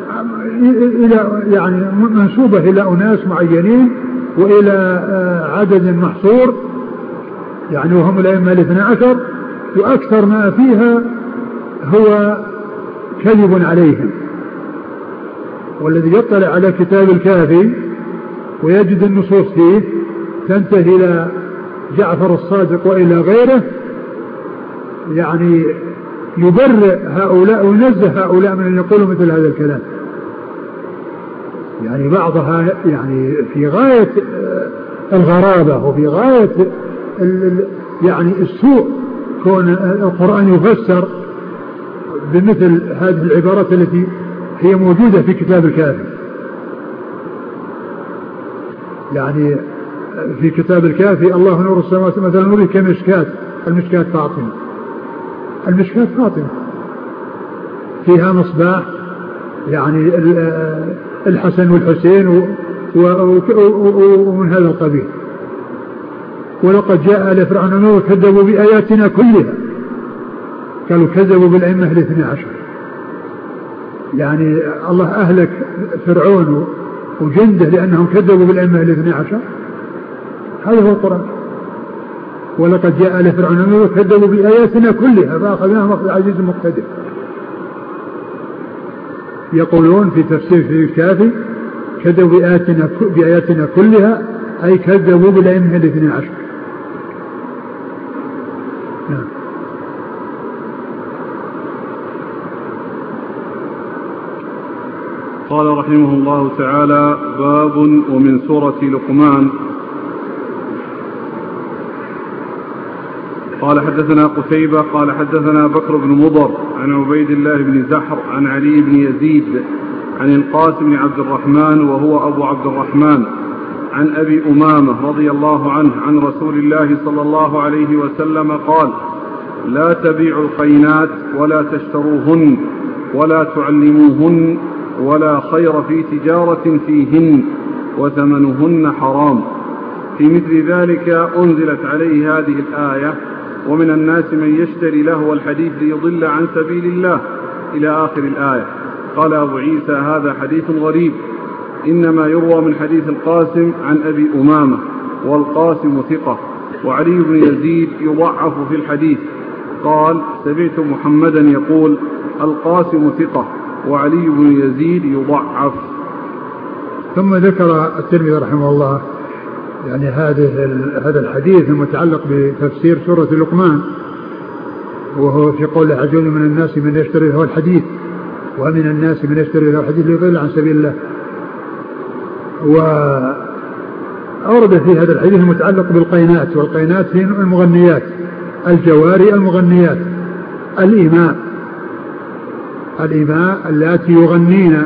يعني منسوبة إلى أناس معينين وإلى عدد محصور، يعني وهم الأئمة ال12، وأكثر ما فيها هو كذب عليهم. والذي يطلع على كتاب الكافي ويجد النصوص فيه تنتهي إلى جعفر الصادق وإلى غيره، يعني يبرئ هؤلاء وينزه هؤلاء من أن يقولوا مثل هذا الكلام. يعني بعضها يعني في غاية الغرابة وفي غاية يعني السوء، كون القرآن يفسر بمثل هذه العبارات التي هي موجودة في كتاب الكافي. يعني في كتاب الكافي: الله نور السماوات مثلا نور كمشكاة، المشكاة فاطمة، المشكاة فاطمة فيها مصباح، يعني الحسن والحسين ومن هذا القبيل. ولقد جاء آل فرعون وكذبوا بآياتنا كلها. قالوا كذبوا بالأئمة ال12، يعني الله أهلك فرعون وجنده لأنهم كذبوا بالأئمة ال12. هذا هو القرآن. ولقد جاء آل فرعون وكذبوا بآياتنا كلها فأخذناهم أخذ عزيز مقتدر. يقولون في تفسير في الكافي كذبوا بآياتنا كلها أي كذبوا بالأئمة ال12. نعم. قال رحمه الله تعالى: باب ومن سورة لقمان. قال حدثنا قتيبة قال حدثنا بكر بن مضر عن عبيد الله بن زحر عن علي بن يزيد عن القاسم بن عبد الرحمن وهو أبو عبد الرحمن عن أبي أمامة رضي الله عنه عن رسول الله صلى الله عليه وسلم قال: لا تبيعوا الخينات ولا تشتروهن ولا تعلموهن ولا خير في تجارة فيهن وثمنهن حرام. في مثل ذلك أنزلت عليه هذه الآية: ومن الناس من يشتري لهو الحديث ليضل عن سبيل الله إلى آخر الآية. قال أبو عيسى: هذا حديث غريب، إنما يروى من حديث القاسم عن أبي أمامة، والقاسم ثقة، وعلي بن يزيد يضعف في الحديث. قال: سمعت محمدا يقول: القاسم ثقة وعلي بن يزيد يضعف. ثم ذكر الترمذي رحمه الله يعني هذا الحديث المتعلق بتفسير سورة لقمان، وهو في قول عز وجل: من الناس من يشتري له الحديث، ومن الناس من يشتري له الحديث ليضل عن سبيل الله. وأورد في هذا الحديث المتعلق بالقينات، والقينات هي المغنيات، الجواري المغنيات، الإماء التي يغنين.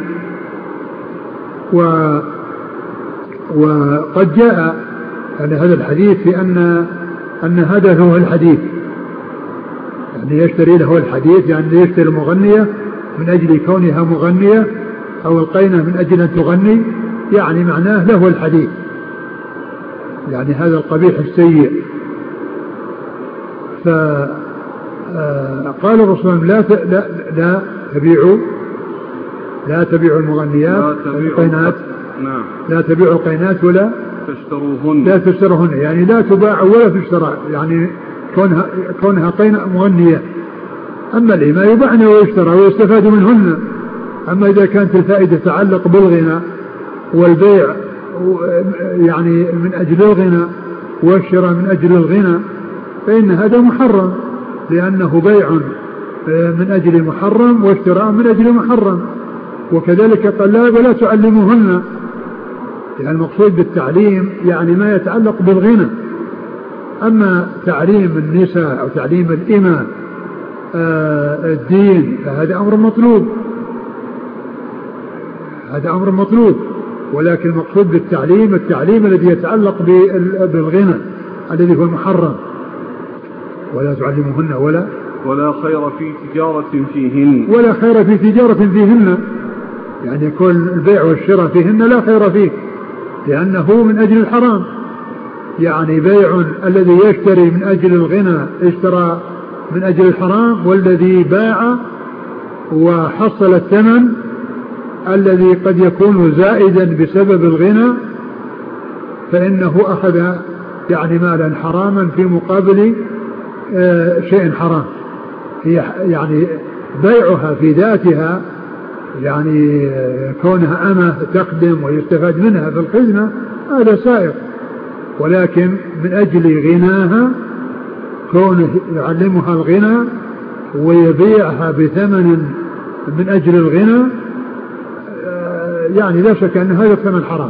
وقد جاء يعني هذا الحديث في أن هذا هو الحديث، يعني يشتري له الحديث، يعني يشتري المغنية من أجل كونها مغنية، أو القينة من أجل أن تغني، يعني معناه له الحديث، يعني هذا القبيح السيء. فقال الرسول: لا تبيعوا المغنيات القينات، لا تبيعوا القينات ولا تشتروهن، يعني لا تباع ولا تشترى، يعني كونها قينة مغنية. أما الإماء يباعن ويشترى ويستفاد منهن. أما إذا كانت الفائدة تتعلق بالغنى والبيع يعني من أجل الغنى والشراء من أجل الغنى، فإن هذا محرم، لأنه بيع من أجل محرم واشتراء من أجل محرم. وكذلك قال: لا ولا تعلموهن، يعني المقصود بالتعليم يعني ما يتعلق بالغنى. أما تعليم النساء أو تعليم الإماء الدين فهذا أمر مطلوب، هذا أمر مطلوب. ولكن المقصود بالتعليم التعليم الذي يتعلق بالغنى الذي هو المحرم. ولا تعلموهن ولا خير في تجارة فيهن، ولا خير في تجارة فيهن، يعني كل البيع والشراء فيهن لا خير فيه، لأنه من أجل الحرام. يعني بيع الذي يشتري من أجل الغنى اشترى من أجل الحرام، والذي باع وحصل الثمن الذي قد يكون زائدا بسبب الغنى فإنه أخذ يعني مالا حراما في مقابل شيء حرام. هي يعني بيعها في ذاتها يعني كونها أمة تقدم ويستفاد منها في الخدمة هذا سائغ، ولكن من أجل غناها كونه يعلمها الغنى ويبيعها بثمن من أجل الغنى يعني لا شك أن هذا الثمن حرام.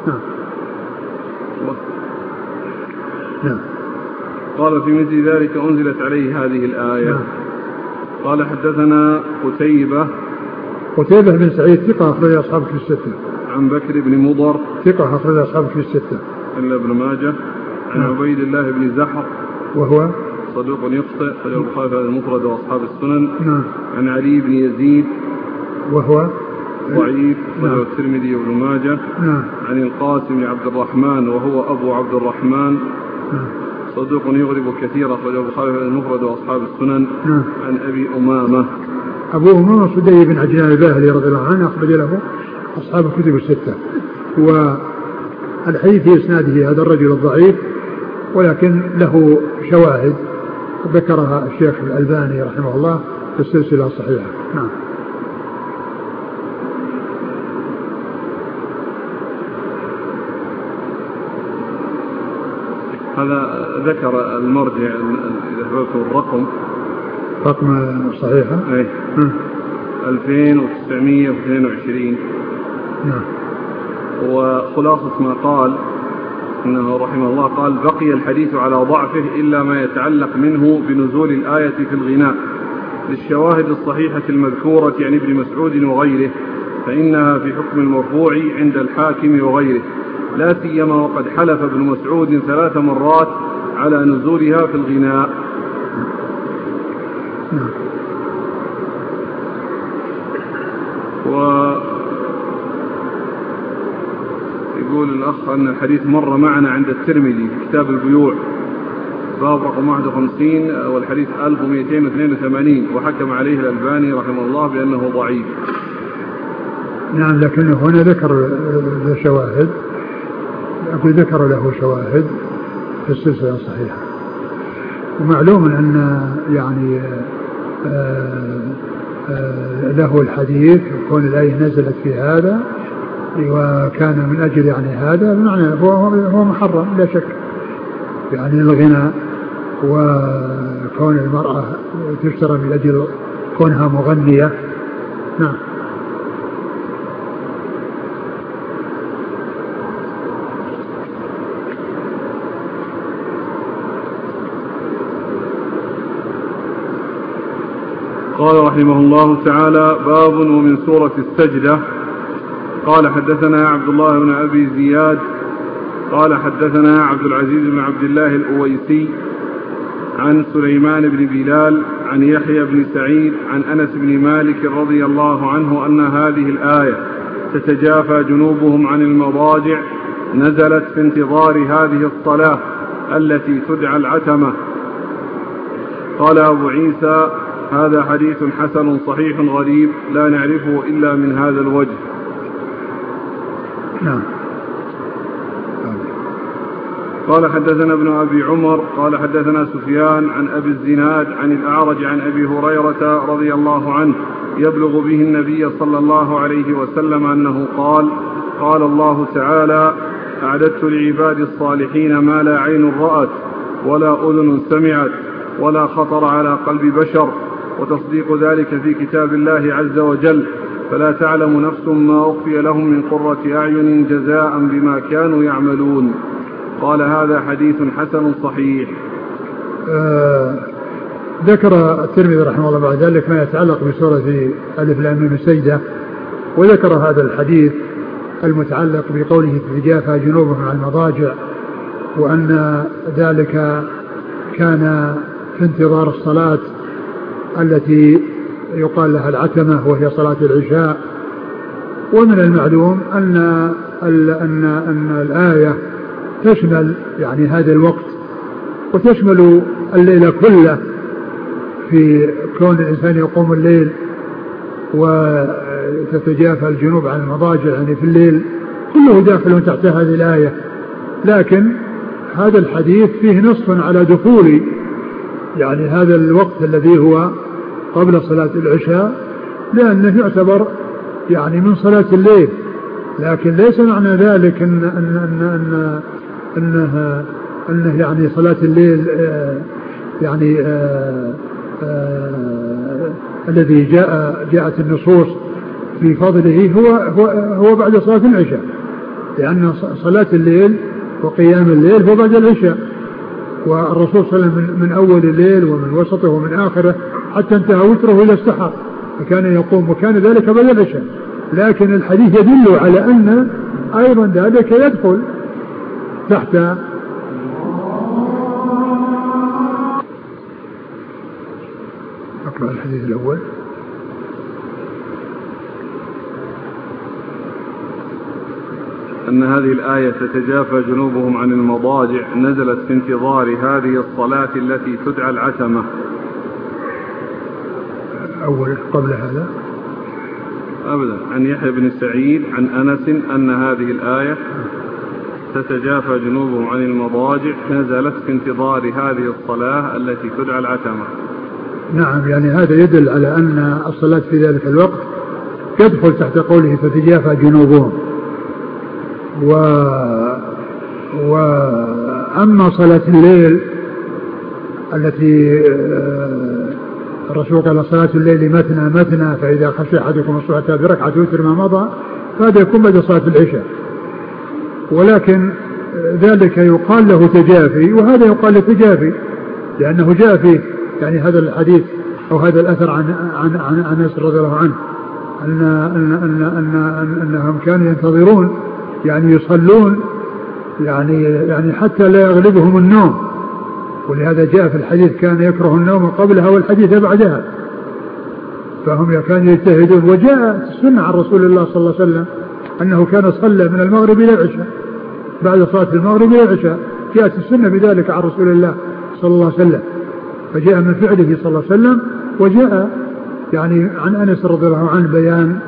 نعم. قال: في مثل ذلك أنزلت عليه هذه الآية. قال: حدثنا قتيبة بن سعيد ثقة أخرج أصحابه في الستة. عن بكر بن مضر ثقة أخرج أصحابه في الستة إلا ابن ماجه. عن عبيد الله بن زحر وهو صدوق يخطئ، خرج البخاري في المفرد وأصحاب السنن. عن علي بن يزيد وهو ضعيف، خرج الترمذي وابن ماجه. عن القاسم بن عبد الرحمن وهو أبو عبد الرحمن صدوق يغرب كثيرا، أخرجه البخاري في المفرد وأصحاب السنن. عن أبي أمامة. أبو أمامة صدي بن عجلان الباهلي رضي الله عنه، أخرج له أصحاب الكتب الستة. والحديث في إسناده هذا الرجل الضعيف، ولكن له شواهد ذكرها الشيخ الألباني رحمه الله في السلسلة الصحيحة. نعم. هذا ذكر المرجع إذا الرقم صحيحة 2922. نعم. وخلاصة ما قال إنه رحمه الله قال: بقي الحديث على ضعفه إلا ما يتعلق منه بنزول الآية في الغناء للشواهد الصحيحة المذكورة عن ابن مسعود وغيره، فإنها في حكم المرفوع عند الحاكم وغيره، لا سيما وقد حلف ابن مسعود 3 مرات على نزولها في الغناء. ويقول الأخ أن الحديث مر معنا عند الترمذي في كتاب البيوع باب رقم 51 والحديث 1282، وحكم عليه الألباني رحمه الله بأنه ضعيف. نعم، لكنه هنا ذكر له شواهد، ذكر له شواهد في السلسلة الصحيحة. ومعلوم أن يعني له الحديث، وكون الآية نزلت في هذا وكان من أجل يعني هذا بمعنى هو محرم لا شك، يعني الغناء وكون المرأة تشترى من أجل كونها مغنية. نعم. قال رحمه الله تعالى: باب ومن سورة السجدة. قال حدثنا عبد الله بن أبي زياد قال حدثنا عبد العزيز بن عبد الله الأويسي عن سليمان بن بلال عن يحيى بن سعيد عن أنس بن مالك رضي الله عنه أن هذه الآية تتجافى جنوبهم عن المضاجع نزلت في انتظار هذه الصلاة التي تدعى العتمة. قال أبو عيسى: هذا حديث حسن صحيح غريب لا نعرفه إلا من هذا الوجه. نعم. قال حدثنا ابن أبي عمر قال حدثنا سفيان عن أبي الزناد عن الأعرج عن أبي هريرة رضي الله عنه يبلغ به النبي صلى الله عليه وسلم أنه قال: قال الله تعالى: أعددت لعبادي الصالحين ما لا عين رأت ولا أذن سمعت ولا خطر على قلب بشر، وتصديق ذلك في كتاب الله عز وجل، فلا تعلم نفس ما أخفي لهم من قرة أعين جزاء بما كانوا يعملون. قال: هذا حديث حسن صحيح. ذكر الترمذي رحمه الله بعد ذلك ما يتعلق بسورة ألف لام ميم السجدة، وذكر هذا الحديث المتعلق بقوله تتجافى جنوبهم عن المضاجع، وأن ذلك كان في انتظار الصلاة التي يقال لها العتمة وهي صلاة العشاء. ومن المعلوم أن الآية تشمل يعني هذا الوقت وتشمل الليل كله، في كون الإنسان يقوم الليل وتتجافى الجنوب عن المضاجع يعني في الليل، كله داخل تحت هذه الآية. لكن هذا الحديث فيه نص على دخول يعني هذا الوقت الذي هو قبل صلاة العشاء، لأنه يعتبر يعني من صلاة الليل، لكن ليس معنى ذلك أنه يعني صلاة الليل يعني الذي جاءت النصوص في فضله هو بعد صلاة العشاء، لأن صلاة الليل وقيام الليل هو بعد العشاء، والرسول صلى الله عليه وسلم من أول الليل ومن وسطه ومن آخره حتى انتهى وتره إلى السحر، فكان يقوم وكان ذلك بعد العشاء. لكن الحديث يدل على أن أيضا ذلك يدخل تحت أقرأ الحديث الأول. أن هذه الآية تتجافى جنوبهم عن المضاجع نزلت في انتظار هذه الصلاة التي تدعى العتمة. أول قبل هذا أبدا، عن يحيى بن سعيد عن أنس أن هذه الآية تتجافى جنوبهم عن المضاجع نزلت في انتظار هذه الصلاة التي تدعى العتمة. نعم، يعني هذا يدل على أن الصلاة في ذلك الوقت تدخل تحت قوله تتجافى جنوبهم. وأما صلاة الليل التي الرسول قال صلاة الليل مثنى مثنى فإذا خشي أحدكم الصبح بركعة وتر ما مضى، فهذا يكون بعد صلاة العشاء، ولكن ذلك يقال له تجافي وهذا يقال له تجافي، لأنه جاء فيه يعني هذا الحديث أو هذا الأثر عن أنس رضي الله عنه أنهم كانوا ينتظرون يعني يصلون يعني حتى لا يغلبهم النوم، ولهذا جاء في الحديث كان يكره النوم قبلها والحديث بعدها، فهم كانوا يجتهدون. وجاء السنة عن رسول الله صلى الله عليه وسلم أنه كان صلى من المغرب إلى العشاء، بعد صلاة المغرب إلى العشاء جاءت السنة بذلك عن رسول الله صلى الله عليه وسلم، فجاء من فعله صلى الله عليه وسلم. وجاء يعني عن أنس رضي الله عنه بيان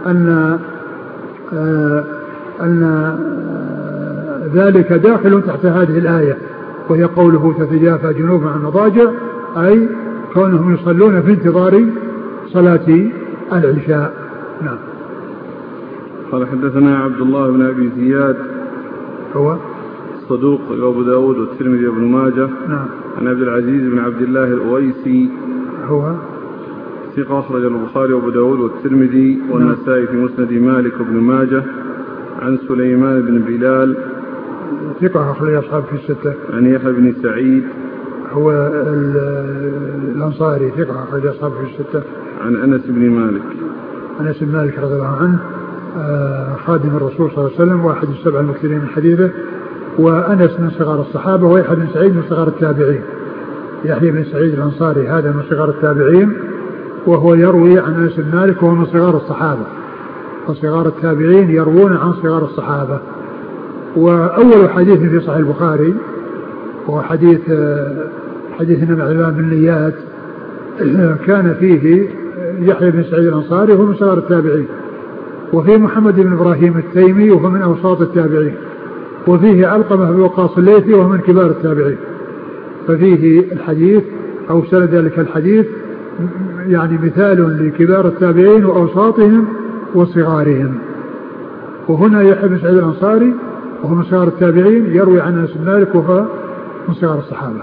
أن ذلك داخل تحت هذه الآية، وهي قوله تتجافى جنوبهم عن المضاجع، أي كونهم يصلون في انتظار صلاة العشاء. نعم. قال حدثنا عبد الله بن أبي زياد هو صدوق أبو داود والترمذي وابن ماجه. نعم. عن عبد العزيز بن عبد الله الأويسي هو ثقة أخرج البخاري وابو داود والترمذي والنسائي في مسند مالك وابن ماجه. عن سليمان بن بلال ثقة أخرج أصحاب في الستة. عن يحيى بن سعيد هو الأنصاري ثقة أخرج أصحاب في الستة. عن أنس بن مالك أنس بن مالك رضي الله عنه خادم الرسول صلى الله عليه وسلم واحد السبع المكثرين من حديثه، وأنس من صغار الصحابة، ويحيى بن سعيد من صغار التابعين. يحيى بن سعيد الأنصاري هذا من صغار التابعين، وهو يروي عن أنس بن مالك وهو من صغار الصحابة، وصغار التابعين يروون عن صغار الصحابة. وأول حديث في صحيح البخاري هو حديث إنما الأعمال بالنيات، كان فيه يحيى بن سعيد الأنصاري وهو من صغار التابعين، وفيه محمد بن إبراهيم التيمي وهو من أوساط التابعين، وفيه علقمة بن وقاص الليثي وهو من كبار التابعين. ففيه الحديث أو سند ذلك الحديث يعني مثال لكبار التابعين وأوساطهم وصغارهم. وهنا يحيى بن سعيد الأنصاري وهو من صغار التابعين يروي عن أنس بن مالك وهو من صغار الصحابة.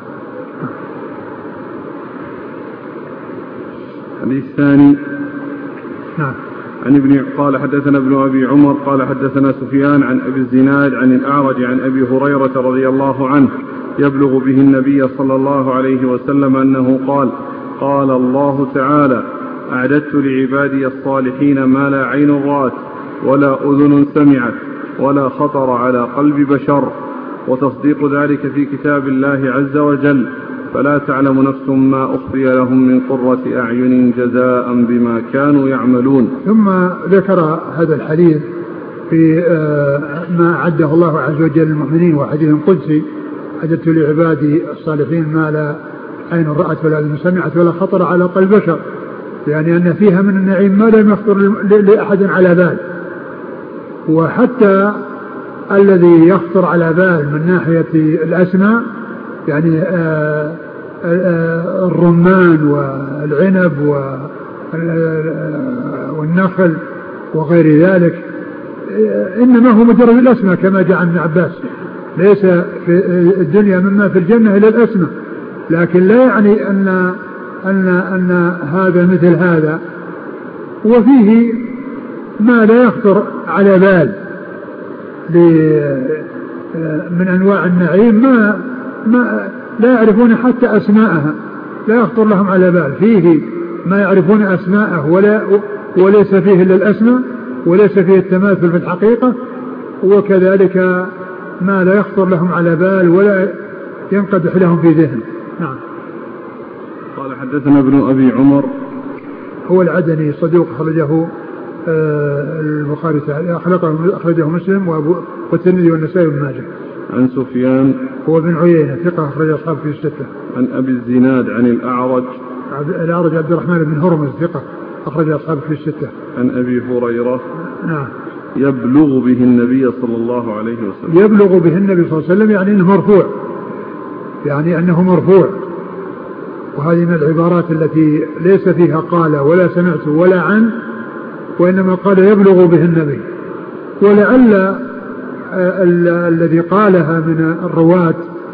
الحديث الثاني. نعم. عن قال حدثنا ابن أبي عمر قال حدثنا سفيان عن أبي الزناد عن الأعرج عن أبي هريرة رضي الله عنه يبلغ به النبي صلى الله عليه وسلم أنه قال: قال الله تعالى: أعددت لعبادي الصالحين ما لا عين رأت ولا أذن سمعت ولا خطر على قلب بشر، وتصديق ذلك في كتاب الله عز وجل، فلا تعلم نفس ما أخفي لهم من قرة أعين جزاء بما كانوا يعملون. ثم ذكر هذا الحديث في ما أعده الله عز وجل للمؤمنين، وحديث قدسي: أعددت لعبادي الصالحين ما لا عين رأت ولا أذن سمعت ولا خطر على قلب بشر، يعني أن فيها من النعيم ما لم يخطر لأحد على بال، وحتى الذي يخطر على بال من ناحية الأسماء يعني الرمان والعنب والنخل وغير ذلك إنما هو مجرد الأسماء كما جاء عن ابن عباس، ليس في الدنيا مما في الجنة إلا الأسماء، لكن لا يعني أن هذا مثل هذا، وفيه ما لا يخطر على بال من أنواع النعيم ما لا يعرفون حتى أسماءها، لا يخطر لهم على بال. فيه ما يعرفون أسماءه وليس فيه إلا الأسماء، وليس فيه التماثل في الحقيقة، وكذلك ما لا يخطر لهم على بال ولا ينقدح لهم في ذهن. نعم. قال حدثنا ابن أبي عمر هو العدني صدوق، أخرجه البخاري تعالى، أخرجه مسلم والترمذي والنسائي وابن ماجه. عن سفيان هو بن عيينة ثقة أخرج أصحابه في الستة. عن أبي الزناد عن الأعرج عبد الرحمن بن هرمز ثقة أخرج أصحابه في الستة. عن أبي هريرة نعم يبلغ به النبي صلى الله عليه وسلم. يبلغ به النبي صلى الله عليه وسلم يعني أنه مرفوع، يعني أنه مرفوع، وهذه من العبارات التي ليس فيها قال ولا سمعت ولا عن، وإنما قال يبلغ به النبي. ولعل الذي قالها من الرواة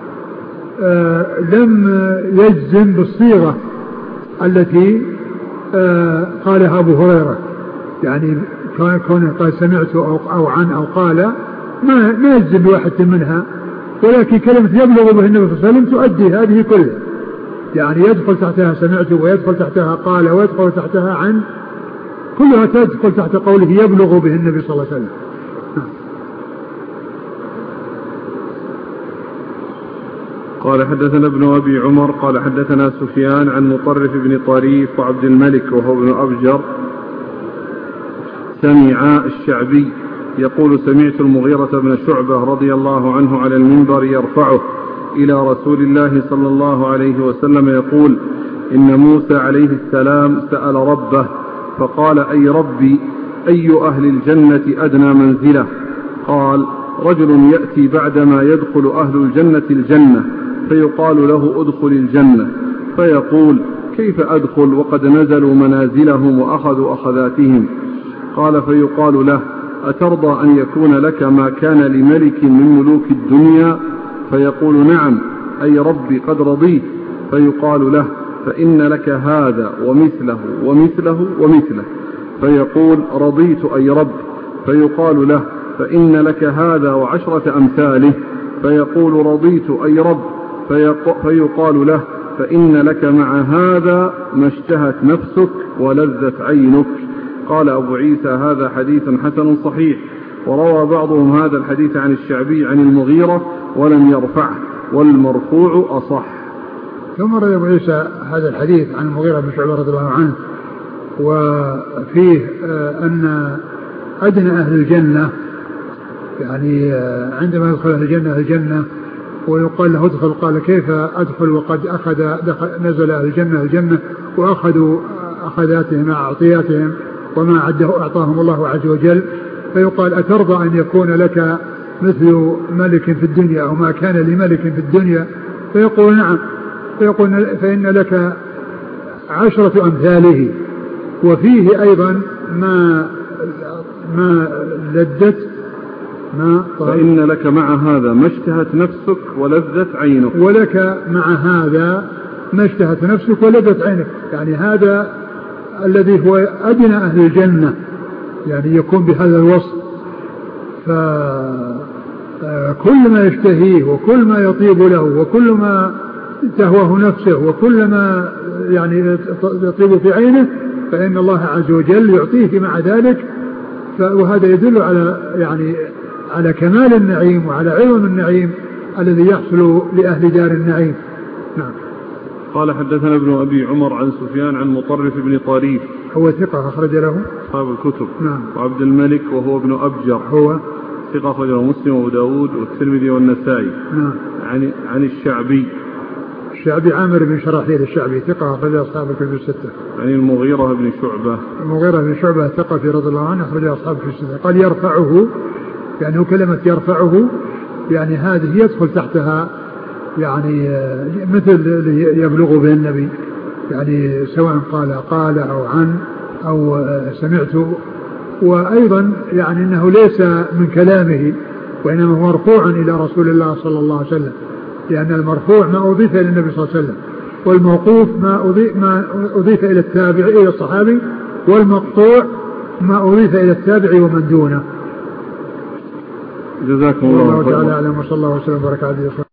لم يجزم بالصيغة التي قالها أبو هريرة، يعني كونه قال سمعت أو عن أو قال ما يجزم بواحد منها، ولكن كلمة يبلغ به النبي صلى الله عليه وسلم تؤدي هذه كلها، يعني يدخل تحتها سمعت ويدخل تحتها قال ويدخل تحتها عن، كلها تدخل تحت قوله يبلغ به النبي صلى الله عليه وسلم. قال حدثنا ابن أبي عمر قال حدثنا سفيان عن مطرف بن طريف وعبد الملك وهو ابن أبجر سمع الشعبي يقول سمعت المغيرة بن شعبة رضي الله عنه على المنبر يرفعه إلى رسول الله صلى الله عليه وسلم يقول إن موسى عليه السلام سأل ربه فقال أي ربي أي أهل الجنة أدنى منزلة؟ قال رجل يأتي بعدما يدخل أهل الجنة الجنة فيقال له ادخل الجنة فيقول كيف أدخل وقد نزلوا منازلهم وأخذوا أخذاتهم؟ قال فيقال له أترضى أن يكون لك ما كان لملك من ملوك الدنيا؟ فيقول نعم أي ربي قد رضيت. فيقال له فإن لك هذا ومثله ومثله ومثله. فيقول رضيت أي رب. فيقال له فإن لك هذا وعشرة أمثاله. فيقول رضيت أي رب. فيقال له فإن لك مع هذا ما اشتهت نفسك ولذت عينك. قال أبو عيسى هذا حديث حسن صحيح. وروى بعضهم هذا الحديث عن الشعبي عن المغيرة ولم يرفعه والمرفوع أصح. ثم روى أبو عيسى هذا الحديث عن المغيرة بن شعبة رضي الله عنه وفيه أن أدنى أهل الجنة، يعني عندما يدخل أهل الجنة ويقال له ادخل قال كيف أدخل وقد نزل أهل الجنة وأخذوا أخذاتهم مع أعطياتهم وما عده أعطاهم الله عز وجل. فيقال أترضى أن يكون لك مثل ملك في الدنيا أو ما كان لملك في الدنيا؟ فيقول نعم. فيقول فإن لك 10 أمثاله. وفيه أيضا ما لذت فإن لك مع هذا ما اشتهت نفسك ولذت عينك. ولك مع هذا ما اشتهت نفسك ولذت عينك، يعني هذا الذي هو أدنى أهل الجنة، يعني يكون بهذا الوصف. فكل ما يشتهيه وكل ما يطيب له وكل ما تهواه نفسه وكل ما يعني يطيب في عينه فإن الله عز وجل يعطيه مع ذلك. وهذا يدل على كمال النعيم وعلى عظم النعيم الذي يحصل لأهل دار النعيم. نعم. قال حدثنا ابن أبي عمر عن سفيان عن مطرف بن طريف هو ثقة أخرج له أصحاب الكتب. نعم. وعبد الملك وهو ابن أبجر هو ثقة أخرجه مسلم وأبو داود والترمذي والنسائي. نعم. عن الشعبي عامر بن شراحيل الشعبي ثقة أخرج أصحاب الكتب الستة. عن المغيرة بن شعبة ثقة رضي الله عنه أخرج أصحاب الكتب الستة. قال يرفعه، يعني هو كلمة يرفعه يعني هذه يدخل تحتها يعني مثل يبلغ به النبي، يعني سواء قال أو عن أو سمعت. وأيضا يعني أنه ليس من كلامه وإنما هو مرفوع إلى رسول الله صلى الله عليه وسلم، لأن المرفوع ما أضيف إلى النبي صلى الله عليه وسلم، والموقوف ما أضيف إلى التابع إلى الصحابي، والمقطوع ما أضيف إلى التابع ومن دونه. جزاكم الله تعالى أعلم وصلى الله وسلم وبارك على